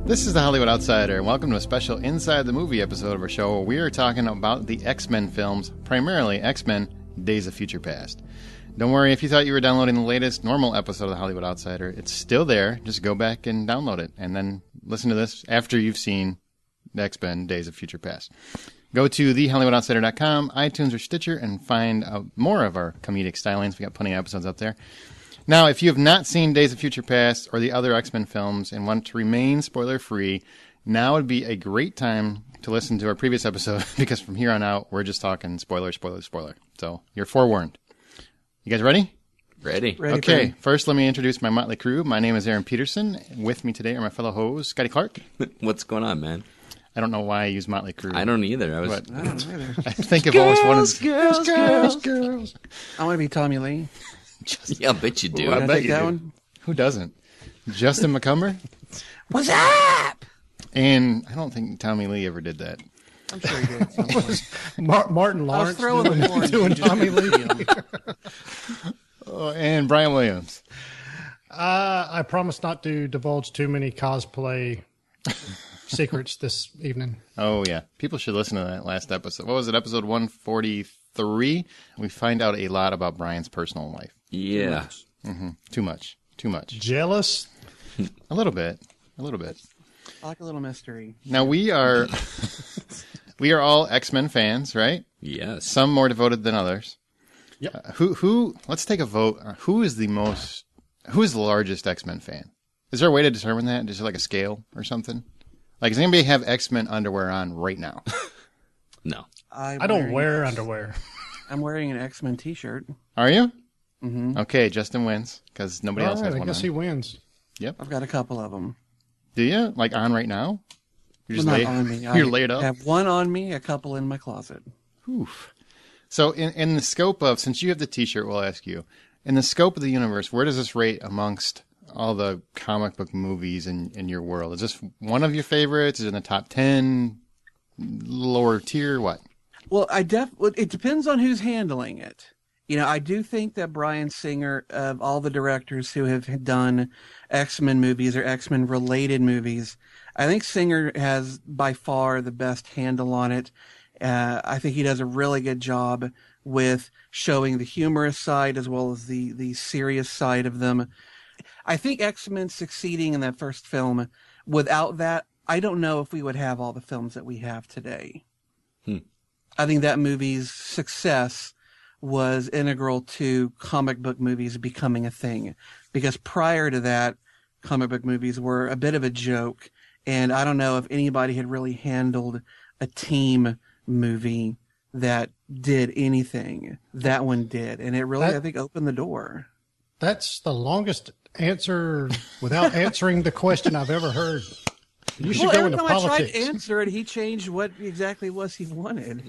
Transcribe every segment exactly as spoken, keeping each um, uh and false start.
This is the Hollywood Outsider, and welcome to a special Inside the Movie episode of our show where we are talking about the X-Men films, primarily X-Men Days of Future Past. Don't worry if you thought you were downloading the latest normal episode of the Hollywood Outsider. It's still there. Just go back and download it, and then listen to this after you've seen the X-Men Days of Future Past. Go to the hollywood outsider dot com, iTunes, or Stitcher, and find out more of our comedic stylings. We got plenty of episodes up there. Now, if you have not seen Days of Future Past or the other X-Men films and want to remain spoiler-free, now would be a great time to listen to our previous episode because from here on out, we're just talking spoiler, spoiler, spoiler. So you're forewarned. You guys ready? Ready. Ready okay, ready. First let me introduce my motley crew. My name is Aaron Peterson. With me today are my fellow hosts, Scotty Clark. What's going on, man? I don't know why I use motley crew. I don't either. I was. But I don't know either. I think I've always wanted... girls, girls, girls. I want to be Tommy Lee. Just, Yeah, I bet you do. Can I I bet take you that do. one? Who doesn't? Justin McCumber. What's up? And I don't think Tommy Lee ever did that. I'm sure he did. at some point. Mar- Martin I was Lawrence throwing doing, the horn. doing Tommy Lee. Oh, and Brian Williams. Uh, I promise not to divulge too many cosplay secrets this evening. Oh, yeah. People should listen to that last episode. What was it, episode one forty-three? We find out a lot about Brian's personal life. Yeah. Mm-hmm. Too much. Too much. Jealous? A little bit. A little bit. I like a little mystery. Now, we are we are all X-Men fans, right? Yes. Some more devoted than others. Yep. Uh, who, who, let's take a vote. Uh, Who is the most, who is the largest X-Men fan? Is there a way to determine that? Is there like a scale or something? Like, does anybody have X-Men underwear on right now? No. I'm I don't wearing- wear underwear. I'm wearing an X-Men T-shirt. Are you? Mm-hmm. Okay, Justin wins because nobody All else right, has I one guess on. he wins. I've got a couple of them. Do you? Like on right now? You're just Well, laid, not on me. you're I laid up? have one on me, a couple in my closet. Oof. So in, in the scope of, since you have the T-shirt, we'll ask you, in the scope of the universe, where does this rate amongst all the comic book movies in, in your world? Is this one of your favorites? Is it in the top ten? Lower tier? What? Well, I def. well, It depends on who's handling it. You know, I do think that Bryan Singer, of all the directors who have done X-Men movies or X-Men related movies, I think Singer has by far the best handle on it. Uh, I think he does a really good job with showing the humorous side as well as the, the serious side of them. I think X-Men succeeding in that first film, without that, I don't know if we would have all the films that we have today. Hmm. I think that movie's success was integral to comic book movies becoming a thing. Because prior to that, comic book movies were a bit of a joke. And I don't know if anybody had really handled a team movie that did anything. That one did. And it really, That- I think, opened the door. That's the longest answer without answering the question I've ever heard. You should Well, go every into time I tried politics. to answer it, he changed what exactly was he wanted.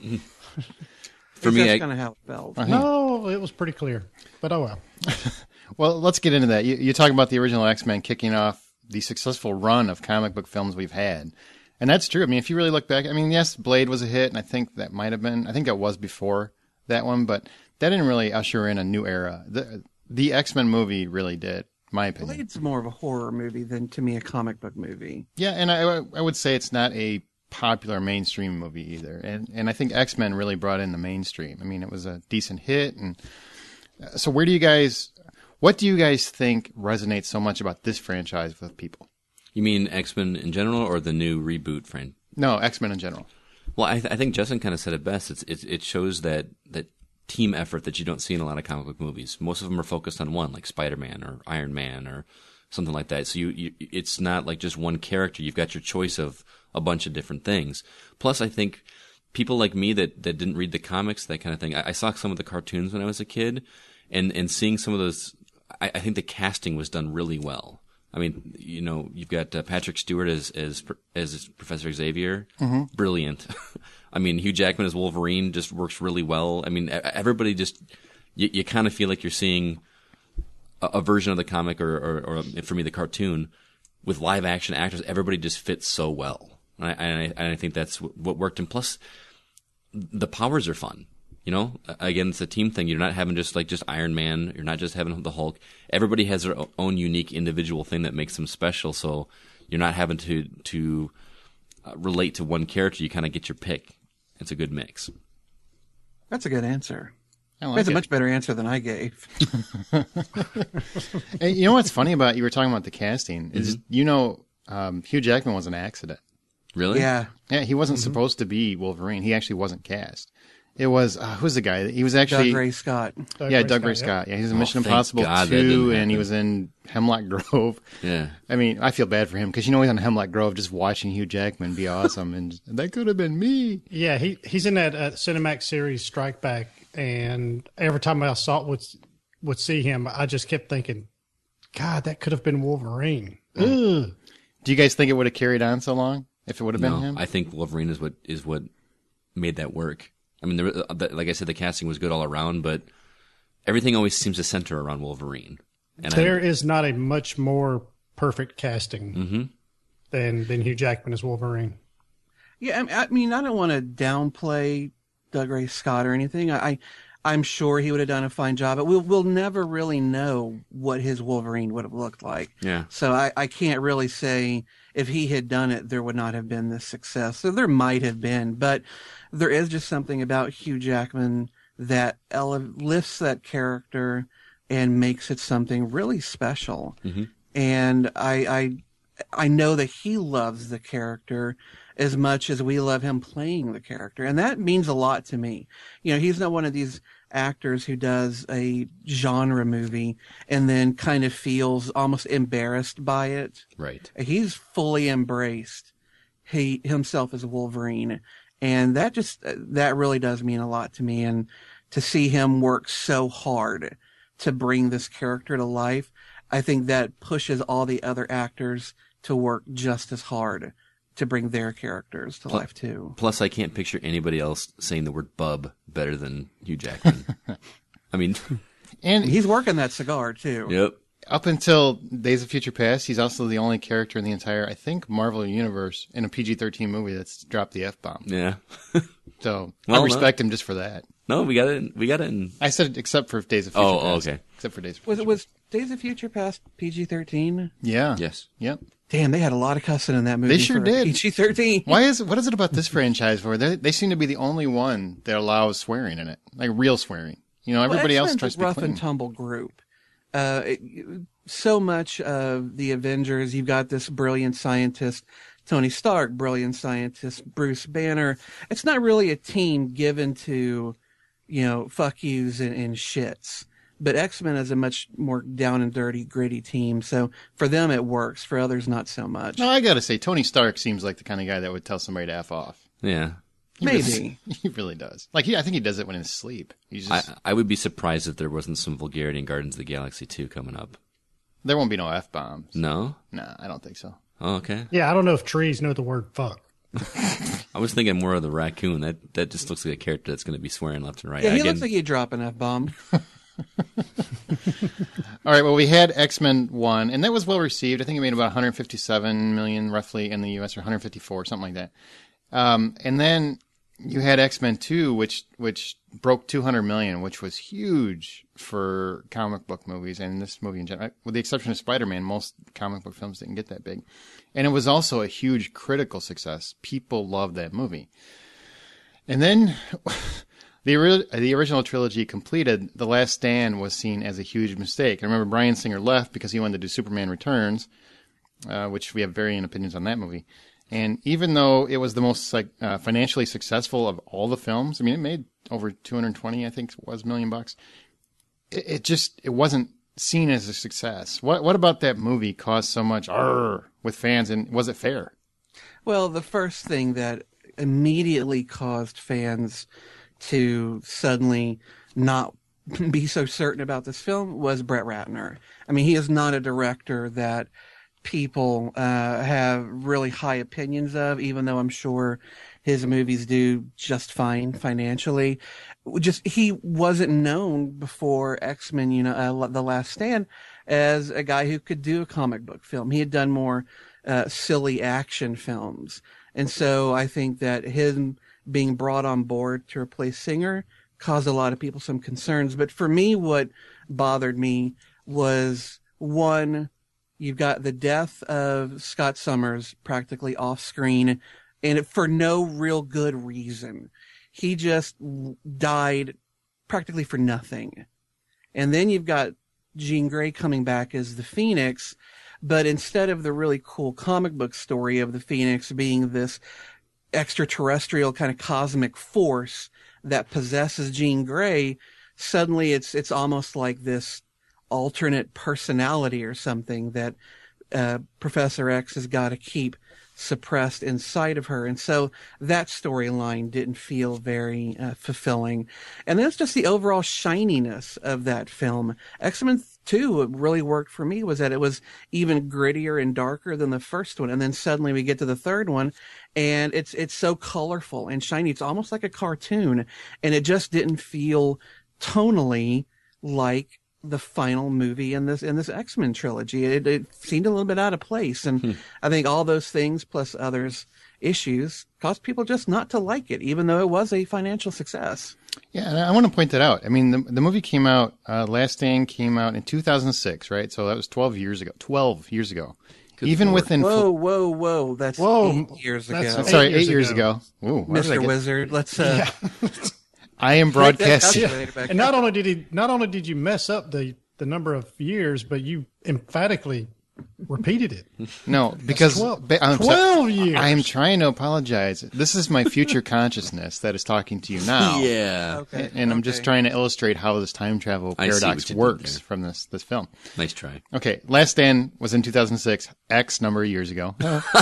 For me, that's I- kind of how it felt. I think- No, it was pretty clear. But oh well. Well, let's get into that. You, you talk about the original X-Men kicking off the successful run of comic book films we've had. And that's true. I mean, if you really look back, I mean, yes, Blade was a hit, and I think that might have been, I think that was before that one, but that didn't really usher in a new era. The, the X-Men movie really did, in my opinion. Blade's more of a horror movie than, to me, a comic book movie. Yeah, and I, I would say it's not a popular mainstream movie either. And and I think X-Men really brought in the mainstream. I mean, it was a decent hit. And uh, so where do you guys, what do you guys think resonates so much about this franchise with people? You mean X-Men in general or the new reboot frame? No, X-Men in general. Well, I, th- I think Justin kind of said it best. It's, it, it shows that, that team effort that you don't see in a lot of comic book movies. Most of them are focused on one, like Spider-Man or Iron Man or something like that. So you, you it's not like just one character. You've got your choice of a bunch of different things. Plus, I think people like me that, that didn't read the comics, that kind of thing, I, I saw some of the cartoons when I was a kid, and, and seeing some of those, I, I think the casting was done really well. I mean, you know, you've got uh, Patrick Stewart as as as Professor Xavier, mm-hmm. Brilliant. I mean, Hugh Jackman as Wolverine just works really well. I mean, everybody just you, you kind of feel like you're seeing a, a version of the comic, or, or, or for me, the cartoon with live action actors. Everybody just fits so well, and I, and I, and I think that's what worked. And plus, the powers are fun. You know, again, it's a team thing. You're not having just like just Iron Man. You're not just having the Hulk. Everybody has their own unique individual thing that makes them special. So you're not having to to uh, relate to one character. You kind of get your pick. It's a good mix. That's a good answer. I like That's it. a much better answer than I gave. Hey, you know what's funny about you were talking about the casting is Mm-hmm. you know um, Hugh Jackman was an accident. Really? Yeah. Yeah, he wasn't Mm-hmm. supposed to be Wolverine. He actually wasn't cast. It was uh, who's the guy? He was actually Doug Ray Scott. Doug yeah, Ray Doug Ray Scott, Scott. Yeah, he was in Oh, Mission thank Impossible God that didn't two, and he happen. was in Hemlock Grove. Yeah. I mean, I feel bad for him because you know he's on Hemlock Grove, just watching Hugh Jackman be awesome, and that could have been me. Yeah, he he's in that uh, Cinemax series Strike Back, and every time I saw would would see him, I just kept thinking, God, that could have been Wolverine. Ugh. Do you guys think it would have carried on so long if it would have been No, him? I think Wolverine is what is what made that work. I mean, there, uh, the- like I said, the casting was good all around, but everything always seems to center around Wolverine. And There I, is not a much more perfect casting Mm-hmm. than than Hugh Jackman as Wolverine. Yeah, I, I mean, I don't want to downplay Doug Ray Scott or anything. I, I I'm sure he would have done a fine job, but we'll we'll never really know what his Wolverine would have looked like. yeah, So I, I can't really say if he had done it, there would not have been this success. So there might have been, but there is just something about Hugh Jackman that ele- lifts that character and makes it something really special. Mhm. And I, I, I know that he loves the character as much as we love him playing the character. And that means a lot to me. You know, he's not one of these actors who does a genre movie and then kind of feels almost embarrassed by it. right. He's fully embraced he himself as Wolverine. And that just, that really does mean a lot to me. And to see him work so hard to bring this character to life, I think that pushes all the other actors to work just as hard to bring their characters to life too. Plus, I can't picture anybody else saying the word bub better than Hugh Jackman. I mean, and He's working that cigar too. yep. up until Days of Future Past, he's also the only character in the entire, I think, Marvel universe in a P G thirteen movie that's dropped the F bomb. Yeah. So Well, I respect him just for that. No, we got it. In, we got it. In, I said except for Days of Future Oh, Past. okay. Except for Days of Was Future it was Days of Future Past P G thirteen? Yeah. yes. Yep. Damn, they had a lot of cussing in that movie. They sure for did. P G thirteen. Why is it, what is it about this franchise where they, they seem to be the only one that allows swearing in it? Like real swearing. You know, everybody well, else X-Men's tries a to be rough clean. and tumble group. Uh, it, so much of the Avengers, you've got this brilliant scientist, Tony Stark, brilliant scientist, Bruce Banner. It's not really a team given to, you know, fuck yous and, and shits. But X-Men is a much more down and dirty, gritty team. So for them, it works. For others, not so much. No, I gotta say, Tony Stark seems like the kind of guy that would tell somebody to F off. Yeah. He Maybe. really- he really does. Like, he, I think he does it when in his sleep. He's I, just, I would be surprised if there wasn't some vulgarity in Guardians of the Galaxy two coming up. there won't be no F bombs. No? Nah, I don't think so. Oh, okay. Yeah, I don't know if trees know the word fuck. I was thinking more of the raccoon. That that just looks like a character that's going to be swearing left and right. Yeah, he Again, looks like he'd drop an F-bomb. All right, well, we had X-Men one, and that was well received. I think it made about one hundred fifty-seven million roughly in the U S, or one hundred fifty-four, something like that. Um, and then you had X-Men two, which which broke two hundred million, which was huge for comic book movies and this movie in general. With the exception of Spider-Man, most comic book films didn't get that big. And it was also a huge critical success. People loved that movie. And then the ori- the original trilogy completed, The Last Stand was seen as a huge mistake. I remember Bryan Singer left because he wanted to do Superman Returns, uh, which we have varying opinions on that movie. And even though it was the most like, uh, financially successful of all the films, I mean, it made over two hundred twenty, I think, was million bucks. It, it just it wasn't seen as a success. What what about that movie caused so much arr with fans, and was it fair? Well, the first thing that immediately caused fans to suddenly not be so certain about this film was Brett Ratner. I mean, he is not a director that people uh, have really high opinions of, even though I'm sure his movies do just fine financially. Just he wasn't known before X-Men, you know, uh, The Last Stand, as a guy who could do a comic book film. He had done more uh, silly action films. And so I think that him being brought on board to replace Singer caused a lot of people some concerns. But for me, what bothered me was, one, You've got the death of Scott Summers practically off screen, and for no real good reason. He just died practically for nothing. And then you've got Jean Grey coming back as the Phoenix, but instead of the really cool comic book story of the Phoenix being this extraterrestrial kind of cosmic force that possesses Jean Grey, suddenly it's it's almost like this alternate personality or something that uh, Professor X has got to keep suppressed inside of her. And so that storyline didn't feel very uh, fulfilling. And that's just the overall shininess of that film. X-Men two, what really worked for me was that it was even grittier and darker than the first one. And then suddenly we get to the third one and it's, it's so colorful and shiny. It's almost like a cartoon, and it just didn't feel tonally like the final movie in this in this X-Men trilogy. It, it seemed a little bit out of place, and hmm. I think all those things plus others issues caused people just not to like it, even though it was a financial success. Yeah, and I want to point that out. I mean, the the movie came out, uh, Last Stand came out in two thousand six, right? So that was twelve years ago. twelve years ago. Good even Lord. within whoa, whoa, whoa! That's whoa. eight years ago. That's, sorry, eight years, eight years ago. ago. Ooh, Mister Wizard, let's. Uh, yeah. I am broadcasting. And not only did he, not only did you mess up the, the number of years, but you emphatically repeated it. No, because twelve, I'm twelve so, years. I am trying to apologize. This is my future consciousness that is talking to you now. Yeah, okay, and, and I'm okay. just trying to illustrate how this time travel paradox works from this this film. Nice try. Okay, Last Stand was in two thousand six, X number of years ago,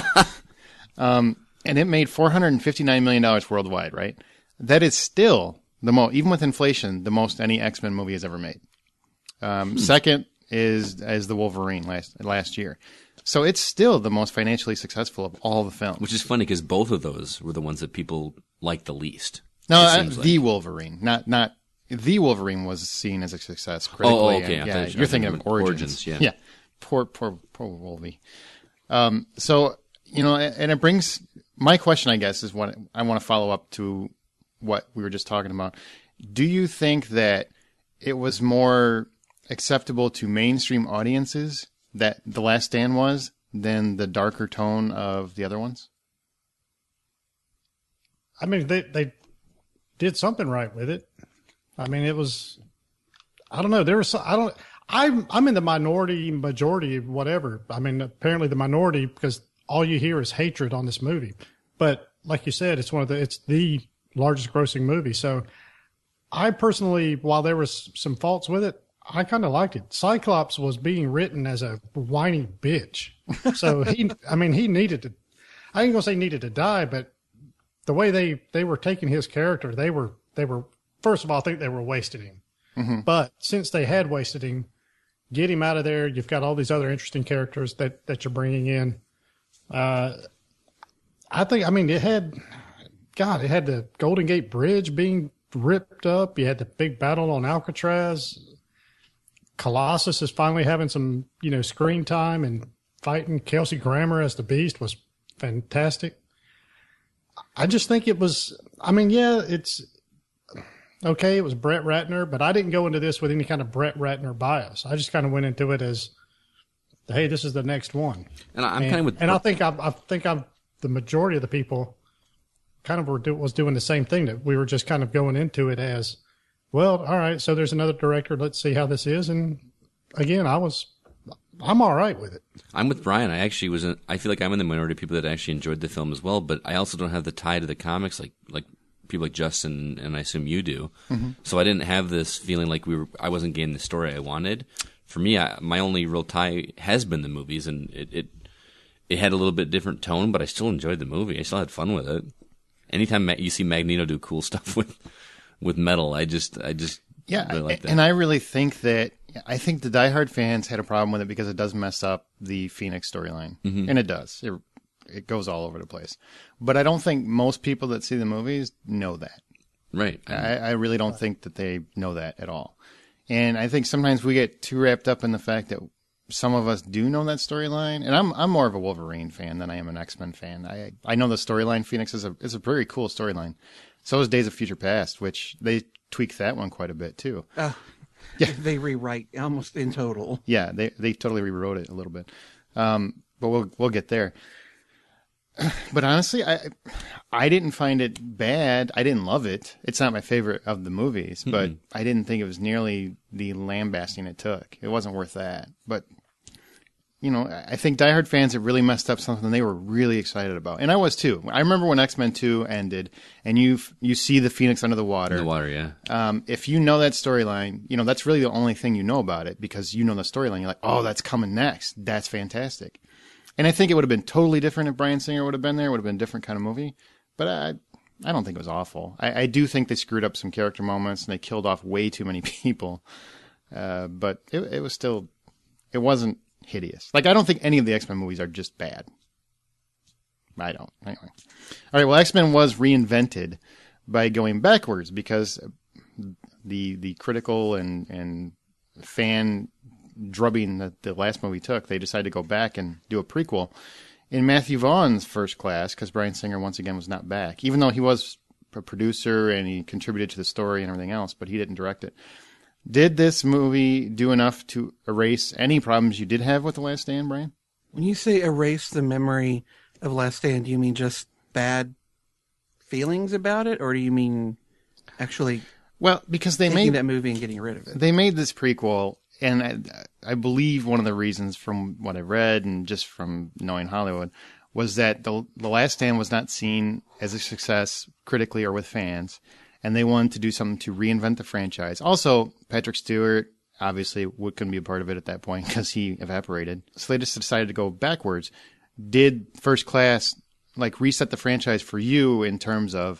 um, and it made four hundred fifty-nine million dollars worldwide. Right, that is still the most, even with inflation, the most any X-Men movie has ever made. Um, hmm. Second is as the Wolverine last last year. So it's still the most financially successful of all the films. Which is funny because both of those were the ones that people liked the least. No, uh, the like. Wolverine, not not the Wolverine was seen as a success critically. Oh, okay. And, yeah, you're thinking of Origins. Origins. Yeah, yeah. Poor, poor, poor Wolvie. Um, so you know, and it brings my question, I guess, is what I want to follow up to what we were just talking about. Do you think that it was more acceptable to mainstream audiences that The Last Stand was than the darker tone of the other ones? I mean, they they did something right with it. I mean, it was, I don't know. There was, I don't, I'm I'm in the minority, majority, whatever. I mean, apparently the minority because all you hear is hatred on this movie. But like you said, it's one of the, it's the largest grossing movie. So I personally, while there was some faults with it, I kind of liked it. Cyclops was being written as a whiny bitch. So he, I mean, he needed to, I ain't gonna say needed to die, but the way they, they were taking his character, they were, they were, first of all, I think they were wasting him. Mm-hmm. But since they had wasted him, get him out of there. You've got all these other interesting characters that, that you're bringing in. Uh, I think, I mean, it had, God, it had the Golden Gate Bridge being ripped up. You had the big battle on Alcatraz. Colossus is finally having some, you know, screen time and fighting. Kelsey Grammer as the Beast was fantastic. I just think it was, I mean, yeah, it's okay. It was Brett Ratner, but I didn't go into this with any kind of Brett Ratner bias. I just kind of went into it as, hey, this is the next one. And I'm and, kind of with, and I think I, I think I'm the majority of the people kind of were do, was doing the same thing, that we were just kind of going into it as, well, all right, so there's another director. Let's see how this is. And again, I was, I'm all right with it. I'm with Brian. I actually was, in, I feel like I'm in the minority of people that actually enjoyed the film as well, but I also don't have the tie to the comics like, like people like Justin and I assume you do. Mm-hmm. So I didn't have this feeling like we were, I wasn't getting the story I wanted. For me, I, my only real tie has been the movies, and it, it, it had a little bit different tone, but I still enjoyed the movie. I still had fun with it. Anytime you see Magneto do cool stuff with with metal, I just I just yeah, really like that. And I really think that I think the diehard fans had a problem with it because it does mess up the Phoenix storyline, mm-hmm. and it does. It it goes all over the place. But I don't think most people that see the movies know that. Right. I, I really don't think that they know that at all. And I think sometimes we get too wrapped up in the fact that some of us do know that storyline, and I'm I'm more of a Wolverine fan than I am an X-Men fan. I I know the storyline Phoenix is a is a very cool storyline. So is Days of Future Past, which they tweaked that one quite a bit too. Uh, Yeah. They rewrite almost in total. Yeah, they they totally rewrote it a little bit, um, but we'll we'll get there. But honestly, I I didn't find it bad. I didn't love it. It's not my favorite of the movies, but mm-hmm. I didn't think it was nearly the lambasting it took. It wasn't worth that. But you know, I think Die Hard fans have really messed up something they were really excited about, and I was too. I remember when X-Men two ended, and you you see the Phoenix under the water. In the water, yeah. Um, if you know that storyline, you know that's really the only thing you know about it because you know the storyline. You're like, oh, that's coming next. That's fantastic. And I think it would have been totally different if Bryan Singer would have been there. It would have been a different kind of movie. But I I don't think it was awful. I, I do think they screwed up some character moments and they killed off way too many people. Uh, but it, it was still, it wasn't hideous. Like, I don't think any of the X-Men movies are just bad. I don't. Anyway. All right, well, X-Men was reinvented by going backwards because the the critical and, and fan drubbing that the last movie took, they decided to go back and do a prequel in Matthew Vaughn's First Class because Bryan Singer once again was not back, even though he was a producer and he contributed to the story and everything else, but he didn't direct it. Did this movie do enough to erase any problems you did have with The Last Stand, Brian? When you say erase the memory of Last Stand, do you mean just bad feelings about it, or do you mean actually well because they taking made that movie and getting rid of it? They made this prequel. And I, I believe one of the reasons from what I read and just from knowing Hollywood was that the, the Last Stand was not seen as a success critically or with fans. And they wanted to do something to reinvent the franchise. Also, Patrick Stewart obviously couldn't be a part of it at that point because he evaporated. So they just decided to go backwards. Did First Class like reset the franchise for you in terms of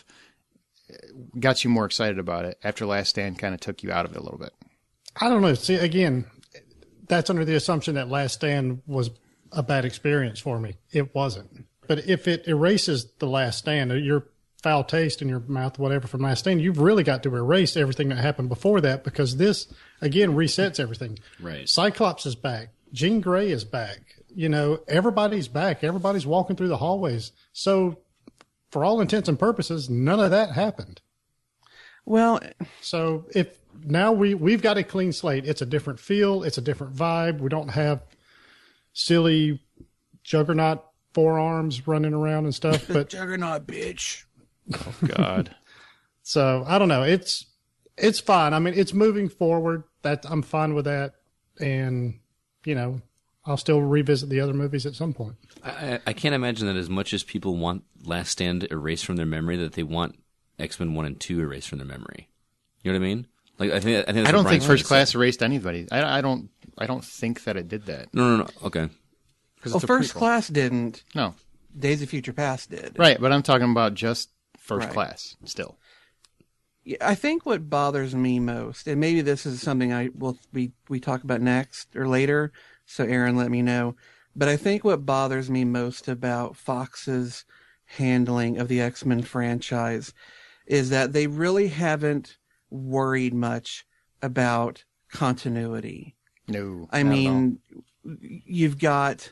got you more excited about it after Last Stand kind of took you out of it a little bit? I don't know. See, again, that's under the assumption that Last Stand was a bad experience for me. It wasn't. But if it erases The Last Stand, your foul taste in your mouth, whatever, from Last Stand, you've really got to erase everything that happened before that because this, again, resets everything. Right. Cyclops is back. Jean Grey is back. You know, everybody's back. Everybody's walking through the hallways. So, for all intents and purposes, none of that happened. Well, so if now we, we've got a clean slate. It's a different feel. It's a different vibe. We don't have silly Juggernaut forearms running around and stuff. But Juggernaut, bitch. Oh, God. So, I don't know. It's it's fine. I mean, it's moving forward. That I'm fine with that. And, you know, I'll still revisit the other movies at some point. I, I can't imagine that as much as people want Last Stand erased from their memory, that they want X-Men one and two erased from their memory. You know what I mean? Like I think I, think I don't think First Class erased anybody. I, I don't. I don't think that it did that. No, no, no. Okay. Well, First prequel. Class didn't. No. Days of Future Past did. Right, but I'm talking about just First right. Class still. Yeah, I think what bothers me most, and maybe this is something I will we we talk about next or later. So Aaron, let me know. But I think what bothers me most about Fox's handling of the X-Men franchise is that they really haven't worried much about continuity. No. I mean, you've got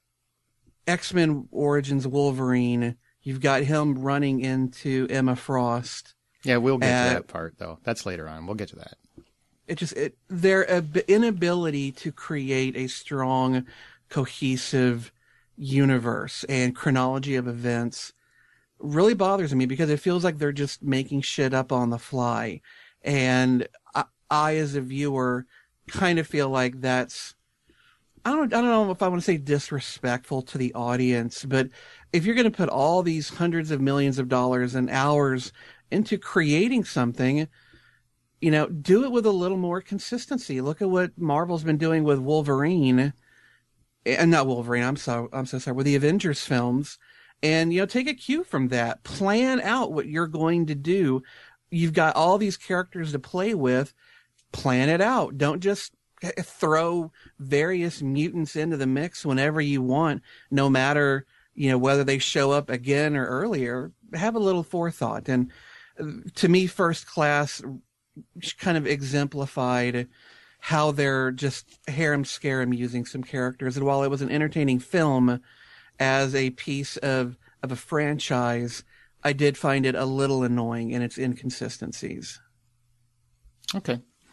X-Men Origins Wolverine. You've got him running into Emma Frost. Yeah, we'll get uh, to that part, though. That's later on. We'll get to that. It just it, their inability to create a strong, cohesive universe and chronology of events really bothers me because it feels like they're just making shit up on the fly. And I, I as a viewer, kind of feel like that's, I don't, I don't know if I want to say disrespectful to the audience, but if you're going to put all these hundreds of millions of dollars and hours into creating something, you know, do it with a little more consistency. Look at what Marvel's been doing with Wolverine, and not Wolverine. I'm so I'm so sorry with the Avengers films. And, you know, take a cue from that. Plan out what you're going to do. You've got all these characters to play with. Plan it out. Don't just throw various mutants into the mix whenever you want, no matter, you know, whether they show up again or earlier. Have a little forethought. And to me, First Class kind of exemplified how they're just harem-scarum using some characters. And while it was an entertaining film, as a piece of, of a franchise, I did find it a little annoying in its inconsistencies. Okay.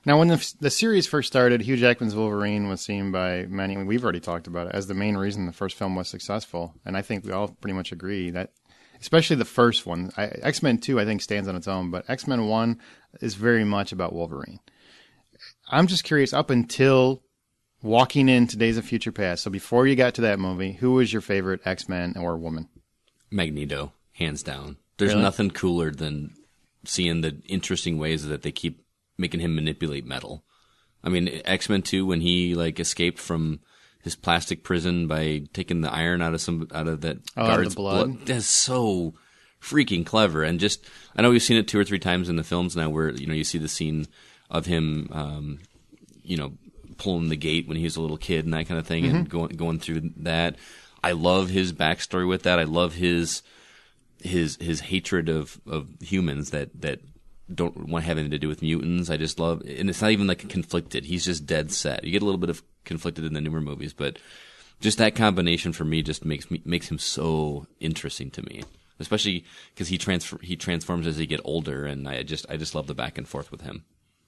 Now, when the, the series first started, Hugh Jackman's Wolverine was seen by many, we've already talked about it, as the main reason the first film was successful. And I think we all pretty much agree that, especially the first one, I, X-Men two, I think, stands on its own, but X-Men one is very much about Wolverine. I'm just curious, up until walking into Days of Future Past, so before you got to that movie, who was your favorite X-Men or woman? Magneto, hands down. There's Really? nothing cooler than seeing the interesting ways that they keep making him manipulate metal. I mean, X-Men two, when he like escaped from his plastic prison by taking the iron out of some out of that Oh, out of guard's the blood? that's so freaking clever. And just, I know we've seen it two or three times in the films now, where you know you see the scene of him, um, you know, pulling the gate when he was a little kid and that kind of thing, Mm-hmm. and going going through that. I love his backstory with that. I love his his his hatred of, of humans that, that don't want to have anything to do with mutants. I just love, and it's not even like conflicted. He's just dead set. You get a little bit of conflicted in the newer movies, but just that combination for me just makes me makes him so interesting to me. Especially because he transfer he transforms as he get older, and I just I just love the back and forth with him.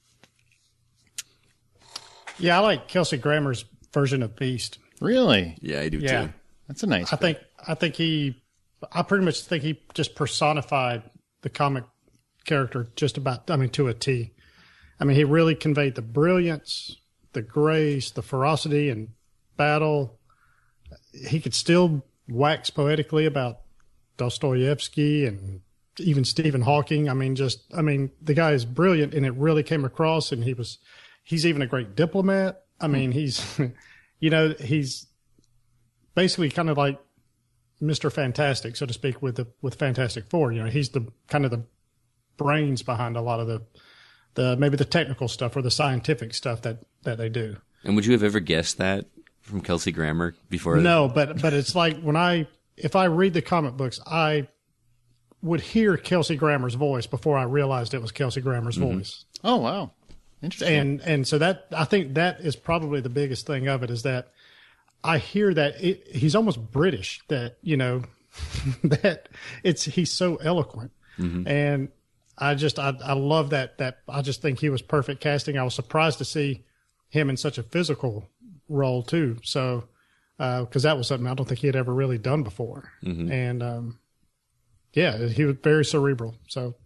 Yeah, I like Kelsey Grammer's version of Beast. Really? Yeah, I do Yeah. too. That's a nice I pick. think I think he I pretty much think he just personified the comic character just about, I mean, to a T. I mean, he really conveyed the brilliance, the grace, the ferocity in battle. He could still wax poetically about Dostoevsky and even Stephen Hawking. I mean, just, I mean, the guy is brilliant, and it really came across, and he was, he's even a great diplomat. I mean, he's, you know, he's basically kind of like Mister Fantastic, so to speak, with the, with Fantastic Four. You know, he's the kind of the brains behind a lot of the, the, maybe the technical stuff or the scientific stuff that, that they do. And would you have ever guessed that from Kelsey Grammer before? No, but, but it's like when I, if I read the comic books, I would hear Kelsey Grammer's voice before I realized it was Kelsey Grammer's Mm-hmm. voice. Oh, wow. Interesting. And, and so that, I think that is probably the biggest thing of it, is that I hear that it, he's almost British, that, you know, that it's, he's so eloquent. Mm-hmm. And I just, I, I love that, that I just think he was perfect casting. I was surprised to see him in such a physical role too. So, uh, cause that was something I don't think he had ever really done before. Mm-hmm. And, um, yeah, he was very cerebral. So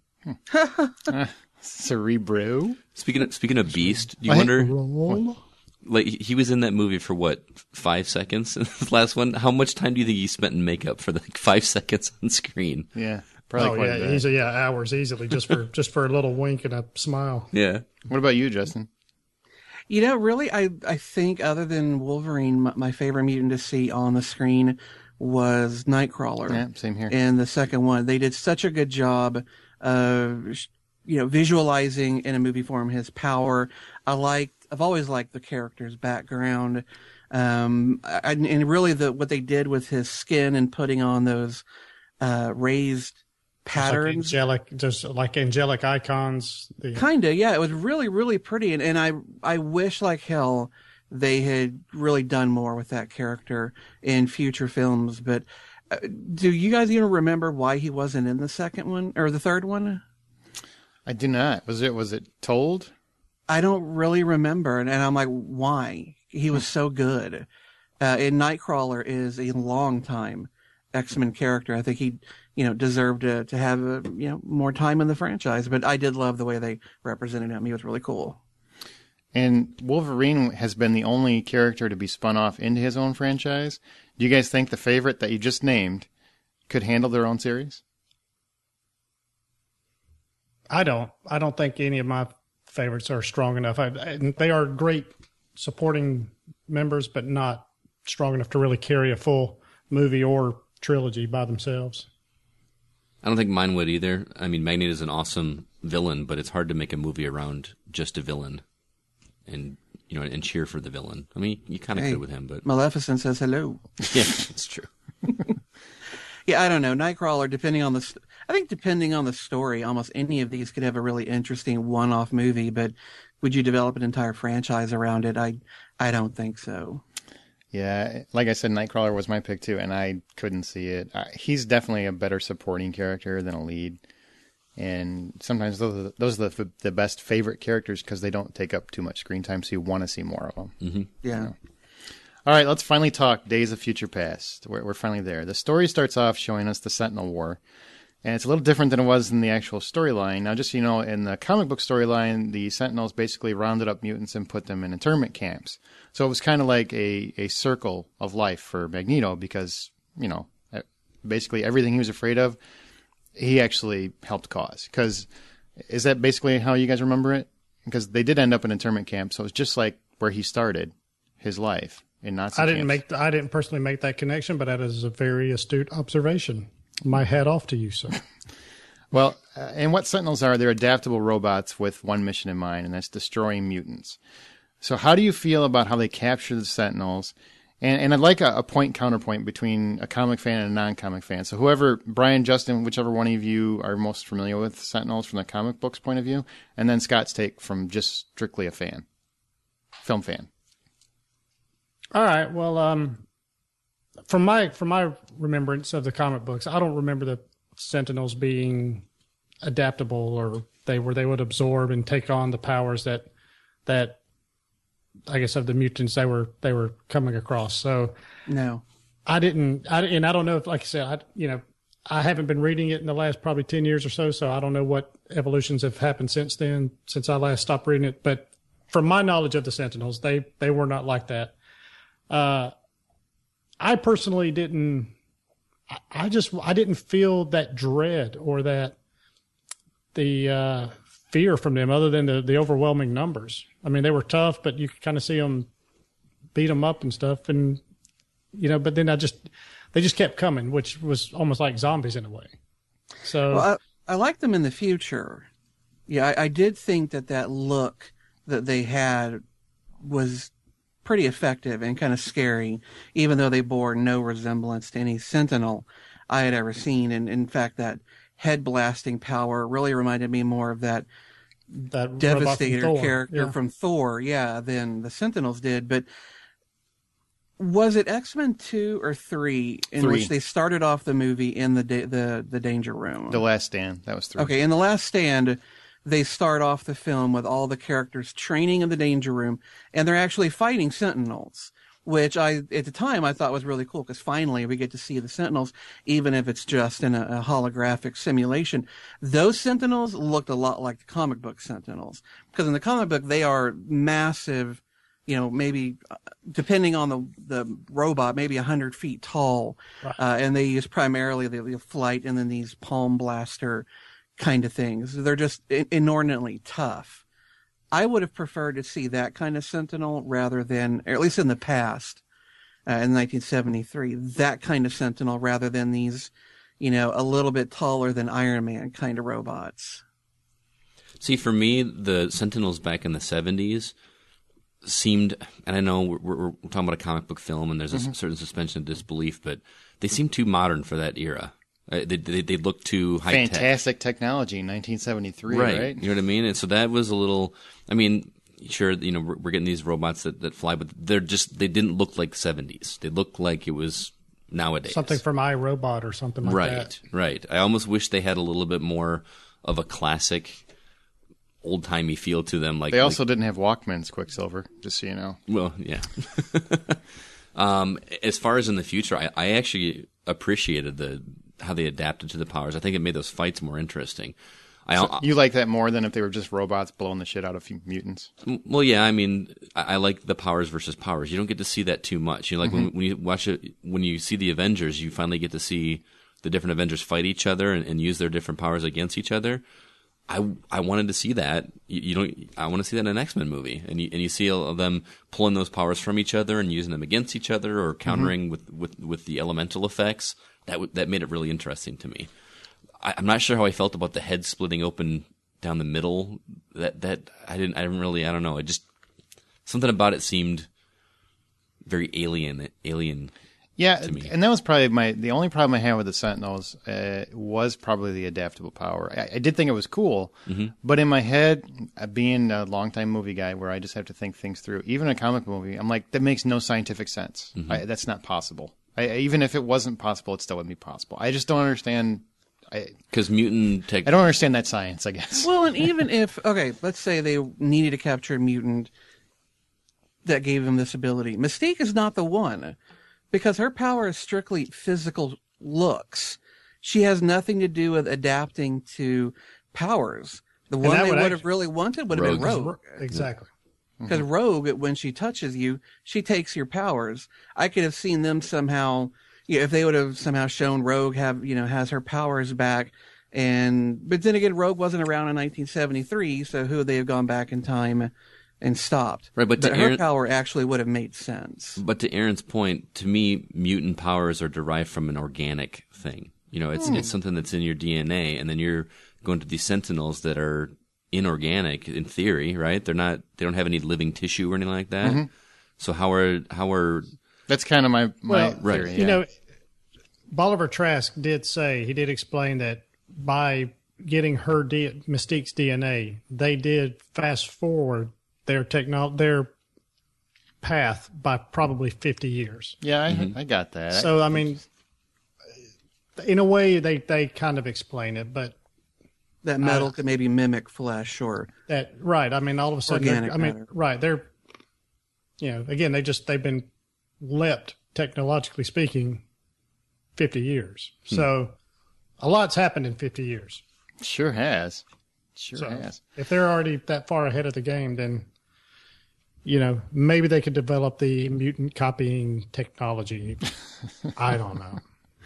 Cerebro? Speaking of, speaking of Beast, do you What? wonder, like, he was in that movie for what, five seconds? The last one? How much time do you think he spent in makeup for the like, five seconds on screen? Yeah. Probably oh quite a yeah, bit. easily, yeah, hours easily just for, just for a little wink and a smile. Yeah. What about you, Justin? You know, really, I, I think other than Wolverine, my, my favorite mutant to see on the screen was Nightcrawler. Yeah, same here. And the second one, they did such a good job of, you know, visualizing in a movie form his power. I liked, I've always liked the character's background. Um, I, and really the, what they did with his skin and putting on those, uh, raised patterns. Just like angelic, just like angelic icons. The, Kinda, yeah. It was really, really pretty, and, and I I wish like hell they had really done more with that character in future films. But uh, do you guys even remember why he wasn't in the second one or the third one? I do not. Was it was it told? I don't really remember, and, and I'm like, why? He was so good. Uh, and Nightcrawler is a long time X-Men character. I think he, you know, deserved to, to have, uh, you know, more time in the franchise. But I did love the way they represented him. He was really cool. And Wolverine has been the only character to be spun off into his own franchise. Do you guys think the favorite that you just named could handle their own series? I don't. I don't think any of my favorites are strong enough. I, and they are great supporting members, but not strong enough to really carry a full movie or trilogy by themselves. I don't think mine would either. I mean, Magneto is an awesome villain, but it's hard to make a movie around just a villain and, you know, and cheer for the villain. I mean, you kind of Hey. could with him, but Maleficent says hello. yeah, it's true. Yeah, I don't know. Nightcrawler, depending on the, st- I think depending on the story, almost any of these could have a really interesting one-off movie. But would you develop an entire franchise around it? I, I don't think so. Yeah, like I said, Nightcrawler was my pick too, and I couldn't see it. I, he's definitely a better supporting character than a lead. And sometimes those are the, those are the, the best favorite characters because they don't take up too much screen time, so you want to see more of them. Mm-hmm. Yeah. You know? All right, let's finally talk Days of Future Past. We're, we're finally there. The story starts off showing us the Sentinel War, and it's a little different than it was in the actual storyline. Now, just so you know, in the comic book storyline, the Sentinels basically rounded up mutants and put them in internment camps. So it was kind of like a, a circle of life for Magneto because, you know, basically everything he was afraid of, he actually helped cause. Because is that basically how you guys remember it? Because they did end up in internment camps, so it was just like where he started his life. In Nazi I didn't camps. make. I didn't personally make that connection, but that is a very astute observation. My hat off to you, sir. Well, uh, and what Sentinels are, they're adaptable robots with one mission in mind, and that's destroying mutants. So how do you feel about how they capture the Sentinels? And, and I'd like a, a point counterpoint between a comic fan and a non-comic fan. So whoever, Brian, Justin, whichever one of you are most familiar with Sentinels from the comic books point of view, and then Scott's take from just strictly a fan, film fan. All right. Well, um, from my from my remembrance of the comic books, I don't remember the Sentinels being adaptable or they were they would absorb and take on the powers that that I guess of the mutants they were they were coming across. So No. I didn't. I and I don't know if, like I said, I you know I haven't been reading it in the last probably ten years or so. So I don't know what evolutions have happened since then, since I last stopped reading it. But from my knowledge of the Sentinels, they they were not like that. Uh, I personally didn't, I, I just, I didn't feel that dread or that the, uh, fear from them other than the, the overwhelming numbers. I mean, they were tough, but you could kind of see them beat them up and stuff. And, you know, but then I just, they just kept coming, which was almost like zombies in a way. So Well, I, I like them in the future. Yeah, I, I did think that that look that they had was pretty effective and kind of scary, even though they bore no resemblance to any Sentinel I had ever seen. And in fact, that head blasting power really reminded me more of that that Devastator robot from Thor, character yeah. from Thor, yeah, than the Sentinels did. But was it X-Men two or three in Three. which they started off the movie in the da- the the Danger Room? The Last Stand, that was three. Okay, in The Last Stand, they start off the film with all the characters training in the Danger Room, and they're actually fighting Sentinels, which I, at the time, I thought was really cool, because finally we get to see the Sentinels, even if it's just in a, a holographic simulation. Those Sentinels looked a lot like the comic book Sentinels, because in the comic book, they are massive, you know, maybe, depending on the, the robot, maybe one hundred feet tall, Right. uh, and they use primarily the, the flight and then these palm blaster kind of things. They're just inordinately tough. I would have preferred to see that kind of Sentinel rather than, or at least in the past, uh, in nineteen seventy-three, that kind of Sentinel rather than these, you know, a little bit taller than Iron Man kind of robots. See, for me, the Sentinels back in the seventies seemed, and I know we're, we're, we're talking about a comic book film and there's a mm-hmm. certain suspension of disbelief, but they seemed too modern for that era. Uh, they, they they look too high tech. Fantastic technology in nineteen seventy-three, right. right? You know what I mean? And so that was a little. I mean, sure, you know, we're, we're getting these robots that, that fly, but they're just they didn't look like seventies. They looked like it was nowadays. Something from iRobot or something like right, that. Right, right. I almost wish they had a little bit more of a classic, old timey feel to them. Like they also like, didn't have Walkmans, Quicksilver. Just so you know. Well, yeah. um, as far as in the future, I, I actually appreciated the. how they adapted to the powers. I think it made those fights more interesting. I, so you like that more than if they were just robots blowing the shit out of mutants? Well, yeah. I mean, I, I like the powers versus powers. You don't get to see that too much. You know, like mm-hmm. when, when you watch it, when you see the Avengers, you finally get to see the different Avengers fight each other and, and use their different powers against each other. I, I wanted to see that. You, you don't. I want to see that in an X-Men movie, and you and you see all of them pulling those powers from each other and using them against each other or countering mm-hmm. with, with, with the elemental effects. That w- that made it really interesting to me. I, I'm not sure how I felt about the head splitting open down the middle. That that I didn't I didn't really I don't know. I just something about it seemed very alien alien. Yeah, to me. And that was probably my the only problem I had with the Sentinels uh, was probably the adaptable power. I, I did think it was cool, mm-hmm. but in my head, uh, being a longtime movie guy, where I just have to think things through, even a comic movie, I'm like, that makes no scientific sense. Mm-hmm. I, that's not possible. I, even if it wasn't possible, it still wouldn't be possible. I just don't understand I, Because mutant tech. I don't understand that science, I guess. Well, and even if, okay, let's say they needed to capture a mutant that gave him this ability. Mystique is not the one, because her power is strictly physical looks. She has nothing to do with adapting to powers. The one that they would would have actually- really wanted would have been Rogue. Rogue. Exactly. Because Rogue, when she touches you, she takes your powers. I could have seen them somehow, you know, if they would have somehow shown Rogue have, you know, has her powers back. And, but then again, Rogue wasn't around in nineteen seventy-three, so who would they have gone back in time and stopped? Right, but to her Aaron- power actually would have made sense. But to Aaron's point, to me, mutant powers are derived from an organic thing. You know, it's it's something that's in your D N A, and then you're going to these Sentinels that are inorganic in theory, right? They're not. They don't have any living tissue or anything like that. Mm-hmm. So how are how are That's kind of my, my Well, theory. right. Yeah. You know, Bolivar Trask did say, he did explain that by getting her D- Mystique's D N A, they did fast forward their techno- their path by probably fifty years. yeah, I, I got that. So, I mean, in a way, they, they kind of explain it, but That metal could maybe mimic flesh or, that, right. I mean, all of a sudden, they're- Organic I mean, matter. right. They're, you know, again, they just, they've been leapt, technologically speaking, fifty years. So, a lot's happened in fifty years. Sure has. Sure So, has. if they're already that far ahead of the game, then, you know, maybe they could develop the mutant copying technology. I don't know.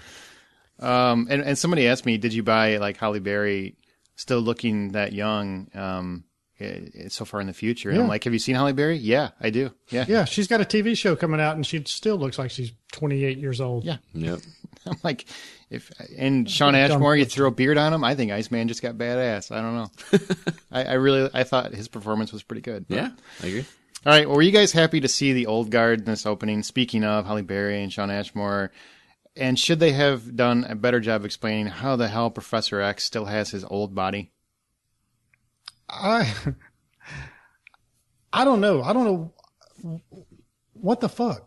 Um, and, and somebody asked me, did you buy like Halle Berry still looking that young um, eh, eh, so far in the future? And I'm Yeah. like, have you seen Halle Berry? Yeah, I do. Yeah. Yeah, she's got a T V show coming out, and she still looks like she's twenty-eight years old. Yeah. Yep. I'm like, if and Sean Dumb Ashmore, you question. throw a beard on him. I think Iceman just got badass. I don't know. I, I really, I thought his performance was pretty good. Yeah, I agree. All right. Well, were you guys happy to see the old guard in this opening? Speaking of Halle Berry and Sean Ashmore, and should they have done a better job explaining how the hell Professor X still has his old body? I I don't know. I don't know what the fuck.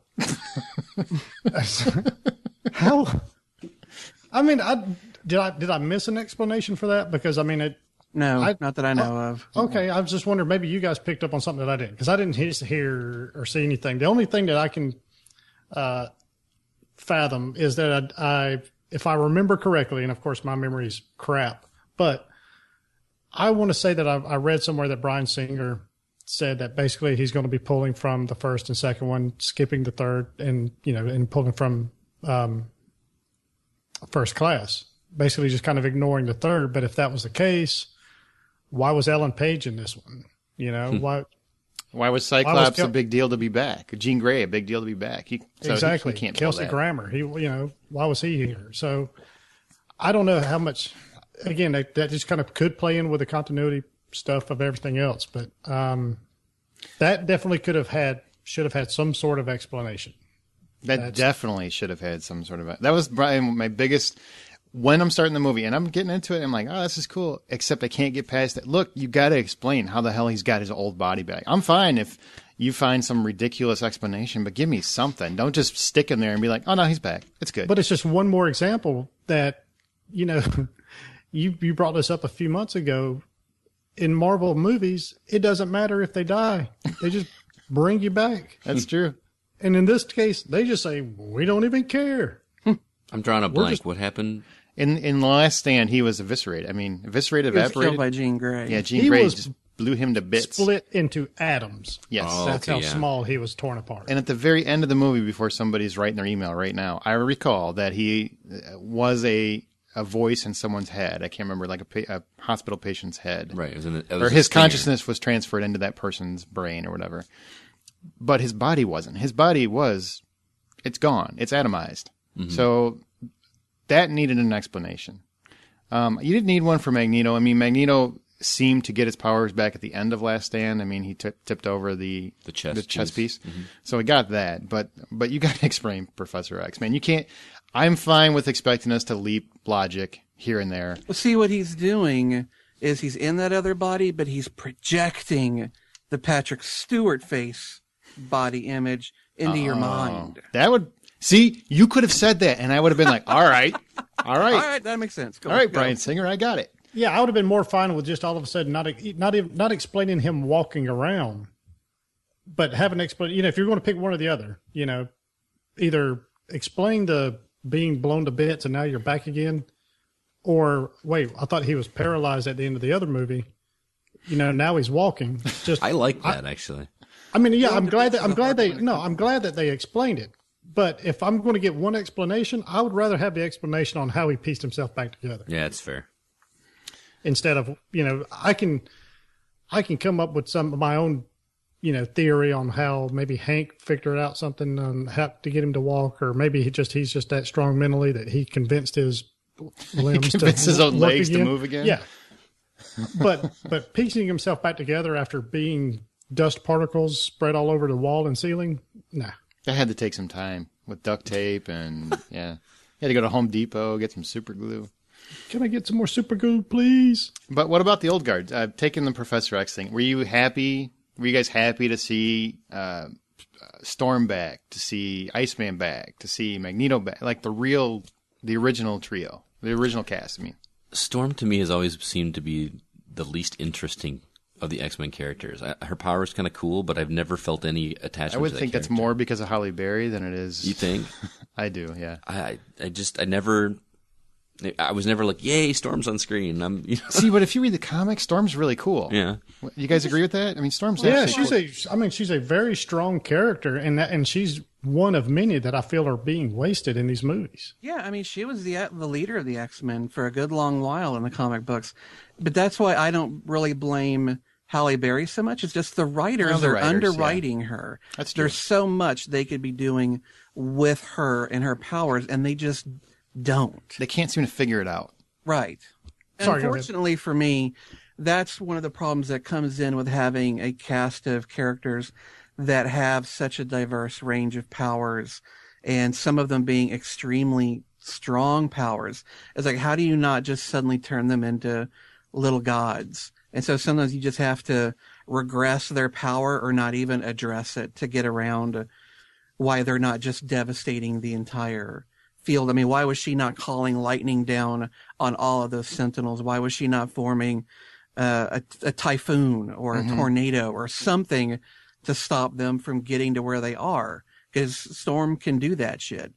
How? I mean, I did I did I miss an explanation for that? Because I mean, it, no, I- not that I know of. okay. I was just wondering, maybe you guys picked up on something that I didn't, because I didn't hear, hear or see anything. The only thing that I can uh, fathom is that I, I, if I remember correctly, and of course my memory's crap, but I want to say that I, I read somewhere that Bryan Singer said that basically he's going to be pulling from the first and second one, skipping the third, and you know, and pulling from um, First Class, basically just kind of ignoring the third. But if that was the case, why was Ellen Page in this one? You know, why? Why was Cyclops Kel- a big deal to be back? Jean Grey, a big deal to be back. He, so exactly. He, he can't pull Kelsey that. Grammer. He, you know, why was he here? So I don't know how much. Again, that, that just kind of could play in with the continuity stuff of everything else, but um, that definitely could have had, should have had some sort of explanation. That That's- definitely should have had some sort of. A, that was Brian, my biggest. When I'm starting the movie and I'm getting into it, I'm like, oh, this is cool. Except I can't get past it. Look, you got to explain how the hell he's got his old body back. I'm fine if you find some ridiculous explanation, but give me something. Don't just stick him there and be like, oh no, he's back. It's good. But it's just one more example that, you know, you you brought this up a few months ago. In Marvel movies, it doesn't matter if they die; they just bring you back. That's true. And in this case, they just say, "We don't even care." I'm drawing a blank. just- What happened? In in the Last Stand, he was eviscerated. I mean, eviscerated, He was killed evaporated. by Jean Grey. Yeah, Jean He Grey was just blew him to bits. Split into atoms. Yes. Oh. That's okay, how yeah. small he was torn apart. And at the very end of the movie, before somebody's writing their email right now, I recall that he uh, was a a voice in someone's head. I can't remember, like a, pa- a hospital patient's head. Right. It was in the, it was Or a his stinger. consciousness was transferred into that person's brain or whatever. But his body wasn't. His body was, it's gone. It's atomized. So that needed an explanation. Um, you didn't need one for Magneto. I mean, Magneto seemed to get his powers back at the end of Last Stand. I mean, he t- tipped over the The chess the chess piece. piece, so he got that. But but you got to explain Professor X, man. You can't. I'm fine with expecting us to leap logic here and there. Well, see, what he's doing is he's in that other body, but he's projecting the Patrick Stewart face body image into your mind. That would see. You could have said that, and I would have been like, "All right, All right. All right, that makes sense. Go, All right, go. Bryan Singer, I got it. Yeah, I would have been more fine with just all of a sudden not not even not explaining him walking around, but have an explain. You know, if you're going to pick one or the other, you know, either explain the being blown to bits and now you're back again, or wait, I thought he was paralyzed at the end of the other movie. You know, now he's walking. Just I like that I, actually. I mean, yeah, I'm the glad bits that are I'm the glad hard they ones. no, I'm glad that they explained it. But if I'm going to get one explanation, I would rather have the explanation on how he pieced himself back together. Yeah, it's fair. Instead of, you know, I can I can come up with some of my own, you know, theory on how maybe Hank figured out something on how to get him to walk, or maybe he just he's just that strong mentally that he convinced his limbs convinced to his own work legs to again. move again? Yeah. But but piecing himself back together after being dust particles spread all over the wall and ceiling, nah. That had to take some time with duct tape and, yeah. You had to go to Home Depot, get some super glue. Can I get some more super glue, please? But what about the old guard? Uh, taking the Professor X thing. Were you happy? Were you guys happy to see uh, Storm back, to see Iceman back, to see Magneto back? Like the real, the original trio, the original cast, I mean. Storm to me has always seemed to be the least interesting of the X-Men characters. I, her power is kind of cool, but I've never felt any attachment I would to that think that's character. more because of Halle Berry than it is. You think? I do, yeah. I I just I never I was never like, yay, Storm's on screen. I'm you know, See, but if you read the comics, Storm's really cool. yeah. You guys agree with that? I mean, Storm's Yeah, actually she's cool. a. I mean, she's a very strong character, and that, and she's one of many that I feel are being wasted in these movies. Yeah, I mean, she was the the leader of the X-Men for a good long while in the comic books. But that's why I don't really blame Halle Berry so much. It's just the writers Well, the are writers, underwriting her. That's true. There's so much they could be doing with her and her powers, and they just don't. They can't seem to figure it out. Right. Sorry, go ahead. Unfortunately for me, that's one of the problems that comes in with having a cast of characters that have such a diverse range of powers, and some of them being extremely strong powers. It's like, how do you not just suddenly turn them into little gods? And so sometimes you just have to regress their power or not even address it to get around why they're not just devastating the entire field. I mean, why was she not calling lightning down on all of those Sentinels? Why was she not forming uh, a, a typhoon or a Mm-hmm. tornado or something to stop them from getting to where they are? Because Storm can do that shit.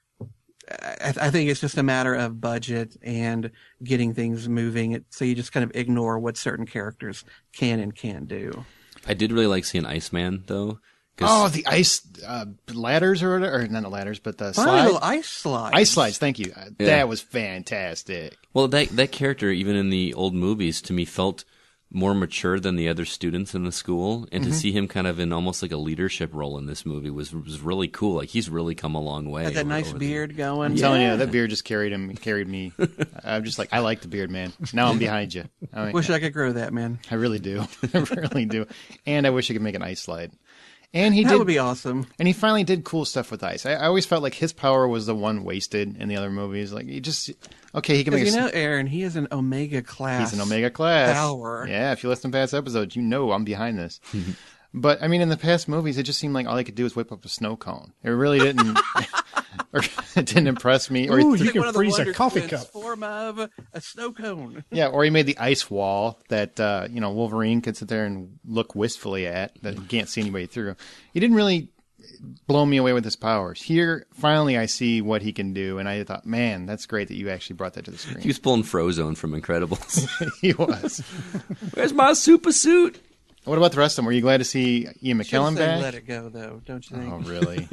I, I think it's just a matter of budget and getting things moving. It, so you just kind of ignore what certain characters can and can't do. I did really like seeing Iceman though. 'cause- Oh, the ice uh, ladders or whatever, or not the ladders, but the Funny slide. little ice slides. Ice slides, thank you. Uh, Yeah. That was fantastic. Well, that that character, even in the old movies, to me felt more mature than the other students in the school, and Mm-hmm. to see him kind of in almost like a leadership role in this movie was was really cool. Like he's really come a long way. Had that over- nice over the- beard going. I'm telling you, that beard just carried him, carried me. I'm just like, I like the beard, man. Now I'm behind you. I, mean, Wish I could grow that, man. I really do. I really do. And I wish I could make an ice slide. And he That did, would be awesome. and he finally did cool stuff with ice. I, I always felt like his power was the one wasted in the other movies. Like he just, okay, he can make. Because A, you know, Aaron, he is an Omega class. he's an Omega class. power. Yeah, if you listen to past episodes, you know I'm behind this. But I mean, in the past movies, it just seemed like all he could do was whip up a snow cone. It really didn't, or it didn't impress me. Or he Ooh, threw- you Like can one of the freeze a Wonder coffee Twins, cup. Form of a snow cone. yeah, or he made the ice wall that uh, you know Wolverine could sit there and look wistfully at that he can't see anybody through. He didn't really blow me away with his powers. Here, finally, I see what he can do, and I thought, man, that's great that you actually brought that to the He screen. was pulling Frozone from Incredibles. He was. Where's my super suit? What about the rest of them? Were you glad to see Ian Should've McKellen said back? Let it go, though, don't you think? Oh, really?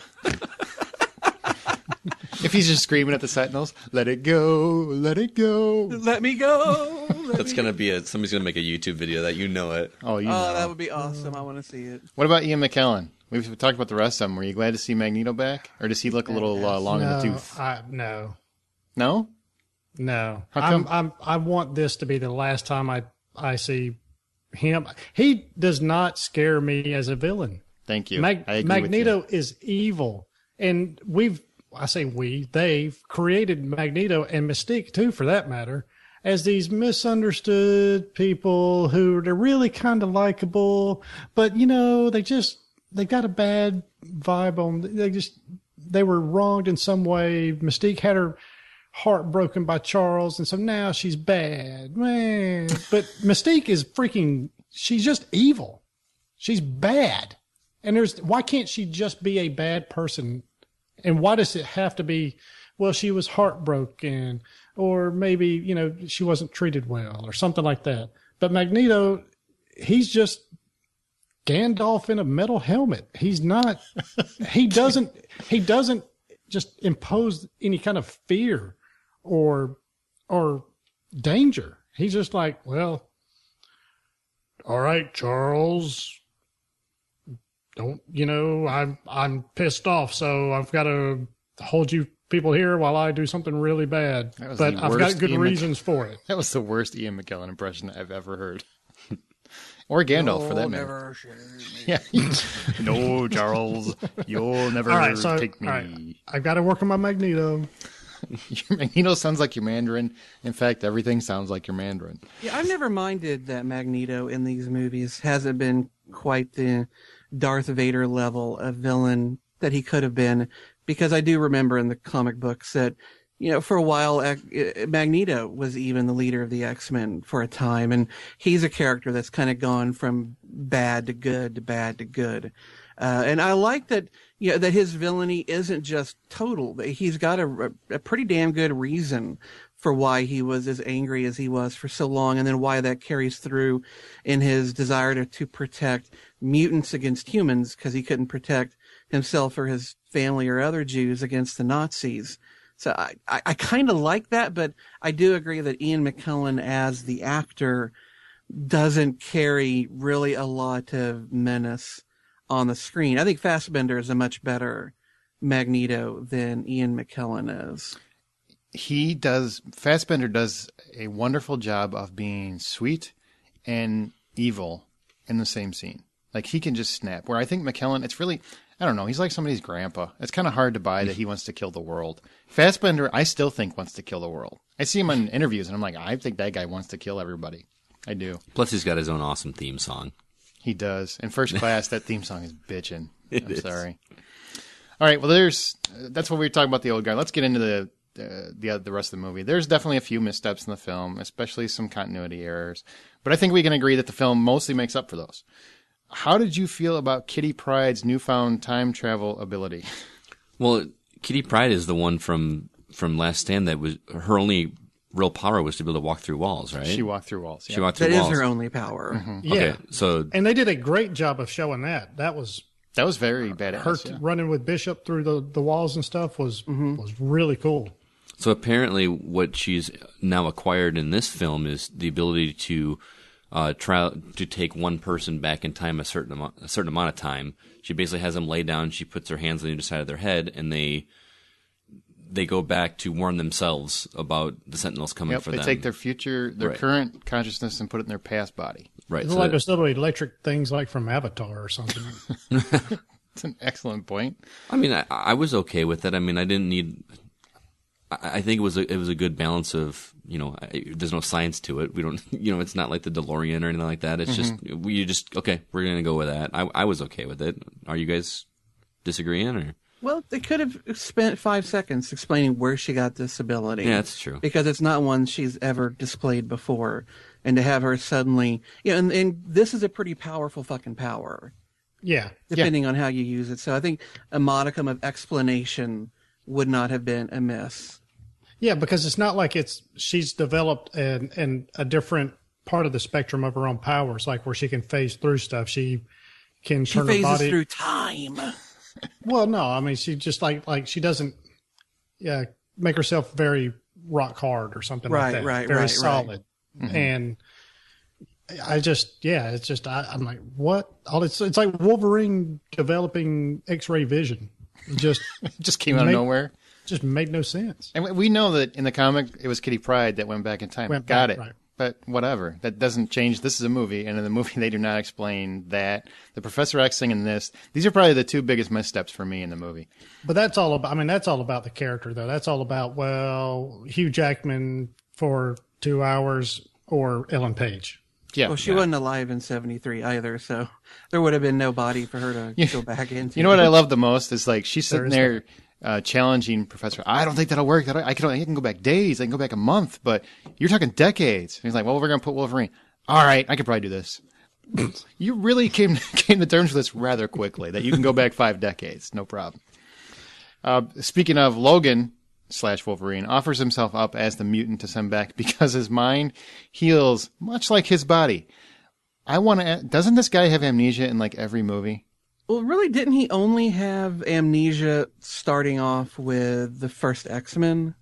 If he's just screaming at the Sentinels, let it go, let it go. Let me go. Let That's me gonna be a somebody's gonna make a YouTube video that you know it. Oh, you Oh, know. that would be awesome. I want to see it. What about Ian McKellen? We've talked about the rest of them. Were you glad to see Magneto back? Or does he look a little uh, long in the No, tooth? I, no, No? no. How I'm, come? I'm, I want this to be the last time I, I see him. He does not scare me as a villain. Thank you. Mag- I agree Magneto is evil, and we've I say we they've created Magneto and Mystique too, for that matter, as these misunderstood people who they're really kind of likable, but you know they just they got a bad vibe on. They just they were wronged in some way. Mystique had her heartbroken by Charles, and so now she's bad. Man. But Mystique is freaking, she's just evil. She's bad. And there's, why can't she just be a bad person? And why does it have to be, well, she was heartbroken, or maybe, you know, she wasn't treated well, or something like that. But Magneto, he's just Gandalf in a metal helmet. He's not, he doesn't, he doesn't just impose any kind of fear or, or danger. He's just like, well, all right, Charles, don't, you know, I'm, I'm pissed off, so I've got to hold you people here while I do something really bad. But I've got good Ian reasons Mc- for it. That was the worst Ian McKellen impression I've ever heard. Or Gandalf, You'll for that never matter. Yeah. No, Charles, you'll never All right, so, take me. all right, I've got to work on my Magneto. Your Magneto sounds like your Mandarin. In fact, everything sounds like your Mandarin. Yeah, I've never minded that Magneto in these movies hasn't been quite the Darth Vader level of villain that he could have been, because I do remember in the comic books that, you know, for a while, Magneto was even the leader of the X-Men for a time, and he's a character that's kind of gone from bad to good to bad to good. Uh, and I like that, you know, that his villainy isn't just total. He's got a, a pretty damn good reason for why he was as angry as he was for so long, and then why that carries through in his desire to, to protect mutants against humans, because he couldn't protect himself or his family or other Jews against the Nazis. So I, I, I kind of like that, but I do agree that Ian McKellen as the actor doesn't carry really a lot of menace on the screen. I think Fassbender is a much better Magneto than Ian McKellen is. He does, Fassbender does a wonderful job of being sweet and evil in the same scene. Like, he can just snap. Where I think McKellen, it's really, I don't know, he's like somebody's grandpa. It's kind of hard to buy that he wants to kill the world. Fassbender, I still think wants to kill the world. I see him in interviews and I'm like, I think that guy wants to kill everybody. I do. Plus, he's got his own awesome theme song. He does. In First Class, that theme song is bitchin'. It I'm is. sorry. All right, well, there's, that's what we were talking about, the old guy. Let's get into the, uh, the, the rest of the movie. There's definitely a few missteps in the film, especially some continuity errors. But I think we can agree that the film mostly makes up for those. How did you feel about Kitty Pryde's newfound time travel ability? Well, Kitty Pryde is the one from from Last Stand that was her only real power was to be able to walk through walls, right? She walked through walls. She Yeah. walked through That is walls. her only power. Mm-hmm. Yeah. Okay, so And they did a great job of showing that. That was That was very badass. her yeah. running with Bishop through the, the walls and stuff was was really cool. so apparently, what she's now acquired in this film is the ability to uh, try to take one person back in time a certain amount, a certain amount of time. She basically has them lay down. She puts her hands on either side of their head, and they they go back to warn themselves about the Sentinels coming Yep, for they them. take their future, their Right. current consciousness and put it in their past body. right. It's so like that- those little electric things like from Avatar or something. It's an excellent point. I mean, I, I was okay with it. I mean, I didn't need. I, I think it was a, it was a good balance of, you know, I, there's no science to it. We don't, you know, it's not like the DeLorean or anything like that. It's just we just okay. We're gonna go with that. I I was okay with it. Are you guys disagreeing or? Well, they could have spent five seconds explaining where she got this ability. Yeah, that's true. Because it's not one she's ever displayed before. And to have her suddenly, you know, and, and this is a pretty powerful fucking power, Yeah. depending on how you use it. So I think a modicum of explanation would not have been amiss. Yeah, because it's not like it's she's developed an, an a different part of the spectrum of her own powers, like where she can phase through stuff. She can She turn her phases body. through time. Well, no, I mean she just like like she doesn't, yeah, make herself very rock hard or something Right, like that. right, very right, right. solid, and I just yeah, it's just I, I'm like what? All it's it's like Wolverine developing X-ray vision. It just It just came out of Make- nowhere. just made no sense. And we- we know that in the comic, it was Kitty Pryde that went back in time. Went Got back, it. right. But whatever. That doesn't change. This is a movie, and in the movie, they do not explain that. The Professor X thing and this, these are probably the two biggest missteps for me in the movie. But that's all about. I mean, that's all about the character, though. That's all about well, Hugh Jackman for two hours or Ellen Page. Yeah. Well, she wasn't alive in seventy-three either, so there would have been no body for her to You- go back into. You know what I love the most is like she's There sitting is there uh, challenging Professor. I don't think that'll work. That I can I can go back days. I can go back a month, but you're talking decades. And he's like, well, we're gonna put Wolverine. All right, I could probably do this. You really came came to terms with this rather quickly. That you can go back five decades, no problem. Uh, speaking of, Logan slash Wolverine offers himself up as the mutant to send back because his mind heals much like his body. I want to. Doesn't this guy have amnesia in like every movie? Well, really, didn't he only have amnesia starting off with the first X-Men?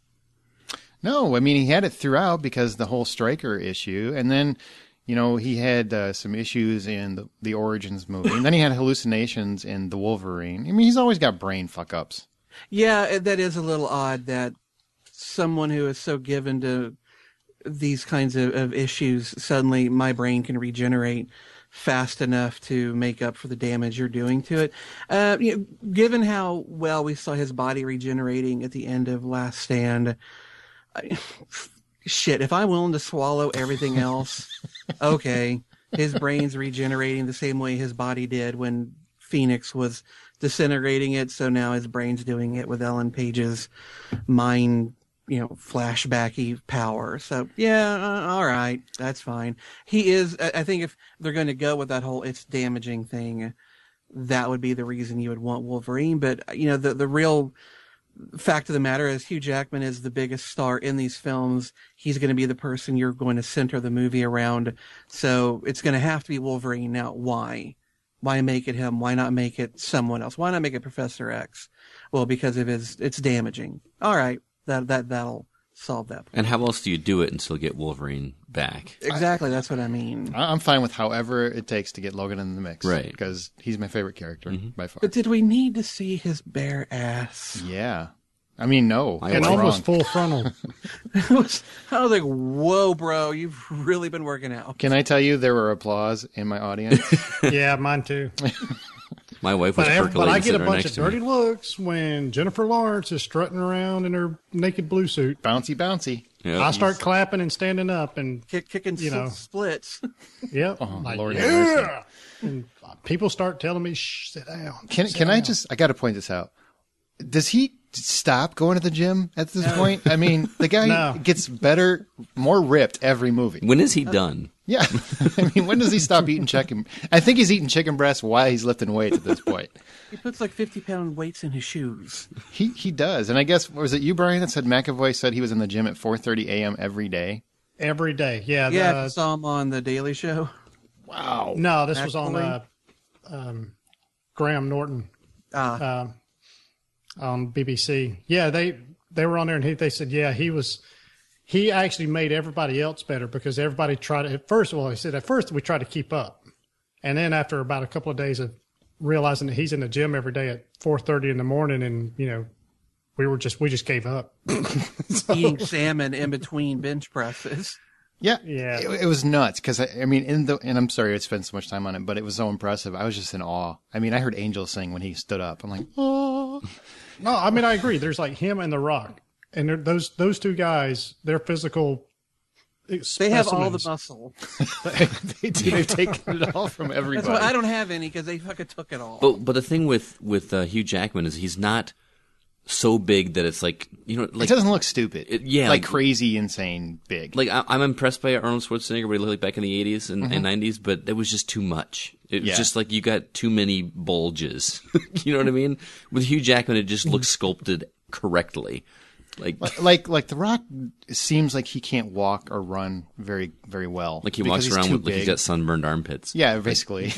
No, I mean, he had it throughout because the whole Stryker issue. And then, you know, he had uh, some issues in the, the Origins movie. And then he had hallucinations in the Wolverine. I mean, he's always got brain fuck-ups. Yeah, that is a little odd that someone who is so given to these kinds of, of issues, suddenly my brain can regenerate fast enough to make up for the damage you're doing to it. Uh, you know, given how well we saw his body regenerating at the end of Last Stand, I, shit, if I'm willing to swallow everything else, okay, his brain's regenerating the same way his body did when Phoenix was disintegrating it, so now his brain's doing it with Ellen Page's mind, you know, flashbacky power. So yeah, uh, all right, that's fine. He is. I think if they're going to go with that whole it's damaging thing, that would be the reason you would want Wolverine. But you know, the the real fact of the matter is Hugh Jackman is the biggest star in these films. He's going to be the person you're going to center the movie around. So it's going to have to be Wolverine. Now, why? Why make it him? Why not make it someone else? Why not make it Professor X? Well, because of his it's damaging. All right. That that that'll solve that problem. And how else do you do it and still get Wolverine back? Exactly, that's what I mean. I'm fine with however it takes to get Logan in the mix, right? Because he's my favorite character mm-hmm. by far. But did we need to see his bare ass? Yeah, I mean, no, and almost full frontal. I was, I was like, "Whoa, bro, you've really been working out." Can I tell you there were applause in my audience? Yeah, mine too. My wife was but, percolating. But I get a right bunch of dirty me. looks when Jennifer Lawrence is strutting around in her naked blue suit. Bouncy, bouncy. Yep. I start clapping and standing up and Kick, kicking you know, splits. Yep. Oh, like, Lord yeah. And people start telling me, Shh, sit down. Can sit Can down. I just? I got to point this out. Does he stop going to the gym at this No. point? I mean, the guy No. gets better, more ripped every movie. When is he done? Yeah. I mean, when does he stop eating chicken? I think he's eating chicken breasts while he's lifting weights at this point. He puts like fifty pound weights in his shoes. He he does. And I guess, was it you, Brian, that said McAvoy said he was in the gym at four thirty a.m. every day? Every day. Yeah. Yeah, the, I saw him on The Daily Show. Wow. No, this was on Actually? uh, um, Graham Norton. Ah. Um, on B B C. Yeah, they they were on there and he, they said, yeah, he was, he actually made everybody else better because everybody tried to, at first, well, he said, at first we tried to keep up. And then after about a couple of days of realizing that he's in the gym every day at four thirty in the morning and, you know, we were just, we just gave up. So, eating salmon in between bench presses. Yeah, yeah. It, it was nuts because I, I mean, in the and I'm sorry I spent so much time on it, but it was so impressive. I was just in awe. I mean, I heard Angel sing when he stood up. I'm like, oh. No, I mean, I agree. There's like him and The Rock, and those those two guys, their physical. They have all the muscle. they do. They've taken it all from everybody. That's why I don't have any because they fucking took it all. But but the thing with with uh, Hugh Jackman is he's not so big that it's like, you know, like it doesn't look stupid. It, yeah, like, like crazy, insane, big. Like I, I'm impressed by Arnold Schwarzenegger, what he looked like back in the eighties and, mm-hmm. and nineties, but it was just too much. It was yeah. just like you got too many bulges. You know what I mean? With Hugh Jackman, it just looks sculpted correctly. Like, like, like The Rock seems like he can't walk or run very, very well. Like he walks around with, like he's got sunburned armpits. Yeah, basically.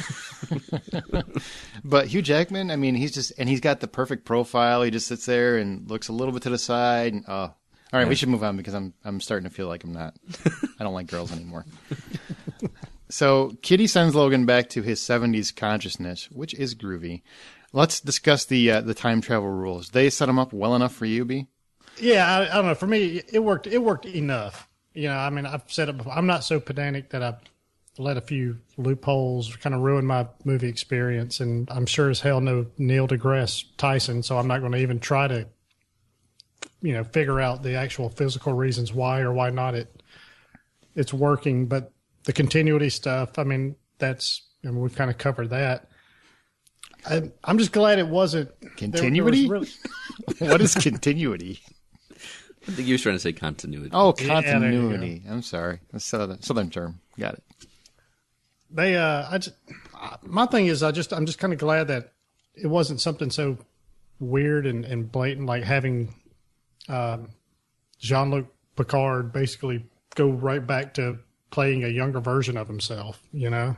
But Hugh Jackman, I mean, he's just, and he's got the perfect profile. He just sits there and looks a little bit to the side. And, oh, all right, yeah. we should move on because I'm, I'm starting to feel like I'm not, I don't like girls anymore. So Kitty sends Logan back to his seventies consciousness, which is groovy. Let's discuss the, uh, the time travel rules. They set them up well enough for you, B? Yeah, I, I don't know. For me, it worked. It worked enough. You know, I mean, I've said it before. I'm not so pedantic that I've let a few loopholes kind of ruin my movie experience, and I'm sure as hell know Neil deGrasse Tyson, so I'm not going to even try to, you know, figure out the actual physical reasons why or why not it it's working. But the continuity stuff, I mean, that's, I mean, we've kind of covered that. I, I'm just glad it wasn't Continuity? there- there was really- What is continuity? I think he was trying to say continuity. Oh, Yeah, there you continuity. I'm sorry. That's a southern, southern term. Got it. they. Uh, I just, my thing is, I just, I'm just kind of glad that it wasn't something so weird and, and blatant, like having um, Jean-Luc Picard basically go right back to playing a younger version of himself. You know.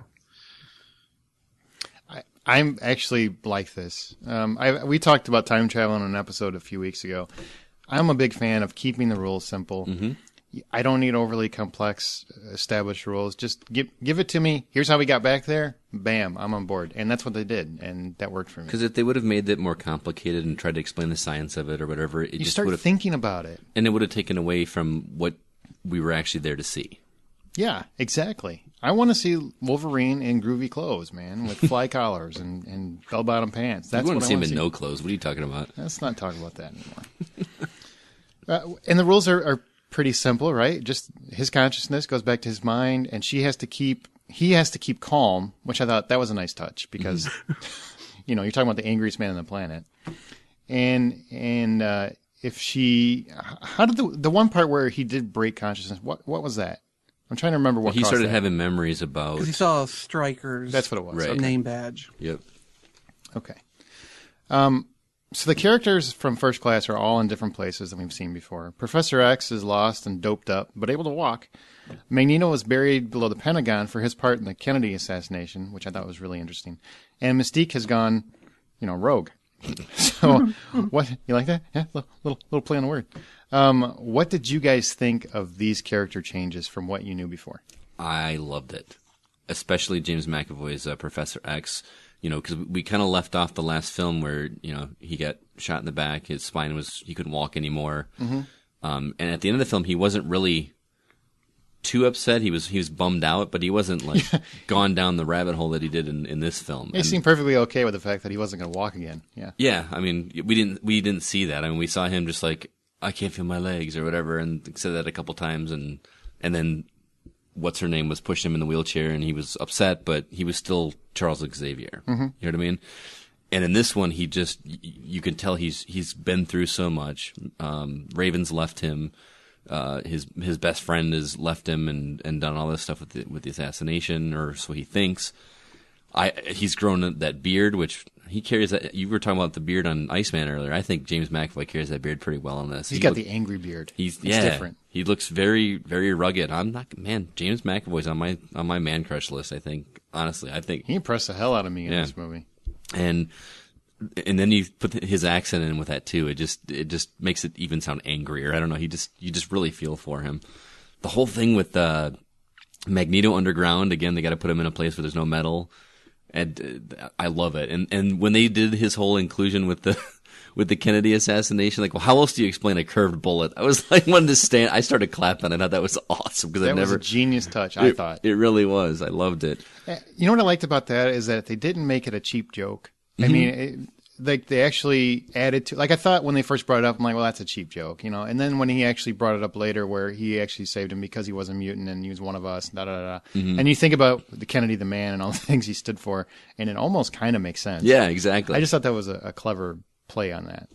I, I'm actually like this. Um, I, we talked about time travel in an episode a few weeks ago. I'm a big fan of keeping the rules simple. Mm-hmm. I don't need overly complex established rules. Just give give it to me. Here's how we got back there. Bam, I'm on board. And that's what they did, and that worked for me. Because if they would have made it more complicated and tried to explain the science of it or whatever, it You just start would have, thinking about it. and it would have taken away from what we were actually there to see. Yeah, exactly. I want to see Wolverine in groovy clothes, man, with fly collars and, and bell-bottom pants. That's You what wouldn't I see him want in to see. no clothes. What are you talking about? Let's not talk about that anymore. uh, and the rules are, are pretty simple, right? Just his consciousness goes back to his mind, and she has to keep he has to keep calm, which I thought that was a nice touch because you know you're talking about the angriest man on the planet, and and uh, if she, how did the the one part where he did break consciousness? What what was that? I'm trying to remember what He caused started that. having memories about. Because he saw Stryker's That's what it was. Right. Okay. name badge. Yep. Okay. Um, so the characters from First Class are all in different places than we've seen before. Professor X is lost and doped up, but able to walk. Magneto was buried below the Pentagon for his part in the Kennedy assassination, which I thought was really interesting. And Mystique has gone, you know, rogue. So, what, you like that? Yeah, little, little, little play on the word. Um, what did you guys think of these character changes from what you knew before? I loved it, especially James McAvoy's uh, Professor X. You know, because we kind of left off the last film where you know he got shot in the back, his spine was he couldn't walk anymore, mm-hmm. um, and at the end of the film he wasn't really too upset. He was he was bummed out, but he wasn't like gone down the rabbit hole that he did in, in this film. He And- seemed perfectly okay with the fact that he wasn't going to walk again. Yeah. Yeah, I mean, we didn't we didn't see that. I mean, we saw him just like I can't feel my legs or whatever, and said that a couple times, and and then what's her name was pushing him in the wheelchair, and he was upset, but he was still Charles Xavier. Mm-hmm. You know what I mean? And in this one, he just y- you can tell he's he's been through so much. Um, Raven's left him. Uh, his his best friend has left him and, and done all this stuff with the, with the assassination, or so he thinks. I he's grown that beard, which he carries. That you were talking about the beard on Iceman earlier. I think James McAvoy carries that beard pretty well in this. He's He got look- the angry beard. He's it's yeah, different. He looks very very rugged. I'm not man. James McAvoy's on my on my man crush list. I think honestly, I think He impressed the hell out of me in Yeah. this movie. and and then you put his accent in with that too. It just it just makes it even sound angrier. I don't know. He just you just really feel for him. The whole thing with uh, Magneto underground again. They got to put him in a place where there's no metal, and uh, I love it. And and when they did his whole inclusion with the with the Kennedy assassination, like, well, how else do you explain a curved bullet? I was like, wanted to stand. I started clapping. I thought that was awesome because That I've was never. a genius touch, I it, thought. it really was. I loved it. Uh, You know what I liked about that is that they didn't make it a cheap joke. I Mm-hmm. mean, it, like they actually added to. Like I thought when they first brought it up, I'm like, well, that's a cheap joke, you know. And then when he actually brought it up later, where he actually saved him because he was a mutant and he was one of us, da da da. Mm-hmm. And you think about the Kennedy, the man, and all the things he stood for, and it almost kind of makes sense. Yeah, exactly. I just thought that was a, a clever play on that.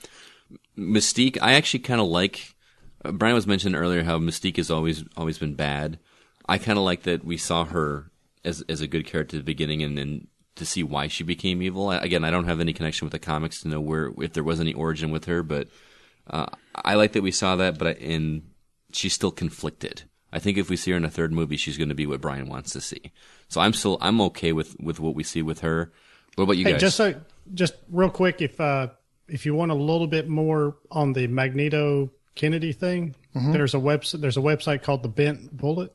Mystique, I actually kind of like. Uh, Brian was mentioning earlier how Mystique has always always been bad. I kind of like that we saw her as as a good character at the beginning, and then to see why she became evil. I, again, I don't have any connection with the comics to know where if there was any origin with her, but uh, I like that we saw that. But I, and she's still conflicted. I think if we see her in a third movie, she's going to be what Brian wants to see. So I'm still I'm okay with, with what we see with her. What about you Hey, guys? just so, just real quick, if uh, if you want a little bit more on the Magneto Kennedy thing, Mm-hmm. there's a website. There's a website called the Bent Bullet.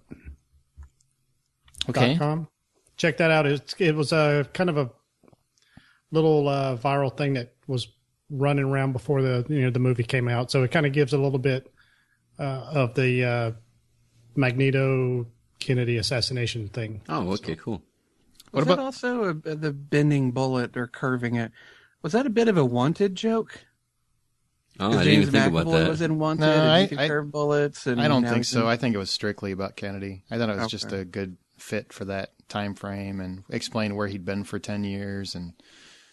Okay. Com. Check that out. It's, it was a kind of a little uh, viral thing that was running around before the you know the movie came out. So it kind of gives a little bit uh, of the uh, Magneto Kennedy assassination thing. oh, okay, cool. What Was about that also a, the bending bullet or curving it? Was that a bit of a Wanted joke? Oh, 'Cause I didn't James even think about McAvoy that. was in Wanted. No, and I- he could I- curve bullets. And I don't now think he's so. in- I think it was strictly about Kennedy. I thought it was Okay. just a good fit for that time frame and explain where he'd been for ten years and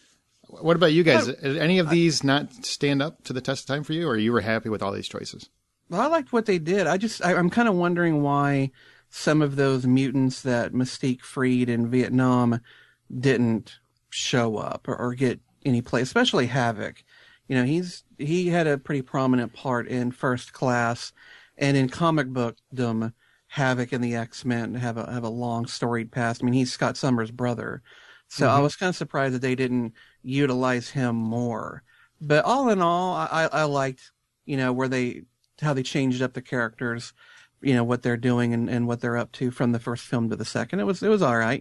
What about you guys? Did any of these not stand up to the test of time for you, or you were happy with all these choices? Well, I liked what they did. I just, I, I'm kind of wondering why some of those mutants that Mystique freed in Vietnam didn't show up or, or get any play, especially Havoc. You know, he's he had a pretty prominent part in First Class, and in comic bookdom, Havoc and the X-Men have a have a long storied past. I mean, he's Scott Summers' brother, so mm-hmm. I was kind of surprised that they didn't utilize him more. But all in all, I, I liked, you know, where they how they changed up the characters, you know, what they're doing and, and what they're up to from the first film to the second. It was it was all right.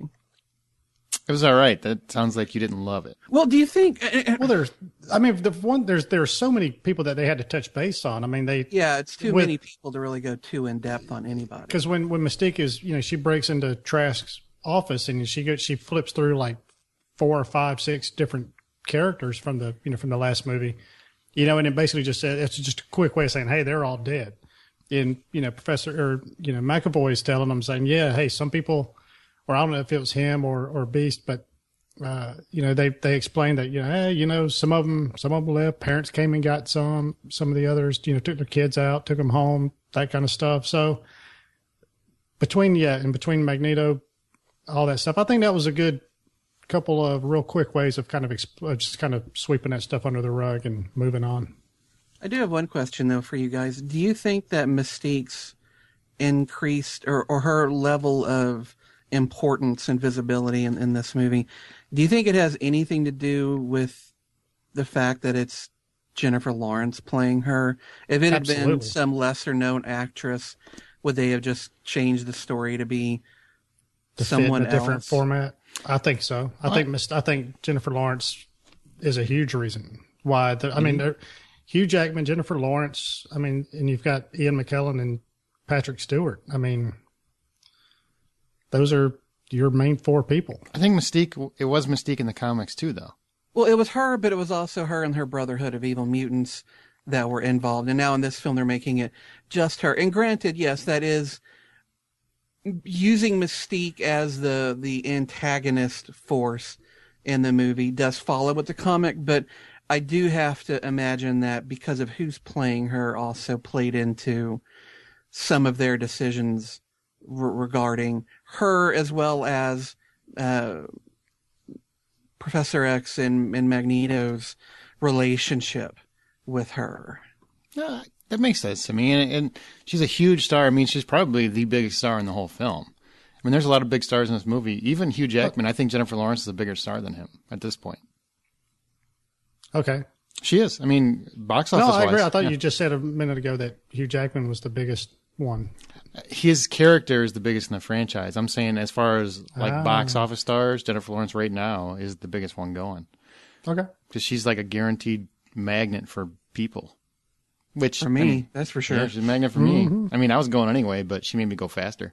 It was all right. That sounds like you didn't love it. Well, do you think? Well, there's, I mean, the one there's there's so many people that they had to touch base on. I mean, they yeah, it's too with, many people to really go too in depth on anybody. Because when when Mystique is, you know, she breaks into Trask's office and she goes, she flips through like four or five, six different characters from the you know from the last movie, you know, and it basically just said it's just a quick way of saying, hey, they're all dead. And you know, Professor or you know McAvoy is telling them saying, yeah, hey, some people. Or I don't know if it was him or, or Beast, but, uh, you know, they, they explained that, you know, hey, you know, some of them, some of them left, parents came and got some, some of the others, you know, took their kids out, took them home, that kind of stuff. So between, yeah, and between Magneto, all that stuff, I think that was a good couple of real quick ways of kind of exp- just kind of sweeping that stuff under the rug and moving on. I do have one question though for you guys. Do you think that Mystique's increased or, or her level of importance and visibility in, in this movie, do you think it has anything to do with the fact that it's Jennifer Lawrence playing her? If it had Absolutely. been some lesser known actress, would they have just changed the story to be to someone fit in a else? different format? I think so. I think I think Jennifer Lawrence is a huge reason why. The, I mm-hmm. mean, Hugh Jackman, Jennifer Lawrence. I mean, and you've got Ian McKellen and Patrick Stewart. I mean. Those are your main four people. I think Mystique, it was Mystique in the comics too, though. Well, it was her, but it was also her and her Brotherhood of Evil Mutants that were involved. And now in this film, they're making it just her. And granted, yes, that is using Mystique as the, the antagonist force in the movie does follow with the comic, but I do have to imagine that because of who's playing her also played into some of their decisions re- regarding her, as well as uh, Professor X and, and Magneto's relationship with her. Yeah, that makes sense to me. And, and she's a huge star. I mean, she's probably the biggest star in the whole film. I mean, there's a lot of big stars in this movie. Even Hugh Jackman, I think Jennifer Lawrence is a bigger star than him at this point. Okay. She is. I mean, box office No, I agree. wise, I thought yeah. you just said a minute ago that Hugh Jackman was the biggest one. His character is the biggest in the franchise. I'm saying as far as like Ah. box office stars, Jennifer Lawrence right now is the biggest one going. Okay. Because she's like a guaranteed magnet for people. Which For me, I mean, that's for sure. yeah, she's a magnet for Mm-hmm. me. I mean, I was going anyway, but she made me go faster.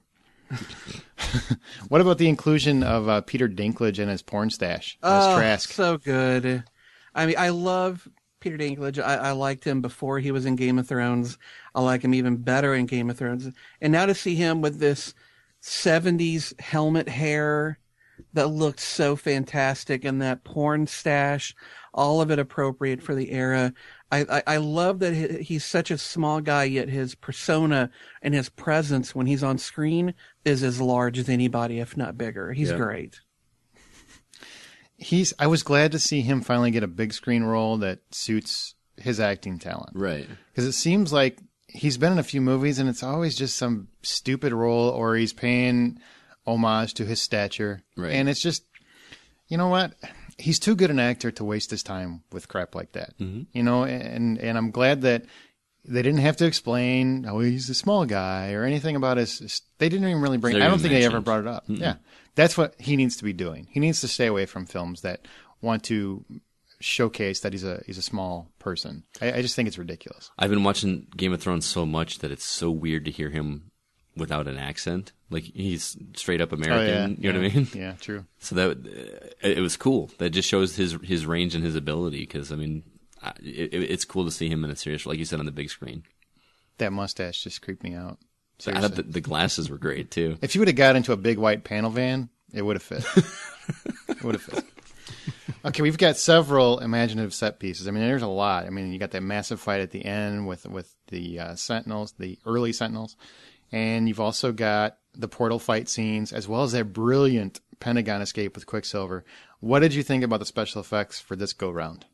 What about the inclusion of uh, Peter Dinklage and his porn stash as Oh, Trask? so good. I mean, I love Peter Dinklage. I, I liked him before he was in Game of Thrones. I like him even better in Game of Thrones. And now to see him with this seventies helmet hair that looked so fantastic and that porn stash, all of it appropriate for the era. I, I, I love that he, he's such a small guy, yet his persona and his presence when he's on screen is as large as anybody, if not bigger. He's Yeah. great. He's. I was glad to see him finally get a big screen role that suits his acting talent. Right. Because it seems like he's been in a few movies and it's always just some stupid role or he's paying homage to his stature. Right. And it's just, you know what? He's too good an actor to waste his time with crap like that. Mhm. You know, and, and I'm glad that they didn't have to explain, oh, he's a small guy or anything about his. They didn't even really bring They I don't didn't think they ever mention. brought it up. Mm-mm. Yeah. That's what he needs to be doing. He needs to stay away from films that want to showcase that he's a he's a small person. I, I just think it's ridiculous. I've been watching Game of Thrones so much that it's so weird to hear him without an accent. Like he's straight up American. You know yeah. what I mean? Yeah, true. So that uh, it was cool. That just shows his his range and his ability. Because I mean, I- it, it's cool to see him in a serious, like you said, on the big screen. That mustache just creeped me out. I Seriously. thought the, the glasses were great too. If you would have got into a big white panel van, it would have fit. It would have fit. Okay, we've got several imaginative set pieces. I mean, there's a lot. I mean, you got that massive fight at the end with with the uh, Sentinels, the early Sentinels, and you've also got the portal fight scenes, as well as that brilliant Pentagon escape with Quicksilver. What did you think about the special effects for this go round?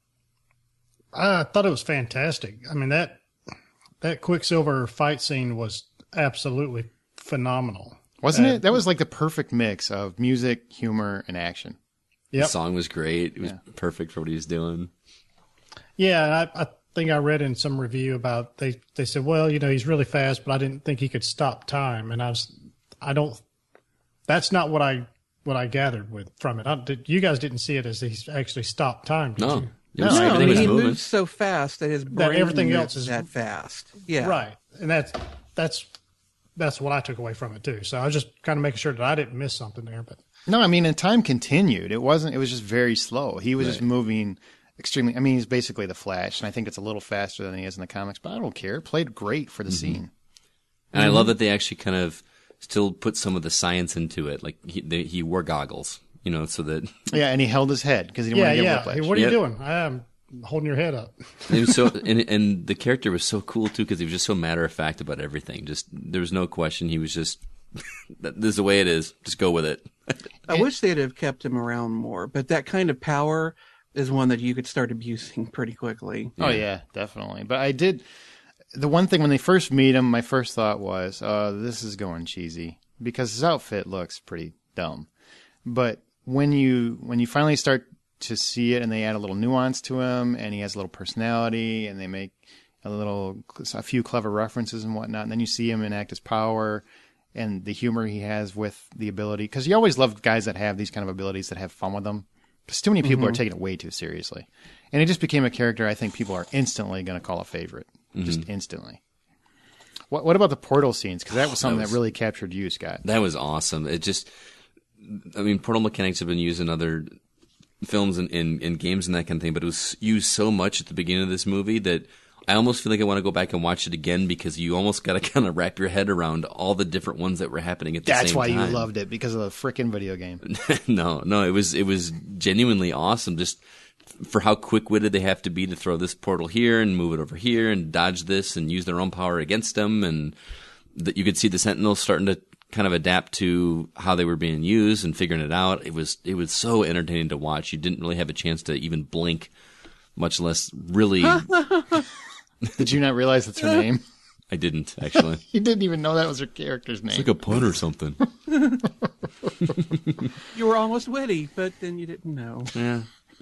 I thought it was fantastic. I mean, that that Quicksilver fight scene was absolutely phenomenal. Wasn't uh, it? That was like the perfect mix of music, humor, and action. The Yep. song was great. It was Yeah. perfect for what he was doing. Yeah, and I, I think I read in some review about they they said, well, you know, he's really fast, but I didn't think he could stop time, and I was, I don't. That's not what I what I gathered with from it. I, did, you guys didn't see it as he's actually stopped time, did No. you? It was, No, everything was he moving. moves so fast that his brain everything moves else is- that fast. Yeah, Right, and that's that's that's what I took away from it too. So I was just kind of making sure that I didn't miss something there, but. No, I mean, and time continued. It wasn't. It was just very slow. He was just Right. moving extremely. I mean, he's basically the Flash, and I think it's a little faster than he is in the comics. But I don't care. It played great for the scene. And I love that they actually kind of still put some of the science into it. Like he, they, he wore goggles, you know, so that Yeah, and he held his head because he didn't Yeah, want to get yeah. whiplash. Hey, what are Yep. you doing? I'm holding your head up. it was so. And, and the character was so cool too because he was just so matter of fact about everything. Just there was no question. He was just this is the way it is. Just go with it. I wish they'd have kept him around more, but that kind of power is one that you could start abusing pretty quickly. Oh yeah, definitely. But I did. The one thing when they first meet him, my first thought was, uh, "This is going cheesy," because his outfit looks pretty dumb. But when you when you finally start to see it, and they add a little nuance to him, and he has a little personality, and they make a little a few clever references and whatnot, and then you see him enact his power and the humor he has with the ability. Because you always love guys that have these kind of abilities that have fun with them. Because too many people Mm-hmm. are taking it way too seriously. And it just became a character I think people are instantly going to call a favorite. Just instantly. What What about the portal scenes? Because that was something that, was- really captured you, Scott. That was awesome. It just, I mean, portal mechanics have been used in other films and in, in games and that kind of thing, but it was used so much at the beginning of this movie that I almost feel like I want to go back and watch it again because you almost got to kind of wrap your head around all the different ones that were happening at the That's same why time. you loved it, because of the frickin' video game. no, no, it was it was genuinely awesome. Just for how quick-witted they have to be to throw this portal here and move it over here and dodge this and use their own power against them, and that you could see the Sentinels starting to kind of adapt to how they were being used and figuring it out. It was it was so entertaining to watch. You didn't really have a chance to even blink, much less really. Did you not realize that's her name? I didn't actually. You didn't even know that was her character's name. It's like a pun or something. You were almost witty, but then you didn't know. Yeah.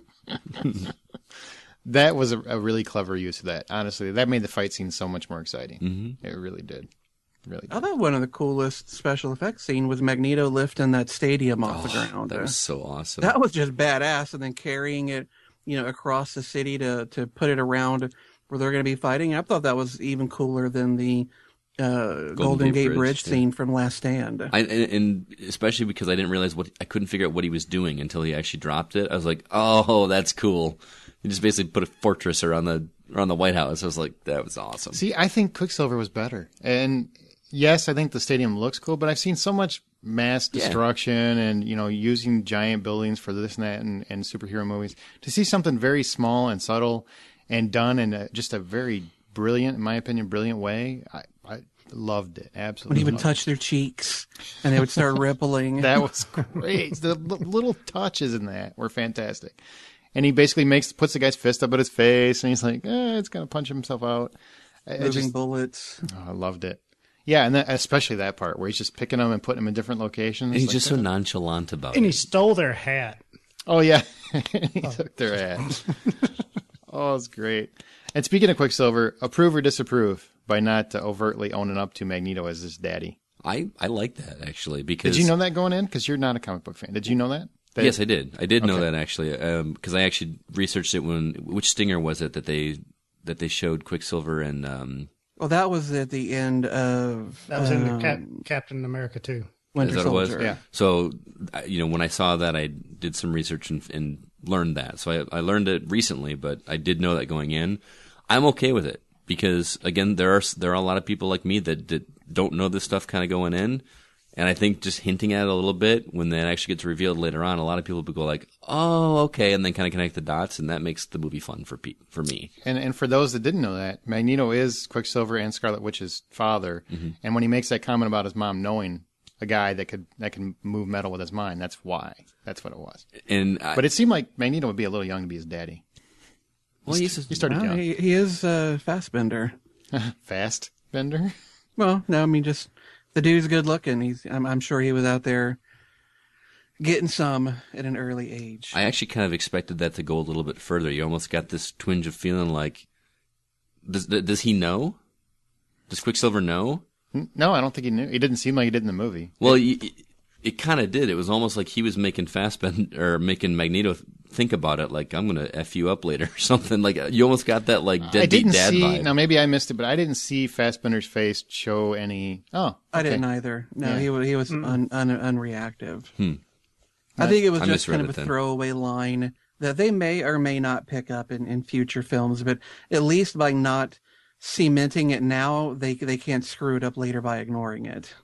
That was a, a really clever use of that. Honestly, that made the fight scene so much more exciting. Mm-hmm. It really did. Really I did. thought one of the coolest special effects scene was Magneto lifting that stadium off the Oh, ground. that was so awesome. That was just badass, and then carrying it, you know, across the city to to put it around where they're going to be fighting. I thought that was even cooler than the uh, Golden, Gate Gate, Bridge, Bridge, yeah. scene from Last Stand. I, and, and especially because I didn't realize what I couldn't figure out what he was doing until he actually dropped it. I was like, "Oh, that's cool." He just basically put a fortress around the around the White House. I was like, "That was awesome." See, I think Quicksilver was better. And yes, I think the stadium looks cool, but I've seen so much mass Yeah. destruction and, you know, using giant buildings for this and that and, and superhero movies. To see something very small and subtle and done in a, just a very brilliant, in my opinion, brilliant way, I, I loved it. When Absolutely. he would loved touch their cheeks and they would start rippling. it. That was great. The l- little touches in that were fantastic. And he basically makes puts the guy's fist up at his face, and he's like, eh, it's going to punch himself out. I, I moving just, bullets. oh, I loved it. Yeah, and that, especially that part where he's just picking them and putting them in different locations. And he's like just so that. nonchalant about And he it. stole their hat. Oh, yeah. He took their hat. Oh, it's great. And speaking of Quicksilver, approve or disapprove by not uh, overtly owning up to Magneto as his daddy? I, I like that actually because Did you know that going in? Because you're not a comic book fan. Did you know that? That- Yes, I did. I did know Okay. that actually because I actually researched it when which stinger was it that they that they showed Quicksilver and um, Well, that was at the end of That was in the um, Cap- Captain America too. Winter is that what it Soldier. was? Yeah. So, I- you know, when I saw that, I did some research and, and learned that. So I, I learned it recently, but I did know that going in. I'm okay with it because, again, there are there are a lot of people like me that, that don't know this stuff kind of going in, And I think just hinting at it a little bit, when that actually gets revealed later on, a lot of people will go like, oh, okay, and then kind of connect the dots, and that makes the movie fun for pe- for me. And and for those that didn't know that, Magneto is Quicksilver and Scarlet Witch's father. Mm-hmm. And when he makes that comment about his mom knowing a guy that could that can move metal with his mind, that's why. That's what it was. And I, But it seemed like Magneto would be a little young to be his daddy. Well, he's, he started well, young. he, he is uh, Fassbender. Fast bender? Well, no, I mean, just the dude's good looking. He's, I'm, I'm sure he was out there getting some at an early age. I actually kind of expected that to go a little bit further. You almost got this twinge of feeling like, does does he know? Does Quicksilver know? No, I don't think he knew. He didn't seem like he did in the movie. Well, it, it, it kind of did. It was almost like he was making Fassbender or making Magneto think about it, like I'm gonna f you up later or something. Like you almost got that like deadbeat dad see, vibe. Now maybe I missed it, but I didn't see Fassbender's face show any. Oh, okay. I didn't either. No, Yeah. he was he was un, un, unreactive. Hmm. I think it was I just kind of misread a it then. throwaway line that they may or may not pick up in, in future films, but at least by not cementing it now, they they can't screw it up later by ignoring it.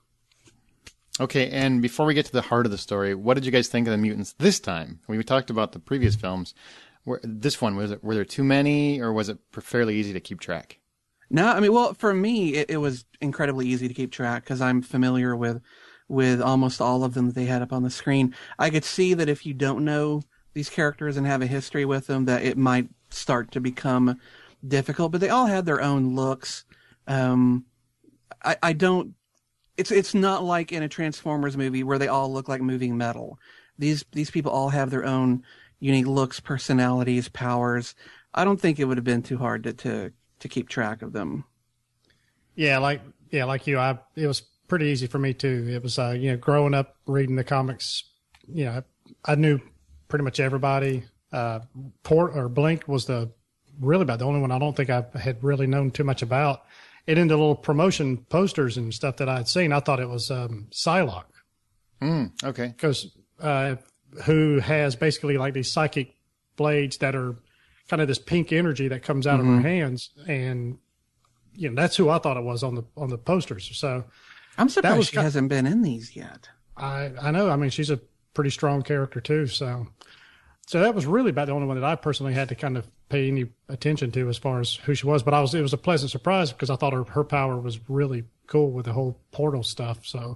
Okay, and before we get to the heart of the story, what did you guys think of the mutants this time? We talked about the previous films. Were, this one, was it, were there too many, or was it fairly easy to keep track? No, I mean, well, for me, it, it was incredibly easy to keep track because I'm familiar with with almost all of them that they had up on the screen. I could see that if you don't know these characters and have a history with them, that it might start to become difficult. But they all had their own looks. Um, I, I don't. It's it's not like in a Transformers movie where they all look like moving metal. These these people all have their own unique looks, personalities, powers. I don't think it would have been too hard to to, to keep track of them. Yeah, like yeah, like you, I it was pretty easy for me too. It was uh, you know, growing up reading the comics, you know, I knew pretty much everybody. Uh, Port or Blink was the really about the only one I don't think I had really known too much about. And in the little promotion posters and stuff that I had seen, I thought it was um, Psylocke. Mm, okay. Because uh, who has basically like these psychic blades that are kind of this pink energy that comes out Mm-hmm. of her hands, and you know that's who I thought it was on the on the posters. So I'm surprised was she kind- hasn't been in these yet. I I know. I mean, she's a pretty strong character too. So so that was really about the only one that I personally had to kind of pay any attention to as far as who she was. But I was it was a pleasant surprise because I thought her her power was really cool with the whole portal stuff. So,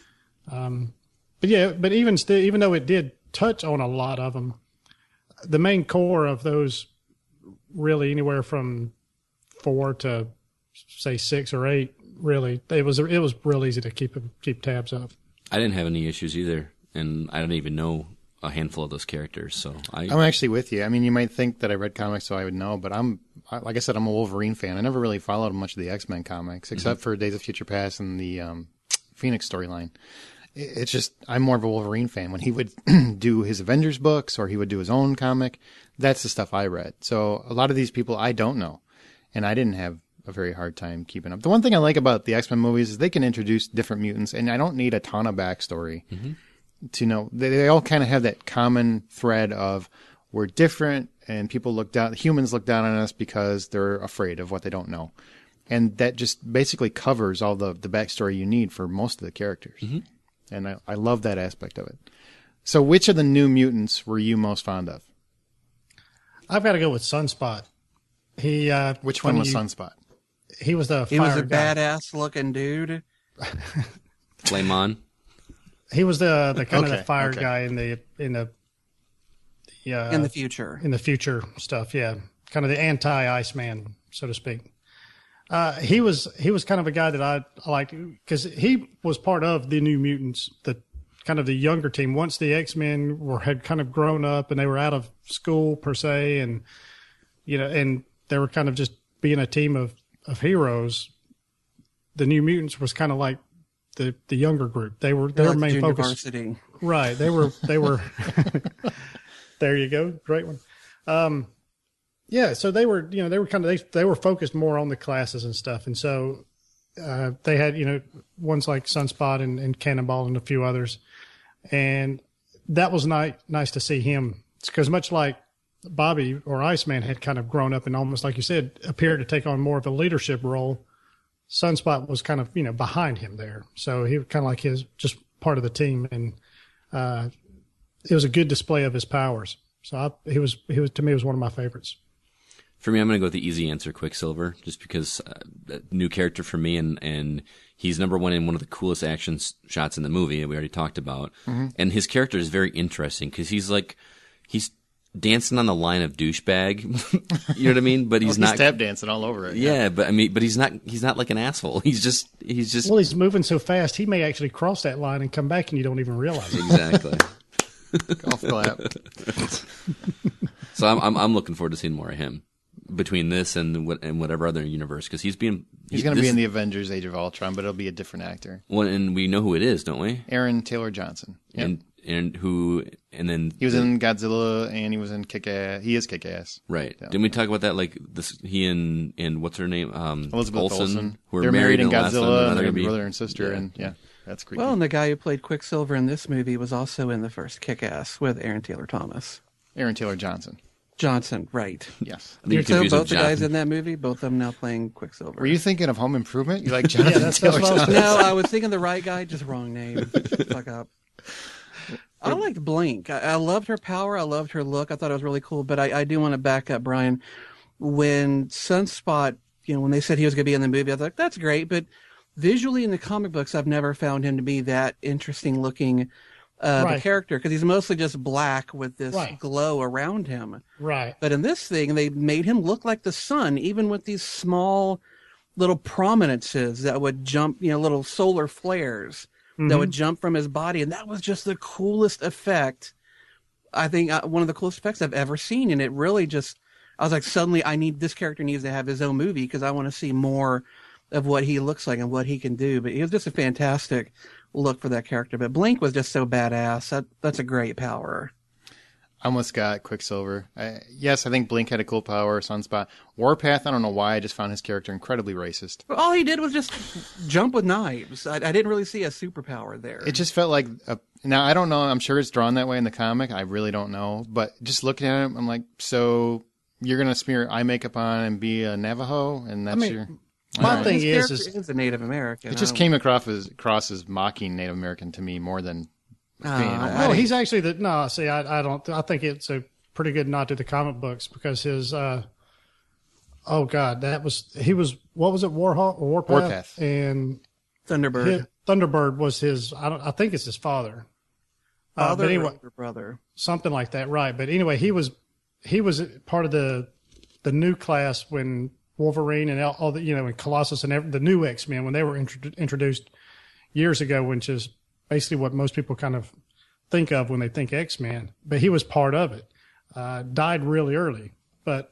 um, but yeah, but even still, even though it did touch on a lot of them, the main core of those really anywhere from four to say six or eight. Really, it was it was real easy to keep keep tabs of. I didn't have any issues either, and I don't even know a handful of those characters. So I, I'm actually with you. I mean, you might think that I read comics so I would know, but I'm, I- like I said, I'm a Wolverine fan. I never really followed much of the X-Men comics, except for Days of Future Past and the um, Phoenix storyline. It- It's just, I'm more of a Wolverine fan. When he would do his Avengers books or he would do his own comic, that's the stuff I read. So a lot of these people I don't know, and I didn't have a very hard time keeping up. The one thing I like about the X-Men movies is they can introduce different mutants, and I don't need a ton of backstory. Mm-hmm. To know they, they all kind of have that common thread of we're different and people look down, humans look down on us because they're afraid of what they don't know. And that just basically covers all the, the backstory you need for most of the characters. Mm-hmm. And I, I love that aspect of it. So which of the new mutants were you most fond of? I've got to go with Sunspot. He uh, Which one was you, Sunspot? He was the He fire was a guy. badass looking dude. Flame on. He was the the kind of Okay, the fire okay. guy in the in the yeah in the future. in the future stuff. Yeah, kind of the anti Iceman, so to speak. Uh, he was he was kind of a guy that I, I liked because he was part of the New Mutants, the kind of the younger team. Once the X Men were had kind of grown up and they were out of school per se, and you know, and they were kind of just being a team of of heroes. The New Mutants was kind of like the the younger group. They were their Like main junior focus. varsity. Right. They were, they were, there you go. Great one. Um, yeah. So they were, you know, they were kind of, they, they were focused more on the classes and stuff. And so, uh, they had, you know, ones like Sunspot and, and Cannonball and a few others. And that was nice, nice to see him because much like Bobby or Iceman had kind of grown up and almost, like you said, appeared to take on more of a leadership role. Sunspot was kind of, you know, behind him there. So he was kind of like his, just part of the team, and uh, it was a good display of his powers. So I, he was he was to me was one of my favorites. For me, I'm going to go with the easy answer, Quicksilver, just because uh, new character for me, and, and he's number one in one of the coolest action shots in the movie that we already talked about. Mm-hmm. And his character is very interesting because he's like, he's dancing on the line of douchebag. You know what I mean? But he's, well, he's not tap dancing all over it. Yeah, yeah, but I mean, but he's not, he's not like an asshole. He's just, he's just. Well, he's moving so fast, he may actually cross that line and come back and you don't even realize it. Exactly. Golf clap. So I'm, I'm, I'm looking forward to seeing more of him. Between this and what and whatever other universe, because he's being he's going to be in the Avengers: Age of Ultron, but it'll be a different actor. Well, and we know who it is, don't we? Aaron Taylor Johnson. Yep. And and who and then he was the, in Godzilla, and he was in Kick Ass. He is Kick Ass, right? Yeah. Didn't we talk about that? Like this, he and and what's her name? Um, Elizabeth Olsen. Olsen. Who they're married, married in in Godzilla, and they're they're be, brother and sister, yeah. and yeah, that's creepy. Well, and the guy who played Quicksilver in this movie was also in the first Kick-Ass with Aaron Taylor Thomas. Aaron Taylor Johnson. Johnson, right. Yes. I think So you're both confused the with guys John. in that movie, both of them now playing Quicksilver. Were you thinking of Home Improvement? You like Jonathan Yeah, that's- Taylor that's what I was Johnson? No, I was thinking the right guy, just wrong name. Fuck up. I liked Blink. I, I loved her power. I loved her look. I thought it was really cool. But I, I do want to back up, Brian. When Sunspot, you know, when they said he was going to be in the movie, I was like, that's great. But visually in the comic books, I've never found him to be that interesting looking uh, Right. the character, because he's mostly just black with this Right. glow around him. Right. But in this thing, they made him look like the sun, even with these small little prominences that would jump, you know, little solar flares that would jump from his body. And that was just the coolest effect. I think uh, one of the coolest effects I've ever seen. And it really just, I was like, suddenly I need, this character needs to have his own movie because I want to see more of what he looks like and what he can do. But it was just a fantastic look for that character. But Blink was just so badass. That, that's a great power. I almost got Quicksilver. I, yes, I think Blink had a cool power. Sunspot. Warpath, I don't know why. I just found his character incredibly racist. But all he did was just jump with knives. I, I didn't really see a superpower there. It just felt like a, now I don't know. I'm sure it's drawn that way in the comic. I really don't know. But just looking at him, I'm like, so you're gonna smear eye makeup on and be a Navajo, and that's I mean, your. my Alright. thing His is, character is is a Native American. It just I came across as, across as mocking Native American to me more than Oh, being. I- no, he's actually the no. See, I, I don't. I think it's a pretty good nod to the comic books because his. uh Oh God, that was he was what was it Warhawk or Warpath, Warpath. and Thunderbird. his, Thunderbird was his. I don't. I think it's his father. Uh, Father but anyway, or older brother. something like that, right? But anyway, he was he was part of the the new class when Wolverine and all the you know and Colossus and every, the new X Men when they were intro- introduced years ago, which is basically what most people kind of think of when they think X Men. But he was part of it. Uh, died really early, but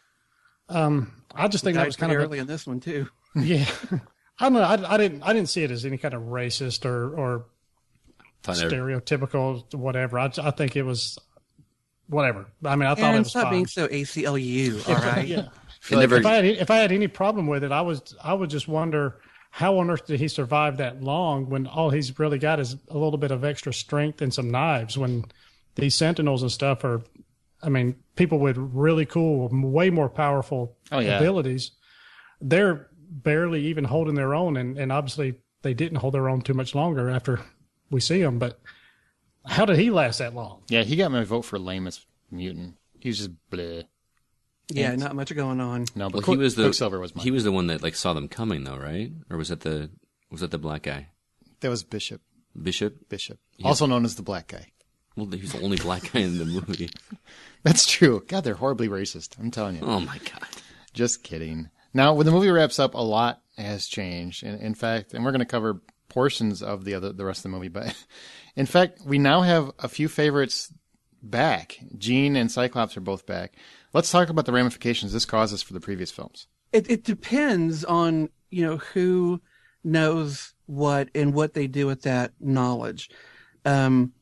um, I just think that Died was kind pretty of early in this one too. a, yeah. I don't know. I, I didn't I didn't see it as any kind of racist or or Thought every- stereotypical whatever. I, I think it was whatever. I mean, I thought Aaron, it was stop fine. being so A C L U. All right. Yeah. It never- If I had if I had any problem with it, I was I would just wonder how on earth did he survive that long when all he's really got is a little bit of extra strength and some knives when these Sentinels and stuff are, I mean, people with really cool, way more powerful Oh, yeah. abilities, they're barely even holding their own, and, and obviously they didn't hold their own too much longer after we see them. But how did he last that long? Yeah, he got my vote for lamest mutant. He was just bleh. Yeah, not much going on. No, but Well, Quick- he was the Quicksilver was mine. he was the one that like saw them coming though, right? Or was that the was that the black guy, That was Bishop. Bishop? Bishop, also known as the black guy. Well, he was the only black guy in the movie. That's true. God, they're horribly racist. I'm telling you. Oh my god! Just kidding. Now, when the movie wraps up, a lot has changed. In, in fact, and we're going to cover portions of the other, the rest of the movie. But in fact, we now have a few favorites back. Jean and Cyclops are both back. Let's talk about the ramifications this causes for the previous films. It it depends on, you know, who knows what and what they do with that knowledge. Um,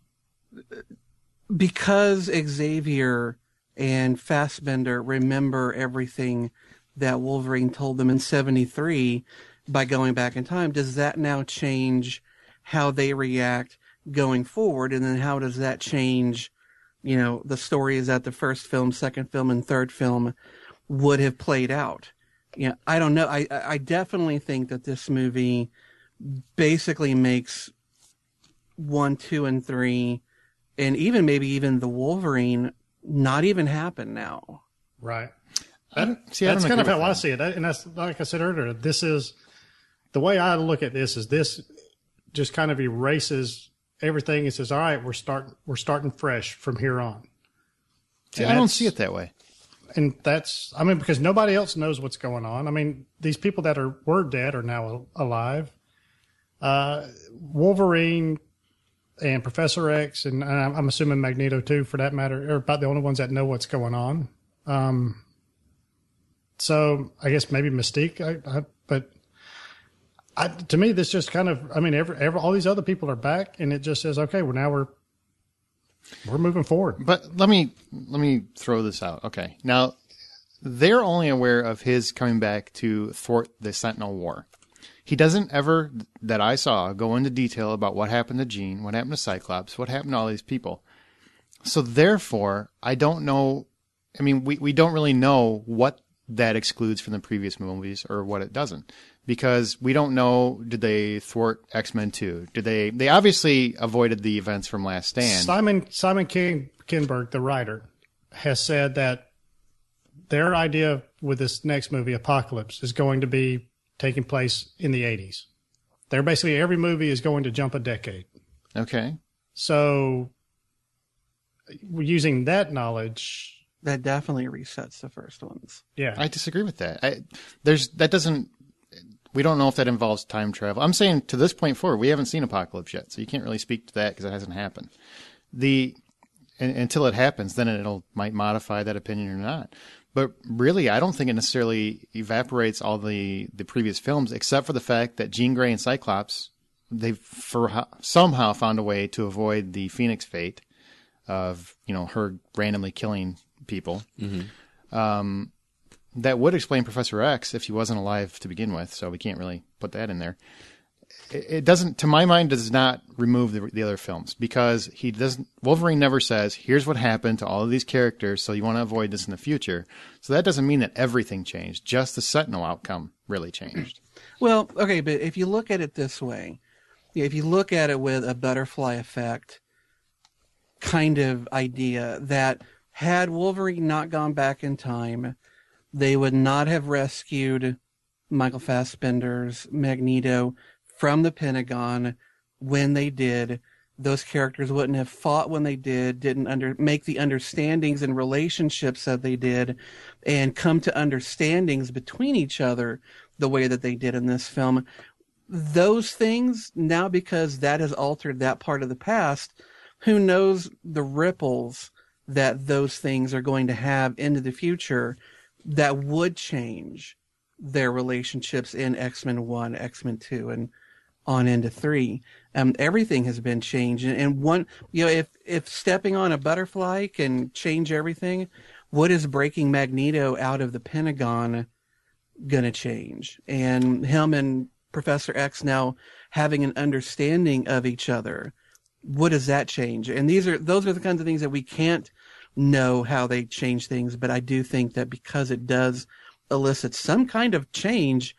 because Xavier and Fassbender remember everything that Wolverine told them in seventy-three by going back in time, does that now change how they react going forward? And then how does that change, you know, the stories that the first film, second film, and third film would have played out? Yeah, I don't know. I, I definitely think that this movie basically makes one, two, and three, and even maybe even the Wolverine not even happen now. Right. I don't, see, I That's don't kind of agree how with I that. see it. And that's, like I said earlier, this is the way I look at this is this just kind of erases everything and says, all right, we're starting, we're starting fresh from here on. See, And I don't that's- see it that way. And that's, I mean, because nobody else knows what's going on. I mean, these people that are were dead are now alive. Uh, Wolverine and Professor X, and I'm I'm assuming Magneto too, for that matter, are about the only ones that know what's going on. Um, so I guess maybe Mystique, I, I, but I, to me, this just kind of, I mean, every, every, all these other people are back, and it just says, okay, well, now we're we're moving forward. But let me let me throw this out. Okay, now they're only aware of his coming back to thwart the Sentinel War. He doesn't ever, that I saw, go into detail about what happened to Jean, what happened to Cyclops, what happened to all these people. So therefore, I don't know. I mean, we, we don't really know what that excludes from the previous movies or what it doesn't, because we don't know. Did they thwart X-Men two? Did they? They obviously avoided the events from Last Stand. Simon Simon King, Kinberg, the writer, has said that their idea with this next movie, Apocalypse, is going to be taking place in the eighties. They're basically, every movie is going to jump a decade. Okay. So using that knowledge, That definitely resets the first ones. yeah. I disagree with that. I, there's that doesn't. We don't know if that involves time travel. I'm saying to this point forward, we haven't seen Apocalypse yet, so you can't really speak to that because it hasn't happened. The and, until it happens, then it'll might modify that opinion or not. But really, I don't think it necessarily evaporates all the, the previous films, except for the fact that Jean Grey and Cyclops, they've for, somehow found a way to avoid the Phoenix fate of, you know, her randomly killing people. Mm-hmm. Um, that would explain Professor X if he wasn't alive to begin with, so we can't really put that in there. It, it doesn't, to my mind, does not remove the, the other films, because he doesn't. Wolverine never says, "Here's what happened to all of these characters, so you want to avoid this in the future." So that doesn't mean that everything changed. Just the Sentinel outcome really changed. Well, okay, but if you look at it this way, if you look at it with a butterfly effect kind of idea, that had Wolverine not gone back in time, they would not have rescued Michael Fassbender's Magneto from the Pentagon when they did. Those characters wouldn't have fought when they did, didn't under, make the understandings and relationships that they did, and come to understandings between each other the way that they did in this film. Those things, now because that has altered that part of the past, who knows the ripples that those things are going to have into the future that would change their relationships in X-Men one, X-Men two, and on into three. Um, everything has been changed. And one, you know, if, if stepping on a butterfly can change everything, what is breaking Magneto out of the Pentagon going to change? And him and Professor X now having an understanding of each other, what does that change? And these are, those are the kinds of things that we can't know how they change things, but I do think that because it does elicit some kind of change,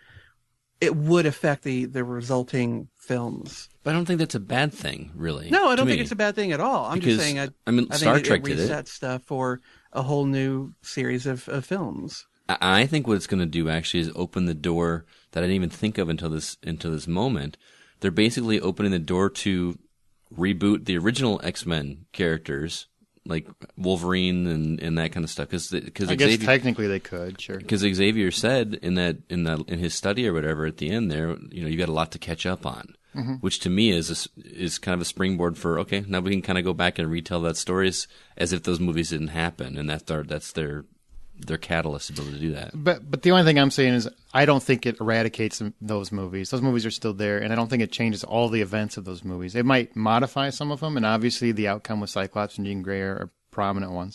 it would affect the, the resulting films. But I don't think that's a bad thing, really. No, I don't to think me. it's a bad thing at all. I'm Because, just saying, I, I mean, I Star think Trek it, did it it. resets stuff for a whole new series of, of films. I I think what it's going to do actually is open the door that I didn't even think of until this until this moment. They're basically opening the door to reboot the original X-Men characters, like Wolverine and, and that kind of stuff. Because I guess technically they could, sure. Because Xavier said in that in that in his study or whatever at the end there, you know, you got a lot to catch up on, mm-hmm. which to me is a, is kind of a springboard for okay, now we can kind of go back and retell that story as, as if those movies didn't happen, and that's their that's their their catalyst to be able to do that. But but the only thing I'm saying is I don't think it eradicates those movies. Those movies are still there, and I don't think it changes all the events of those movies. It might modify some of them, and obviously the outcome with Cyclops and Jean Grey are, are prominent ones.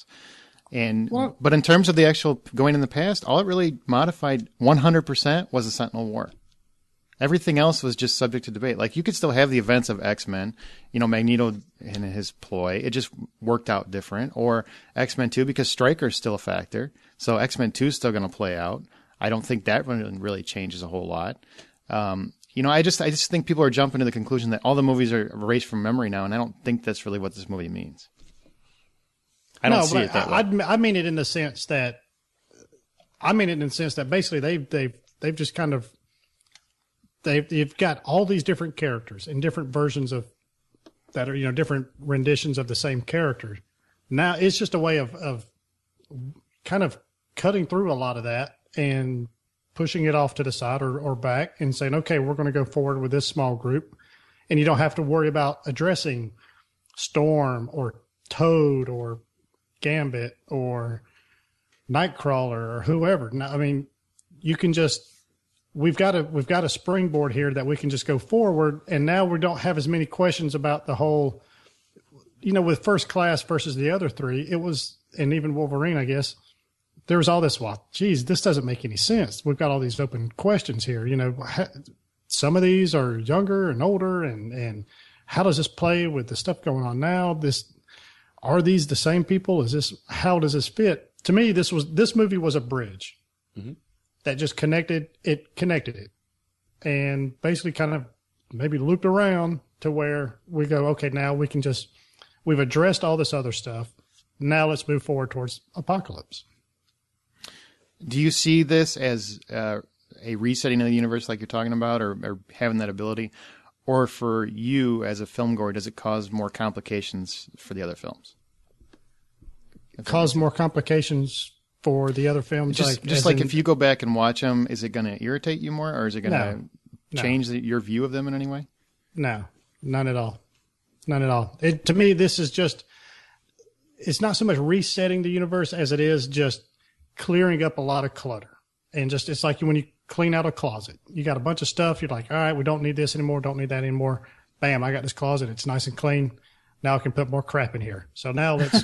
And Well- but in terms of the actual going in the past, all it really modified one hundred percent was the Sentinel War. Everything else was just subject to debate. Like, you could still have the events of X-Men, you know, Magneto and his ploy. It just worked out different. Or X-Men two, because Stryker's still a factor. So X-Men two is still going to play out. I don't think that one really changes a whole lot. Um, You know, I just I just think people are jumping to the conclusion that all the movies are erased from memory now, and I don't think that's really what this movie means. I don't no, see it that I, way. I, I mean it in the sense that I mean it in the sense that basically they've they've they've just kind of they've you've got all these different characters and different versions of that are, you know, different renditions of the same character. Now it's just a way of of kind of cutting through a lot of that and pushing it off to the side or, or back and saying, okay, we're going to go forward with this small group. And you don't have to worry about addressing Storm or Toad or Gambit or Nightcrawler or whoever. Now, I mean, you can just, we've got a, we've got a springboard here that we can just go forward. And now we don't have as many questions about the whole, you know, with First Class versus the other three, it was, and even Wolverine, I guess, there was all this, well, geez, this doesn't make any sense. We've got all these open questions here. You know, some of these are younger and older, and, and how does this play with the stuff going on now? This, are these the same people? Is this, how does this fit? To me, this was, this movie was a bridge mm-hmm. that just connected, it connected it and basically kind of maybe looped around to where we go, okay, now we can just, we've addressed all this other stuff. Now let's move forward towards Apocalypse. Do you see this as uh, a resetting of the universe like you're talking about, or, or having that ability? Or for you as a film goer, does it cause more complications for the other films? Cause more complications for the other films? Just like, just like in, if you go back and watch them, is it going to irritate you more, or is it going to no, change no. the, your view of them in any way? No, none at all. None at all. It, to me, this is just, it's not so much resetting the universe as it is just clearing up a lot of clutter. And just, it's like when you clean out a closet, you got a bunch of stuff. You're like, all right, we don't need this anymore. Don't need that anymore. Bam, I got this closet. It's nice and clean. Now I can put more crap in here. So now let's,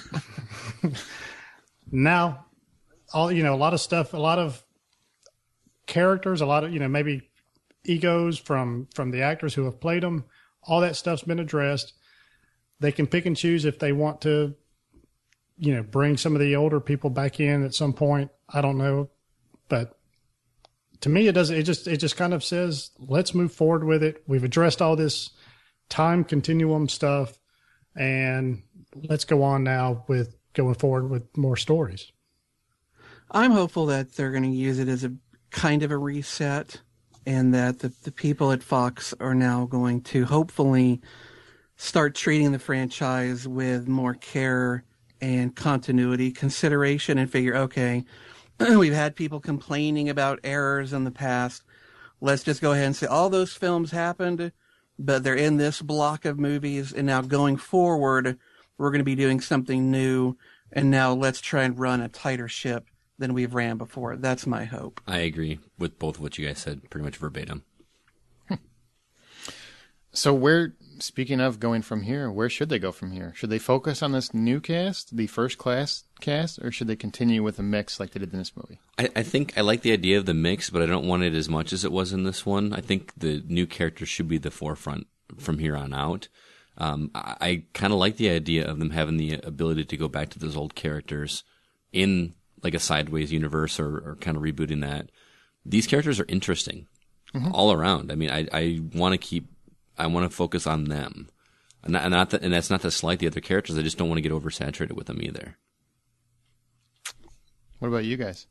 now all, you know, a lot of stuff, a lot of characters, a lot of, you know, maybe egos from, from the actors who have played them. All that stuff's been addressed. They can pick and choose if they want to, you know, bring some of the older people back in at some point. I don't know, but to me, it doesn't, it just, it just kind of says, let's move forward with it. We've addressed all this time continuum stuff, and let's go on now with going forward with more stories. I'm hopeful that they're going to use it as a kind of a reset, and that the, the people at Fox are now going to hopefully start treating the franchise with more care and continuity consideration, and figure, okay, we've had people complaining about errors in the past. Let's just go ahead and say all those films happened, but they're in this block of movies, and now going forward, we're going to be doing something new, and now let's try and run a tighter ship than we've ran before. That's my hope. I agree with both of what you guys said, pretty much verbatim. So where, speaking of going from here, where should they go from here? Should they focus on this new cast, the First Class cast, or should they continue with a mix like they did in this movie? I, I think I like the idea of the mix, but I don't want it as much as it was in this one. I think the new characters should be the forefront from here on out. Um, I, I kind of like the idea of them having the ability to go back to those old characters in like a sideways universe, or, or kind of rebooting that. These characters are interesting mm-hmm. all around. I mean, I, I want to keep, I want to focus on them. And, not, and, not that, and that's not to slight the other characters. I just don't want to get oversaturated with them either. What about you guys?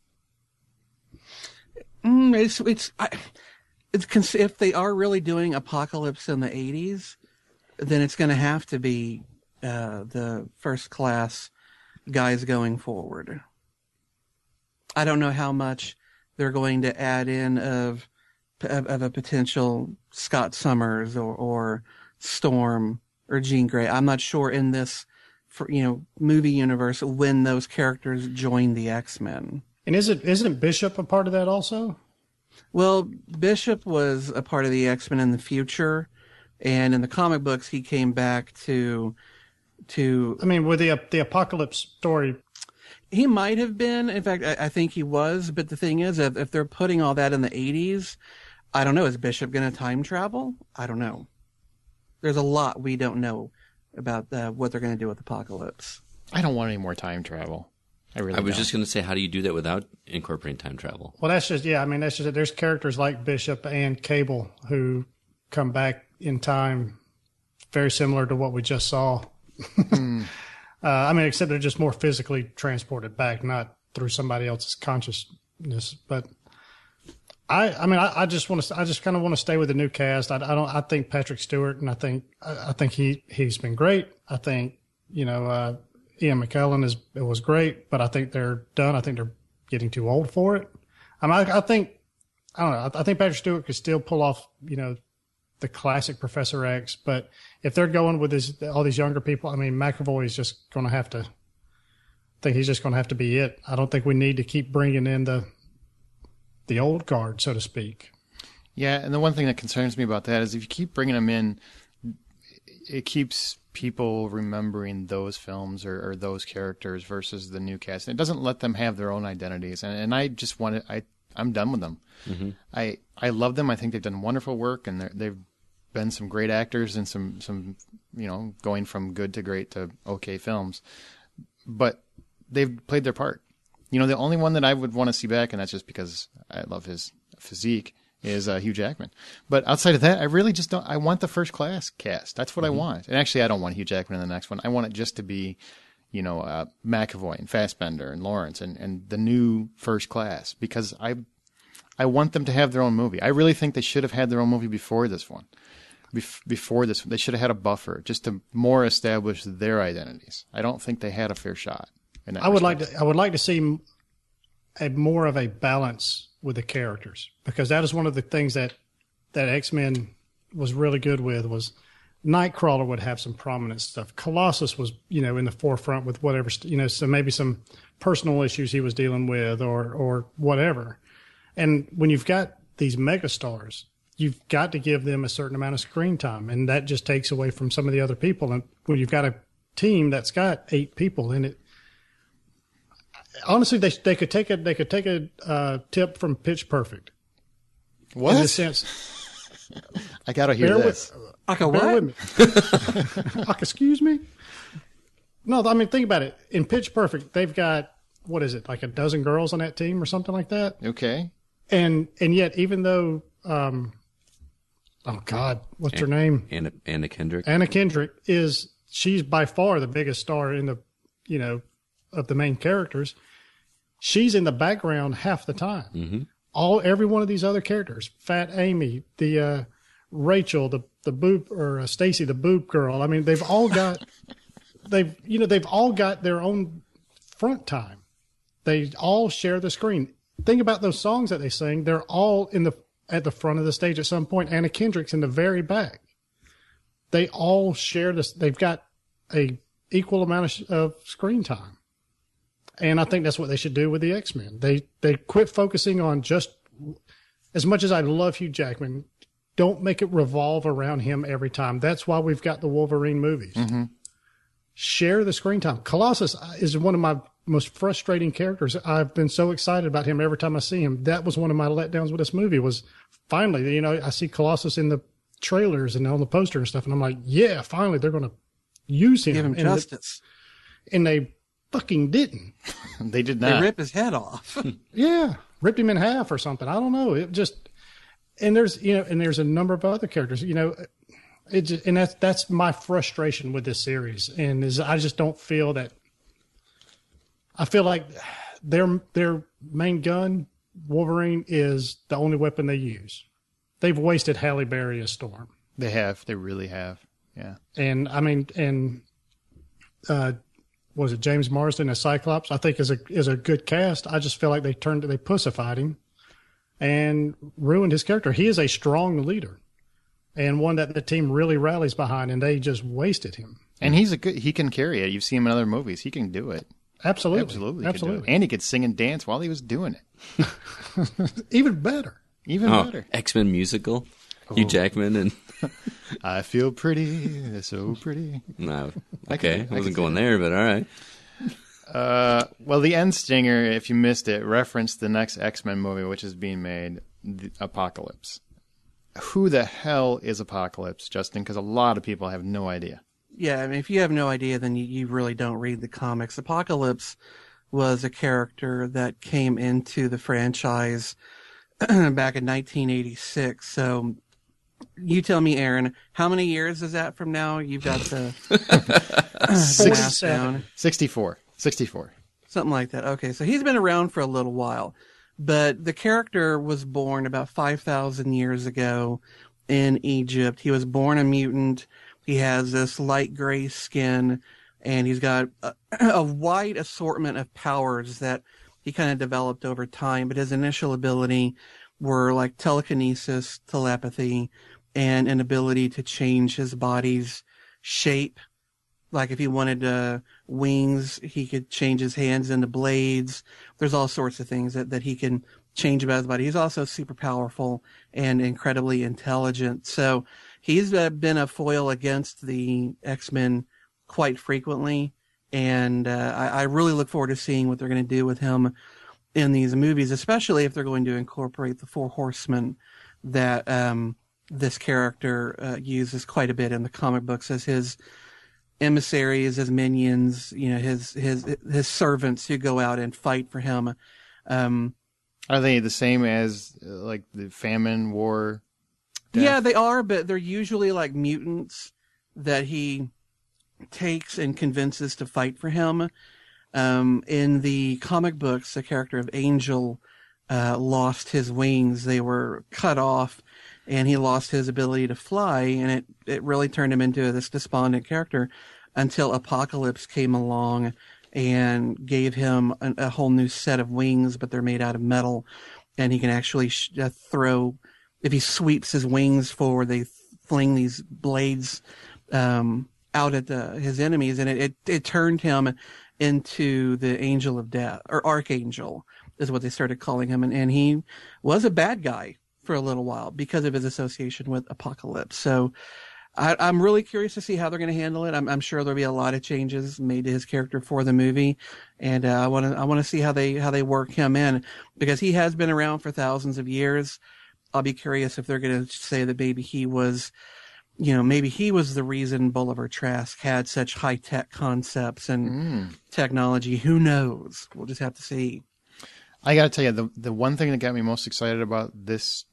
Mm, it's, it's, I, it's, if they are really doing Apocalypse in the eighties, then it's going to have to be uh, the First Class guys going forward. I don't know how much they're going to add in of of, of a potential Scott Summers or, or Storm or Jean Grey. I'm not sure in this, for, you know, movie universe when those characters join the X-Men. And is it isn't Bishop a part of that also? Well, Bishop was a part of the X-Men in the future, and in the comic books, he came back to to. I mean, with the the Apocalypse story. He might have been. In fact, I, I think he was. But the thing is, if, if they're putting all that in the eighties, I don't know. Is Bishop going to time travel? I don't know. There's a lot we don't know about uh, what they're going to do with Apocalypse. I don't want any more time travel. I really I was don't. just going to say, how do you do that without incorporating time travel? Well, that's just, yeah, I mean, that's just, there's characters like Bishop and Cable who come back in time very similar to what we just saw. mm. uh, I mean, except they're just more physically transported back, not through somebody else's consciousness. But I, I mean, I, I just want to, I just kind of want to stay with the new cast. I, I don't, I think Patrick Stewart, and I think, I, I think he, he's been great. I think, you know, uh, Ian McKellen is it was great, but I think they're done. I think they're getting too old for it. I mean, I, I think I don't know. I, I think Patrick Stewart could still pull off, you know, the classic Professor X. But if they're going with this, all these younger people, I mean, McAvoy is just going to have to. I think he's just going to have to be it. I don't think we need to keep bringing in the the old guard, so to speak. Yeah, and the one thing that concerns me about that is if you keep bringing them in, it keeps people remembering those films or, or those characters versus the new cast. And it doesn't let them have their own identities. And, and I just want to, I, I'm done with them. Mm-hmm. I, I love them. I think they've done wonderful work, and they've been some great actors and some, some, you know, going from good to great to okay films. But they've played their part. You know, the only one that I would want to see back, and that's just because I love his physique, is uh, Hugh Jackman. But outside of that, I really just don't. I want the First Class cast. That's what mm-hmm. I want. And actually, I don't want Hugh Jackman in the next one. I want it just to be, you know, uh, McAvoy and Fassbender and Lawrence and, and the new First Class, because I I want them to have their own movie. I really think they should have had their own movie before this one. Bef- before this, they should have had a buffer just to more establish their identities. I don't think they had a fair shot. In that I would respect. like to. I would like to see a more of a balance with the characters, because that is one of the things that that X-Men was really good with. Was Nightcrawler would have some prominent stuff. Colossus was, you know, in the forefront with whatever, you know, so maybe some personal issues he was dealing with or or whatever. And when you've got these megastars, you've got to give them a certain amount of screen time, and that just takes away from some of the other people. And when you've got a team that's got eight people in it, honestly, they they could take a they could take a uh, tip from Pitch Perfect. What? In the sense, I gotta hear bear this. With, okay, bear what? with me. Excuse me. No, I mean, think about it. In Pitch Perfect, they've got, what is it, like a dozen girls on that team or something like that. Okay. And and yet, even though, um, oh God, what's her name? Anna, Anna Kendrick. Anna Kendrick is she's by far the biggest star in the, you know, of the main characters. She's in the background half the time. Mm-hmm. All every one of these other characters, Fat Amy, the uh, Rachel, the the boob or uh, Stacy, the boob girl. I mean, they've all got they've you know they've all got their own front time. They all share the screen. Think about those songs that they sing. They're all in the at the front of the stage at some point. Anna Kendrick's in the very back. They all share this. They've got a equal amount of, of screen time. And I think that's what they should do with the X-Men. They they quit focusing on just, as much as I love Hugh Jackman, don't make it revolve around him every time. That's why we've got the Wolverine movies. Mm-hmm. Share the screen time. Colossus is one of my most frustrating characters. I've been so excited about him every time I see him. That was one of my letdowns with this movie was finally, you know, I see Colossus in the trailers and on the poster and stuff, and I'm like, yeah, finally they're going to use him. Give him and justice. The, and they fucking didn't. They did They not. rip his head off. Yeah, ripped him in half or something. I don't know. It just, and there's, you know, and there's a number of other characters, you know, it just, and that's, that's my frustration with this series. And is I just don't feel that, I feel like their, their main gun, Wolverine, is the only weapon they use. They've wasted Halle Berry as Storm. They have. They really have. Yeah. And I mean, and, uh, was it James Marsden as Cyclops? I think is a is a good cast. I just feel like they turned they pussified him and ruined his character. He is a strong leader and one that the team really rallies behind, and they just wasted him. And he's a good. He can carry it. You've seen him in other movies. He can do it. Absolutely, Absolutely, absolutely. Could do it. And he could sing and dance while he was doing it. Even better. Even Oh, better. X-Men musical. Hugh Jackman and I feel pretty, so pretty. no, I okay, can- I I wasn't can going there, but all right. Uh, well, the end stinger, if you missed it, referenced the next X-Men movie, which is being made, the Apocalypse. Who the hell is Apocalypse, Justin? Because a lot of people have no idea. Yeah, I mean, if you have no idea, then you, you really don't read the comics. Apocalypse was a character that came into the franchise back in nineteen eighty-six. So you tell me, Aaron, how many years is that from now? You've got the, the math down. sixty-four. sixty-four. Something like that. Okay, so he's been around for a little while. But the character was born about five thousand years ago in Egypt. He was born a mutant. He has this light gray skin, and he's got a, a wide assortment of powers that he kind of developed over time. But his initial ability were like telekinesis, telepathy, and an ability to change his body's shape. Like if he wanted uh, wings, he could change his hands into blades. There's all sorts of things that, that he can change about his body. He's also super powerful and incredibly intelligent. So he's uh, been a foil against the X-Men quite frequently. And uh, I, I really look forward to seeing what they're going to do with him in these movies, especially if they're going to incorporate the Four Horsemen that um, this character uh, uses quite a bit in the comic books as his emissaries, his minions, you know, his his his servants who go out and fight for him. Um, Are they the same as uh, like the famine, war? Death? Yeah, they are, but they're usually like mutants that he takes and convinces to fight for him. Um, in the comic books, the character of Angel uh, lost his wings; they were cut off, and he lost his ability to fly, and it it really turned him into this despondent character until Apocalypse came along and gave him a, a whole new set of wings, but they're made out of metal, and he can actually sh- uh, throw. If he sweeps his wings forward, they fling these blades um, out at the, his enemies, and it, it it turned him into the Angel of Death, or Archangel is what they started calling him, and, and he was a bad guy for a little while because of his association with Apocalypse. So I, I'm really curious to see how they're going to handle it. I'm, I'm sure there'll be a lot of changes made to his character for the movie, and uh, I want to I want to see how they how they work him in, because he has been around for thousands of years. I'll be curious if they're going to say that maybe he was, you know, maybe he was the reason Bolivar Trask had such high tech concepts and Mm. technology. Who knows? We'll just have to see. I got to tell you, the the one thing that got me most excited about this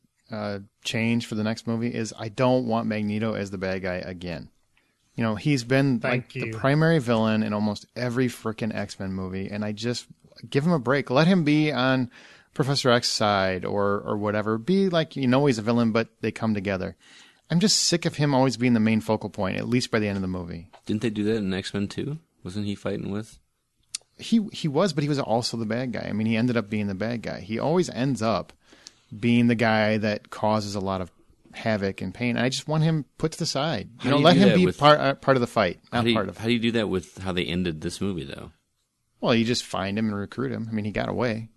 uh, change for the next movie is I don't want Magneto as the bad guy again. You know, he's been Thank like you. the primary villain in almost every freaking X-Men movie, and I just give him a break. Let him be on Professor X's side or or whatever. Be like, you know, he's a villain, but they come together. I'm just sick of him always being the main focal point, at least by the end of the movie. Didn't they do that in X-Men two? Wasn't he fighting with? He he was, but he was also the bad guy. I mean, he ended up being the bad guy. He always ends up being the guy that causes a lot of havoc and pain. I just want him put to the side. You How know, do you let do him that be with- part uh, part of the fight, How not do, you, part of. how do you do that with how they ended this movie, though? Well, you just find him and recruit him. I mean, he got away.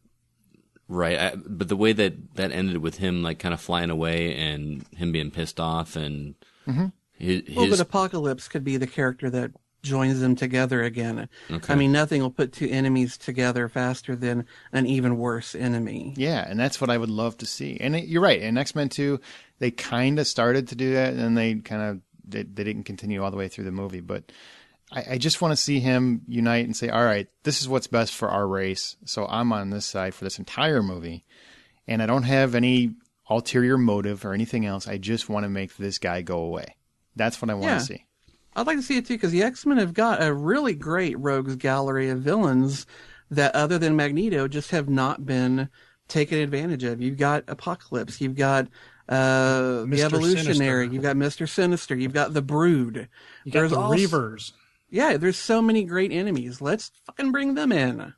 Right, I, but the way that that ended with him like kind of flying away and him being pissed off and Mm-hmm. his, Well, his but Apocalypse could be the character that joins them together again. Okay. I mean, nothing will put two enemies together faster than an even worse enemy. Yeah, and that's what I would love to see. And it, you're right. In X-Men two, they kind of started to do that, and then they kind of they, they didn't continue all the way through the movie. But I, I just want to see him unite and say, all right, this is what's best for our race. So I'm on this side for this entire movie. And I don't have any ulterior motive or anything else. I just want to make this guy go away. That's what I want Yeah. to see. I'd like to see it too, because the X-Men have got a really great rogues gallery of villains that, other than Magneto, just have not been taken advantage of. You've got Apocalypse, you've got uh, the Mister Evolutionary, Sinister. you've got Mister Sinister, you've got the Brood. You got There's the also- Reavers. Yeah, there's so many great enemies. Let's fucking bring them in.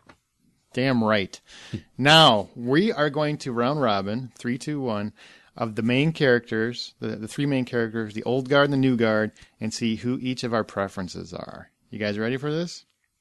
Damn right. Now, we are going to round robin, three, two, one, of the main characters, the, the three main characters, the old guard and the new guard, and see who each of our preferences are. You guys ready for this?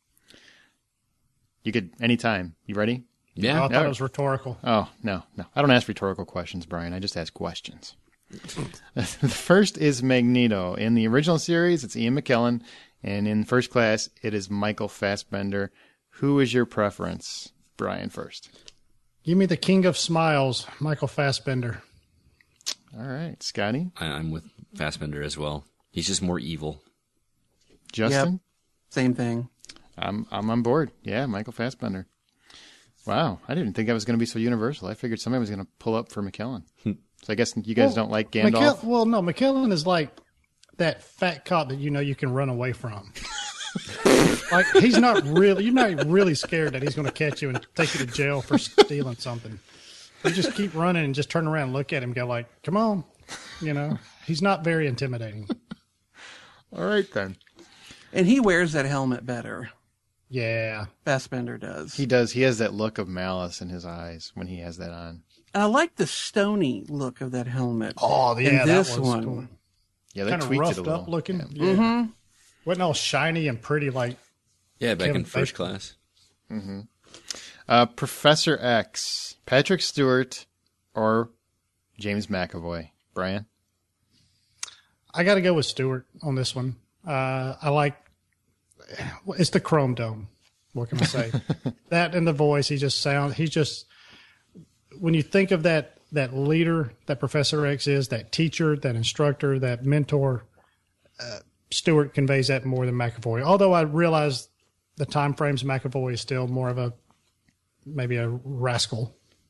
You could, anytime. You ready? yeah. Oh, I thought No. it was rhetorical. Oh, no, no. I don't ask rhetorical questions, Brian. I just ask questions. The first is Magneto. In the original series, it's Ian McKellen, and in First Class, it is Michael Fassbender. Who is your preference? Brian first. Give me the King of Smiles, Michael Fassbender. All right. Scotty? I, I'm with Fassbender as well. He's just more evil. Justin? Same thing. I'm I'm on board. Yeah, Michael Fassbender. Wow, I didn't think that was going to be so universal. I figured somebody was going to pull up for McKellen. So I guess you guys Well, don't like Gandalf. McKell- well, no, McKellen is like that fat cop that you know you can run away from. Like he's not really, you're not really scared that he's going to catch you and take you to jail for stealing something. You just keep running and just turn around and look at him and go like, come on. You know, he's not very intimidating. All right, then. And he wears that helmet better. Yeah. Fassbender does. He does. He has that look of malice in his eyes when he has that on. And I like the stony look of that helmet. Oh, yeah, in this that was one. cool. Yeah, they Kind of tweaked roughed it a little. up looking. Yeah. Yeah. Mm-hmm. Wasn't all shiny and pretty like. Yeah, back Kevin in first Bacon. class. Uh, Professor X, Patrick Stewart, or James McAvoy. Brian? I got to go with Stewart on this one. Uh, I like it's the Chrome Dome. What can I say? That and the voice. He just sounds. He just when you think of that that leader that Professor X is, that teacher, that instructor, that mentor. Uh, Stewart conveys that more than McAvoy. Although I realize the time frames McAvoy is still more of a maybe a rascal,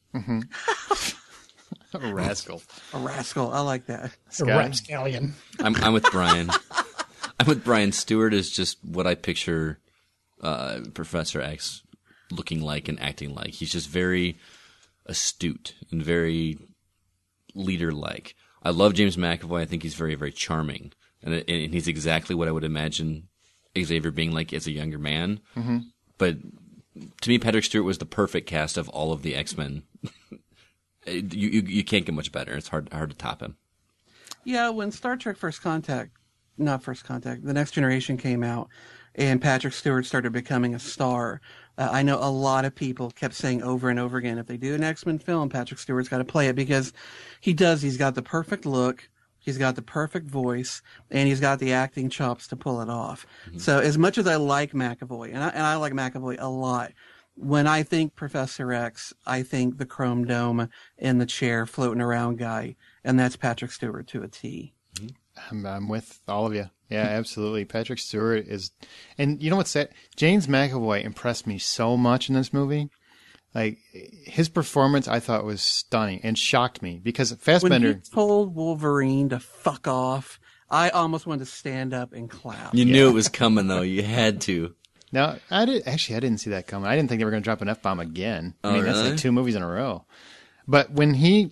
A rascal. A rascal. I like that. a Scott? rapscallion. I'm I'm with Brian. I'm with Brian. Stewart is just what I picture uh, Professor X looking like and acting like. He's just very astute and very leader-like. I love James McAvoy. I think he's very, very charming, and, and he's exactly what I would imagine Xavier being like as a younger man. Mm-hmm. But to me, Patrick Stewart was the perfect cast of all of the X-Men. you, you you can't get much better. It's hard hard to top him. Yeah, when Star Trek First Contact, not First Contact, The Next Generation came out and Patrick Stewart started becoming a star, uh, I know a lot of people kept saying over and over again, if they do an X-Men film, Patrick Stewart's got to play it because he does. He's got the perfect look, he's got the perfect voice, and he's got the acting chops to pull it off. Mm-hmm. So as much as I like McAvoy, and I, and I like McAvoy a lot, when I think Professor X, I think the Chrome Dome in the chair floating around guy, and that's Patrick Stewart to a T. I'm, I'm with all of you. Yeah, absolutely. Patrick Stewart is, and you know what's that? James McAvoy impressed me so much in this movie. Like his performance, I thought was stunning and shocked me because Fassbender. When he told Wolverine to fuck off, I almost wanted to stand up and clap. You knew it was coming, though. You had to. Now, I did actually. I didn't see that coming. I didn't think they were going to drop an F bomb again. I Oh, mean, that's really? like two movies in a row. But when he,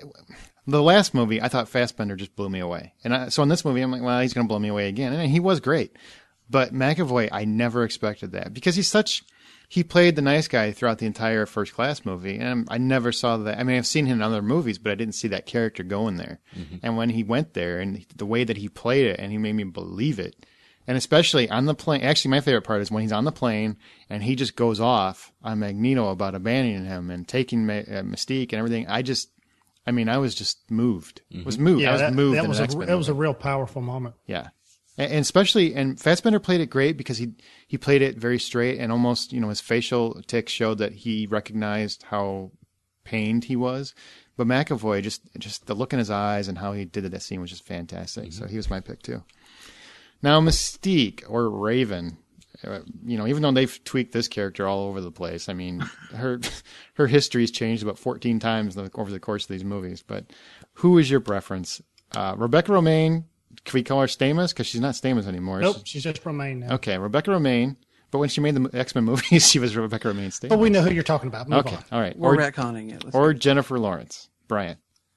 the last movie, I thought Fassbender just blew me away. And I, so in this movie, I'm like, well, he's going to blow me away again. And he was great. But McAvoy, I never expected that because he's such. He played the nice guy throughout the entire First Class movie, and I never saw that. I mean, I've seen him in other movies, but I didn't see that character going there. Mm-hmm. And when he went there, and the way that he played it, and he made me believe it. And especially on the plane. Actually, my favorite part is when he's on the plane and he just goes off on Magneto about abandoning him and taking Ma- uh, Mystique and everything. I just, I mean, I was just moved. Mm-hmm. Was moved. Yeah, I was that, moved. that in was the a, X-Men that was a movie. real powerful moment. Yeah. And, and especially, and Fassbender played it great because he, he played it very straight and almost, you know, his facial tics showed that he recognized how pained he was. But McAvoy, just, just the look in his eyes and how he did that scene was just fantastic. Mm-hmm. So he was my pick too. Now, Mystique or Raven, uh, you know, even though they've tweaked this character all over the place, I mean, her her history's changed about fourteen times over the course of these movies. But who is your preference? Uh, Rebecca Romijn, can we call her Stamos? Because she's not Stamos anymore. Nope, she's just Romaine now. Okay, Rebecca Romijn. But when she made the X-Men movies, she was Rebecca Romijn Stamos. But we know who you're talking about. Move okay, on. all right. We're or, retconning it. Let's or go. Jennifer Lawrence. Brian.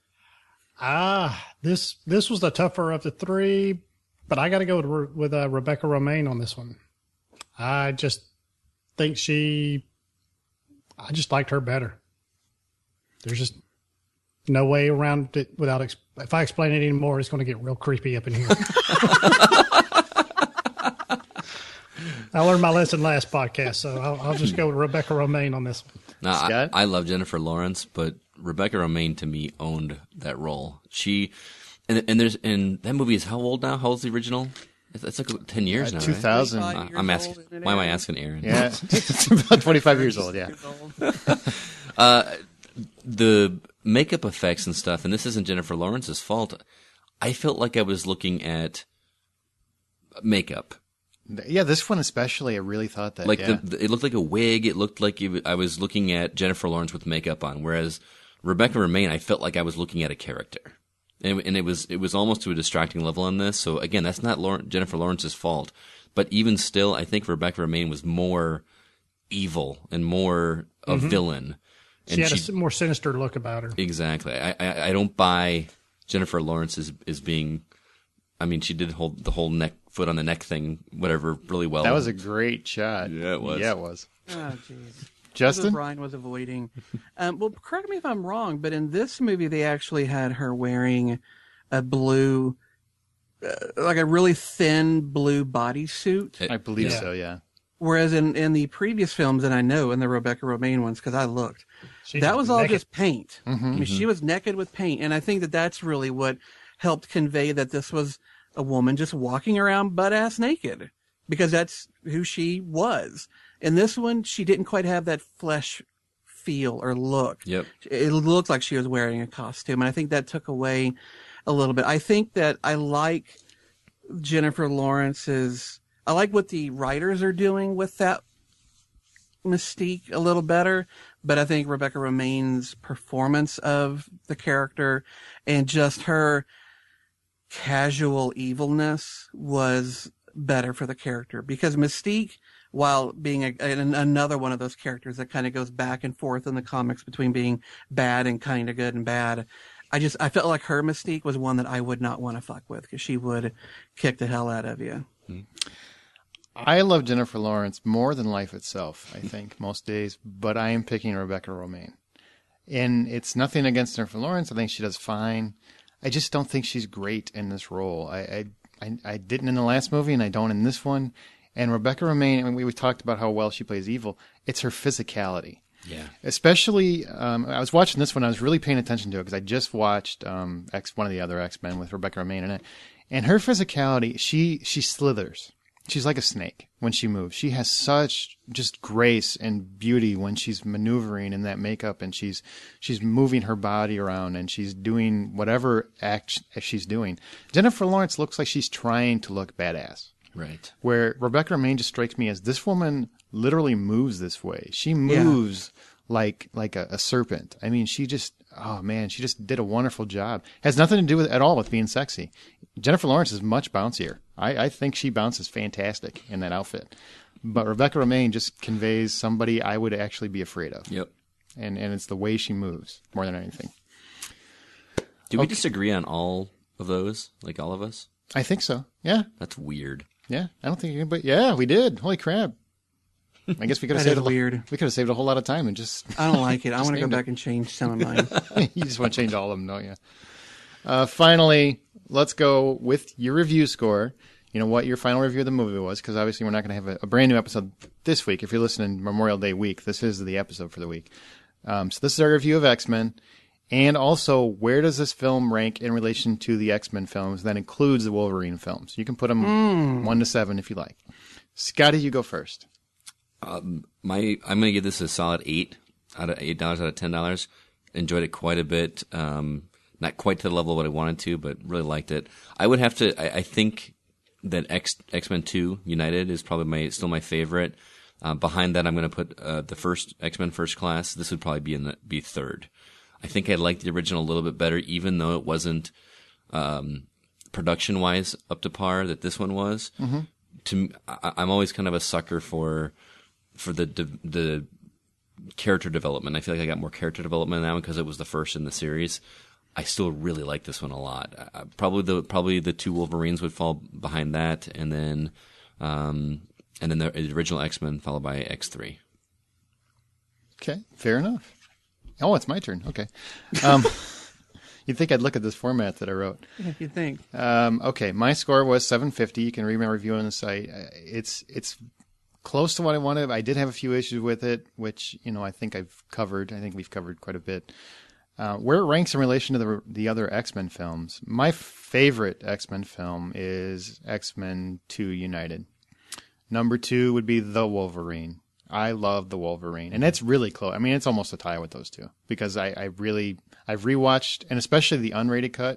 Ah, this this was the tougher of the three, but I got to go with with uh, Rebecca Romijn on this one. I just think she, I just liked her better. There's just no way around it without. Ex- if I explain it anymore, it's going to get real creepy up in here. I learned my lesson last podcast, so I'll, I'll just go with Rebecca Romijn on this one. Now, I, Scott? I love Jennifer Lawrence, but Rebecca Romijn to me owned that role. She and and there's and that movie is how old now? How old's the original? It's, it's like ten years Uh, now. two thousand. Right? twenty-five Uh, I'm years asking. old, isn't it, Why am I Aaron? asking Aaron? Yeah, it's about twenty-five years old, yeah. Uh, the makeup effects and stuff, and this isn't Jennifer Lawrence's fault. I felt like I was looking at makeup Yeah, this one especially, I really thought that. Like yeah. the, the, it looked like a wig. It looked like it, I was looking at Jennifer Lawrence with makeup on, whereas Rebecca Romijn, I felt like I was looking at a character, and, and it was it was almost to a distracting level on this. So again, that's not Lauren, Jennifer Lawrence's fault, but even still, I think Rebecca Romijn was more evil and more a mm-hmm. villain. And she had she, a more sinister look about her. Exactly. I, I I don't buy Jennifer Lawrence as, as being. I mean, she did hold the whole neck, foot on the neck thing, whatever, really well. That was a great shot. Yeah, it was. Yeah, it was. Oh, jeez. Justin? Brian was avoiding. Um, well, correct me if I'm wrong, but in this movie, they actually had her wearing a blue, uh, like a really thin blue bodysuit. I believe yeah. so, yeah. Whereas in, in the previous films, and I know in the Rebecca Romijn ones, because I looked, She's that was all naked. just paint. Mm-hmm. I mean, Mm-hmm. she was naked with paint, and I think that that's really what helped convey that this was a woman just walking around butt-ass naked, because that's who she was. In this one, she didn't quite have that flesh feel or look. Yep. It looked like she was wearing a costume, and I think that took away a little bit. I think that I like Jennifer Lawrence's, I like what the writers are doing with that mystique a little better, but I think Rebecca Romijn's performance of the character and just her casual evilness was better for the character, because Mystique, while being a, an, another one of those characters that kind of goes back and forth in the comics between being bad and kind of good and bad, I just I felt like her Mystique was one that I would not want to fuck with, because she would kick the hell out of you. I love Jennifer Lawrence more than life itself, I think, most days, but I am picking Rebecca Romijn. And it's nothing against Jennifer Lawrence. I think she does fine. I just don't think she's great in this role. I, I, I, I didn't in the last movie, and I don't in this one. And Rebecca Romijn, I mean, we, we talked about how well she plays evil. It's her physicality. Yeah. Especially, um, I was watching this one. I was really paying attention to it because I just watched um, X, one of the other X-Men with Rebecca Romijn in it. And her physicality, she she slithers. She's like a snake when she moves. She has such just grace and beauty when she's maneuvering in that makeup, and she's she's moving her body around, and she's doing whatever act she's doing. Jennifer Lawrence looks like she's trying to look badass. Right. Where Rebecca Romijn just strikes me as this woman literally moves this way. She moves yeah. like like a, a serpent. I mean, she just, oh man, she just did a wonderful job. Has nothing to do with at all with being sexy. Jennifer Lawrence is much bouncier. I, I think she bounces fantastic in that outfit. But Rebecca Romijn just conveys somebody I would actually be afraid of. Yep. And and it's the way she moves more than anything. Do we okay. disagree on all of those? Like all of us? I think so. Yeah. That's weird. Yeah. I don't think anybody. Yeah, we did. Holy crap. I guess we could have saved a weird. We could have saved a whole lot of time and just. I don't like it. I want to go back and change some of mine. You just want to change all of them, don't you? Uh, finally, let's go with your review score. You know what your final review of the movie was, because obviously we're not going to have a, a brand new episode this week. If you're listening Memorial Day week, this is the episode for the week. Um, so this is our review of X-Men, and also where does this film rank in relation to the X-Men films? That includes the Wolverine films. You can put them mm. one to seven if you like. Scotty, you go first. Um, my I'm going to give this a solid eight out of eight dollars out of ten dollars. Enjoyed it quite a bit. Um, not quite to the level of what I wanted to, but really liked it. I would have to. I, I think that X X-Men two United is probably my still my favorite. Uh, behind that, I'm going to put uh, the first X-Men First Class. This would probably be in the, be third. I think I liked the original a little bit better, even though it wasn't um, production wise up to par that this one was. Mm-hmm. To I, I'm always kind of a sucker for for the the, the character development. I feel like I got more character development now because it was the first in the series. I still really like this one a lot. Uh, probably the probably the two Wolverines would fall behind that, and then um, and then the original X-Men followed by X three. Okay, fair enough. Oh, it's my turn. Okay. Um, you'd think I'd look at this format that I wrote. Yeah, you'd think. Um, okay, my score was seven fifty. You can read my review on the site. It's it's close to what I wanted. I did have a few issues with it, which you know I think I've covered. I think we've covered quite a bit. Uh, where it ranks in relation to the the other X-Men films, my favorite X-Men film is X-Men two United. Number two would be The Wolverine. I love The Wolverine. And it's really close. I mean, it's almost a tie with those two because I, I really, I've rewatched, and especially the unrated cut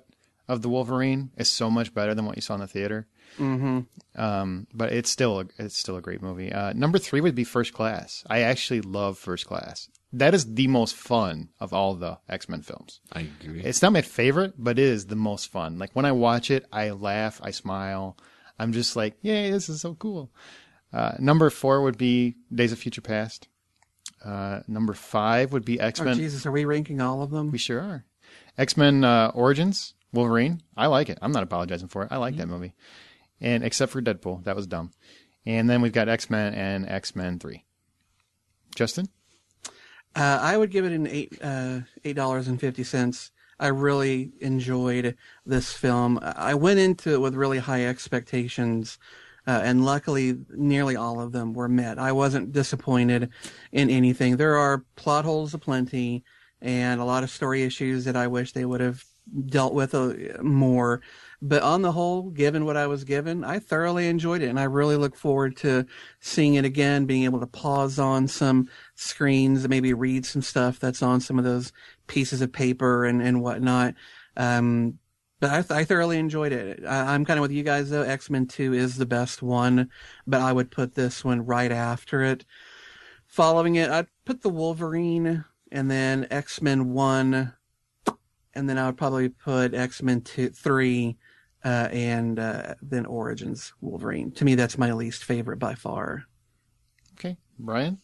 of the Wolverine is so much better than what you saw in the theater. Mm-hmm. Um, but it's still a, it's still a great movie. Uh, number three would be First Class. I actually love First Class. That is the most fun of all the X-Men films. I agree. It's not my favorite, but it is the most fun. Like when I watch it, I laugh, I smile. I'm just like, yay, this is so cool. Uh, number four would be Days of Future Past. Uh, number five would be Oh, X-Men. Jesus, are we ranking all of them? We sure are. X-Men uh, Origins, Wolverine. I like it. I'm not apologizing for it. I like that movie. And except for Deadpool, that was dumb. And then we've got X-Men and X-Men three. Justin? Uh, I would give it an eight uh, eight dollars and fifty cents. I really enjoyed this film. I went into it with really high expectations, uh, and luckily, nearly all of them were met. I wasn't disappointed in anything. There are plot holes aplenty, and a lot of story issues that I wish they would have dealt with uh, more. But on the whole, given what I was given, I thoroughly enjoyed it, and I really look forward to seeing it again, being able to pause on some screens and maybe read some stuff that's on some of those pieces of paper and, and whatnot. Um, but I, th- I thoroughly enjoyed it. I, I'm kind of with you guys, though. X-Men two is the best one, but I would put this one right after it. Following it, I'd put the Wolverine, and then X-Men one, and then I would probably put X-Men two, three, Uh, and uh, then Origins Wolverine. To me, that's my least favorite by far. Okay. Brian?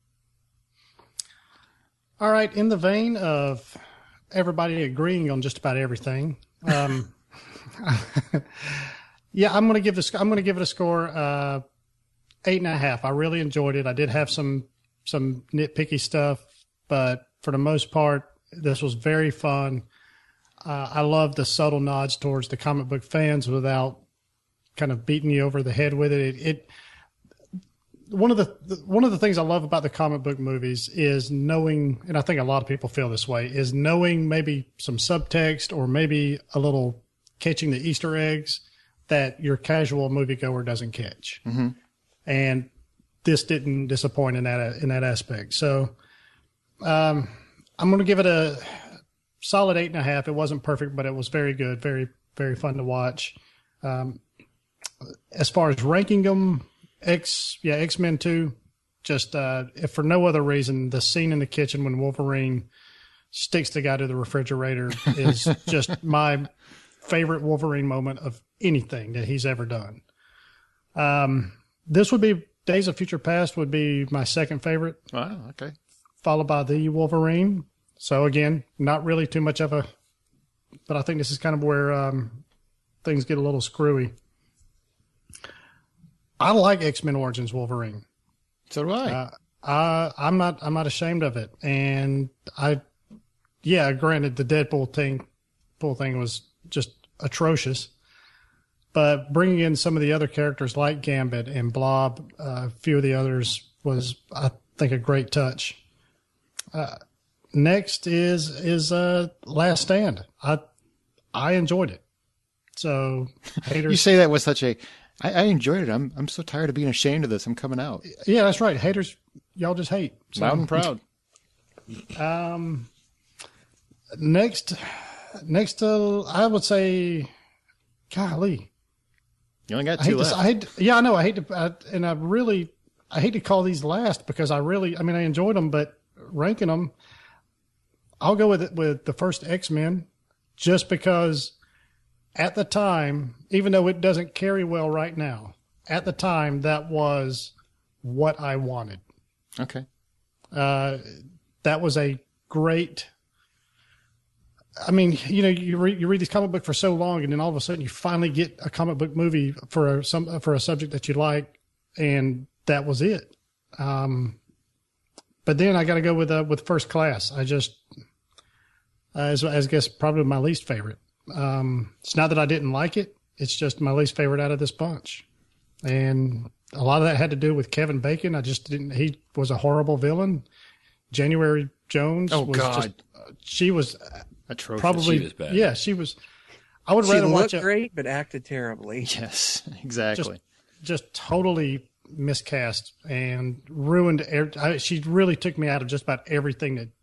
All right. In the vein of everybody agreeing on just about everything, um, yeah, I'm going to give this. I'm going to give it a score uh, eight and a half. I really enjoyed it. I did have some some nitpicky stuff, but for the most part, this was very fun. Uh, I love the subtle nods towards the comic book fans without kind of beating you over the head with it. It, it one of the, the one of the things I love about the comic book movies is knowing, and I think a lot of people feel this way, is knowing maybe some subtext or maybe a little catching the Easter eggs that your casual moviegoer doesn't catch. Mm-hmm. And this didn't disappoint in that in that aspect. So um, I'm going to give it a solid eight and a half. It wasn't perfect, but it was very good, very, very fun to watch. Um, as far as ranking them, X, yeah, X-Men two, just, uh, if for no other reason, the scene in the kitchen when Wolverine sticks the guy to the refrigerator is just my favorite Wolverine moment of anything that he's ever done. Um, this would be, Days of Future Past would be my second favorite. Wow, okay. Followed by the Wolverine. So again, not really too much of a, but I think this is kind of where um, things get a little screwy. I like X-Men Origins Wolverine. So do I. Uh, I I'm not I'm not ashamed of it, and I, yeah, granted the Deadpool thing, full thing was just atrocious, but bringing in some of the other characters like Gambit and Blob, uh, a few of the others was I think a great touch. Uh, Next is is uh, Last Stand. I I enjoyed it. So haters, you say that with such a. I, I enjoyed it. I'm I'm so tired of being ashamed of this. I'm coming out yeah, that's right. Haters, y'all just hate. So, loud and proud. Um. Next, next, uh, I would say, golly, You only got I two hate left. to, I hate. To, yeah, I know. I hate to, I, and I really, I hate to call these last because I really, I mean, I enjoyed them, but ranking them. I'll go with it with the first X-Men just because at the time, even though it doesn't carry well right now, at the time that was what I wanted. Okay. Uh, that was a great, I mean, you know, you read, you read this comic book for so long and then all of a sudden you finally get a comic book movie for a, some, for a subject that you like. And that was it. Um, But then I got to go with uh, with First Class. I just, uh, as, as I guess, probably my least favorite. Um, it's not that I didn't like it. It's just my least favorite out of this bunch. And a lot of that had to do with Kevin Bacon. I just didn't, he was a horrible villain. January Jones Oh, was God. just, uh, she was Atrocious. probably, She was bad. yeah, she was, I would She rather watch looked it. great, but acted terribly. Yes, exactly. Just totally miscast and ruined. ev- I, she really took me out of just about everything that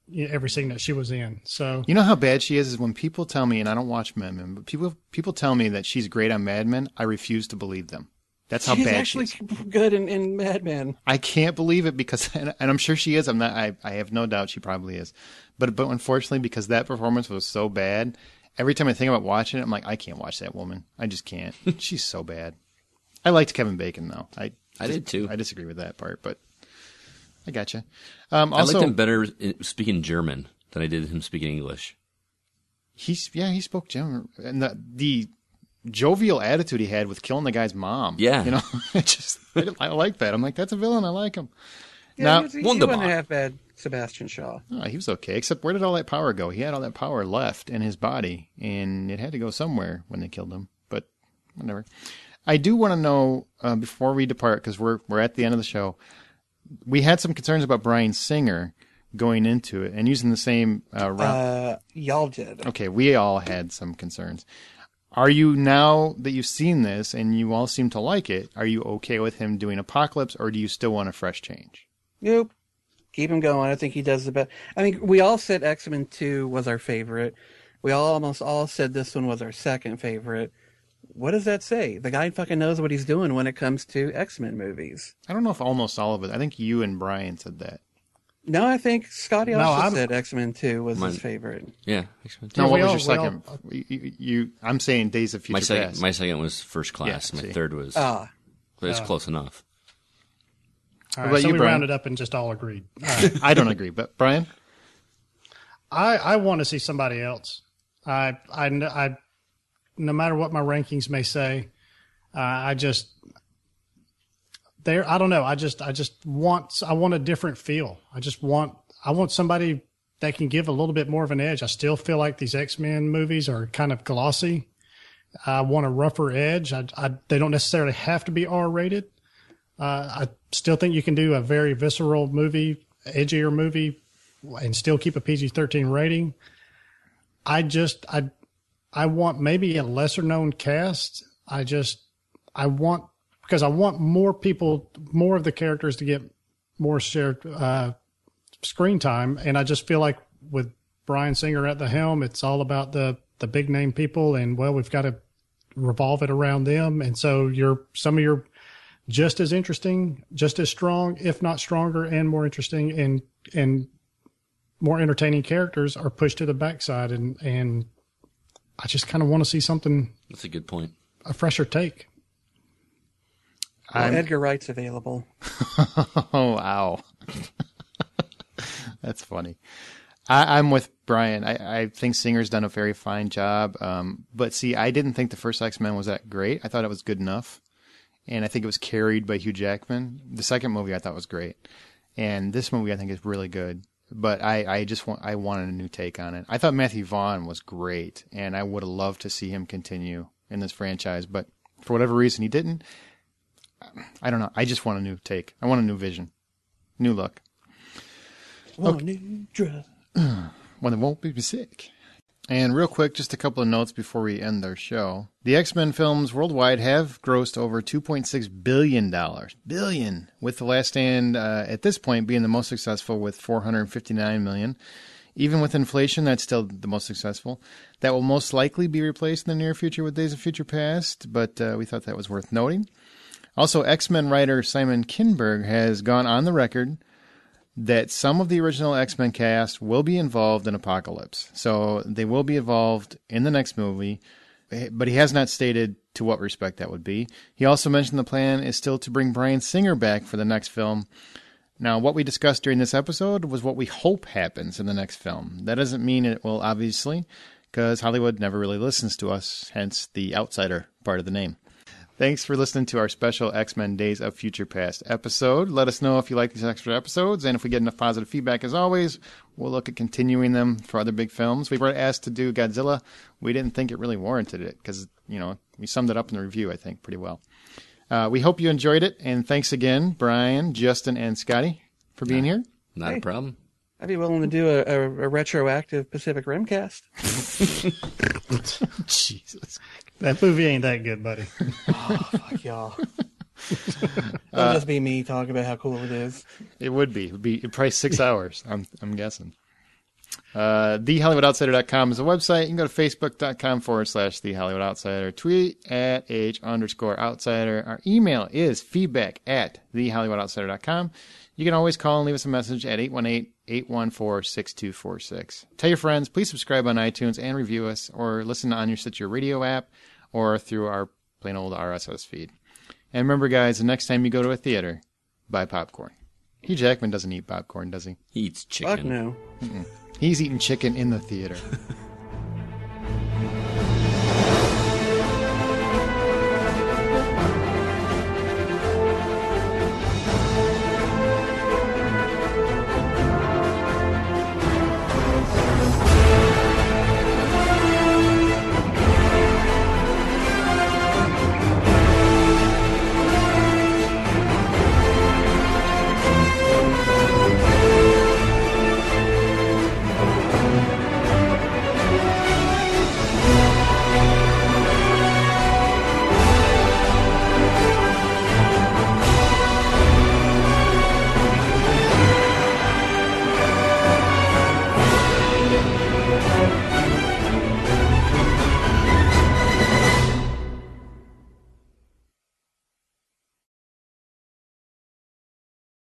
you know, every scene that she was in. So You know how bad she is is when people tell me, and I don't watch Mad Men, but people people tell me that she's great on Mad Men, I refuse to believe them. That's how She's bad actually she is. good in, in Mad Men. I can't believe it because, and, and I'm sure she is. I'm not. I, I have no doubt she probably is. But but unfortunately, because that performance was so bad, every time I think about watching it, I'm like, I can't watch that woman. I just can't. She's so bad. I liked Kevin Bacon though. I I did too. I disagree with that part, but I gotcha. Um, I also, liked him better in- speaking German than I did him speaking English. he's yeah he spoke German, and the the jovial attitude he had with killing the guy's mom. Yeah. you know, it just I, I like that. I'm like, that's a villain. I like him. Yeah, Now- he, was, he, he Wunderbar. wasn't half bad, Sebastian Shaw. Oh, he was okay, except where did all that power go? He had all that power left in his body, and it had to go somewhere when they killed him. But whatever. I do want to know uh, before we depart, because we're we're at the end of the show. We had some concerns about Bryan Singer going into it and using the same uh, route. Uh, y'all did. Okay, we all had some concerns. Are you, now that you've seen this and you all seem to like it, are you okay with him doing Apocalypse, or do you still want a fresh change? Nope. Keep him going. I think he does the best. I mean, we all said X-Men two was our favorite. We all almost all said this one was our second favorite. What does that say? The guy fucking knows what he's doing when it comes to X-Men movies. I don't know if almost all of it. I think you and Brian said that. No, I think Scotty No, also I'm- said X-Men two was Mine- his favorite. Yeah. X-Men two. No, Yeah, what we was all- your we second? all- You, you, you- I'm saying Days of Future My second, Past. my second was First Class. Yeah, my see. third was. Ah, but it's Yeah. close enough. all What right, about so you, we Brian? rounded up and just all agreed. All right. I don't agree, but Brian? I, I want to see somebody else. I, I, I, no matter what my rankings may say, uh, I just there. I don't know. I just, I just want, I want a different feel. I just want, I want somebody that can give a little bit more of an edge. I still feel like these X-Men movies are kind of glossy. I want a rougher edge. I, I, they don't necessarily have to be R-rated. Uh, I still think you can do a very visceral movie, edgier movie, and still keep a P G thirteen rating. I just, I, I want maybe a lesser known cast. I just, I want, because I want more people, more of the characters to get more shared uh, screen time. And I just feel like with Bryan Singer at the helm, it's all about the, the big name people. And well, we've got to revolve it around them. And so you're, some of your just as interesting, just as strong, if not stronger and more interesting and, and more entertaining characters are pushed to the backside. And, and I just kind of want to see something, That's a good point. a fresher take. well, I'm- Edgar Wright's available. Oh, ow. That's funny. I, I'm with Brian. I, I think Singer's done a very fine job. Um, but see, I didn't think the first X-Men was that great. I thought it was good enough. And I think it was carried by Hugh Jackman. The second movie I thought was great. And this movie I think is really good. But I, I just want, I wanted a new take on it. I thought Matthew Vaughn was great. And I would have loved to see him continue in this franchise. But for whatever reason he didn't. I don't know. I just want a new take. I want a new vision. New look. One new drug. When it won't be sick. And real quick, just a couple of notes before we end our show. The X-Men films worldwide have grossed over two point six billion dollars. Billion! With The Last Stand uh, at this point being the most successful with four hundred fifty-nine million dollars. Even with inflation, that's still the most successful. That will most likely be replaced in the near future with Days of Future Past, but uh, we thought that was worth noting. Also, X-Men writer Simon Kinberg has gone on the record that some of the original X-Men cast will be involved in Apocalypse. So they will be involved in the next movie, but he has not stated to what respect that would be. He also mentioned the plan is still to bring Bryan Singer back for the next film. Now, what we discussed during this episode was what we hope happens in the next film. That doesn't mean it will, obviously, because Hollywood never really listens to us, hence the outsider part of the name. Thanks for listening to our special X-Men Days of Future Past episode. Let us know if you like these extra episodes, and if we get enough positive feedback, as always, we'll look at continuing them for other big films. We were asked to do Godzilla. We didn't think it really warranted it, because, you know, we summed it up in the review, I think, pretty well. Uh, we hope you enjoyed it, and thanks again, Brian, Justin, and Scotty, for being here. Not Hey. a problem. I'd be willing to do a, a, a retroactive Pacific Rim cast. Jesus. That movie ain't that good, buddy. Oh, fuck y'all. It'll just be me talking about how cool it is. It would be. It would be it'd probably six hours, I'm, I'm guessing. Uh, the hollywood outsider dot com is a website. You can go to facebook.com forward slash The Hollywood Outsider. Tweet at H underscore outsider. Our email is feedback at the hollywood outsider dot com. You can always call and leave us a message at eight one eight, eight one four, six two four six. Tell your friends. Please subscribe on iTunes and review us, or listen on your Stitcher Radio app or through our plain old R S S feed. And remember, guys, the next time you go to a theater, buy popcorn. Hugh Jackman doesn't eat popcorn, does he? He eats chicken. Fuck no. Mm-mm. He's eating chicken in the theater.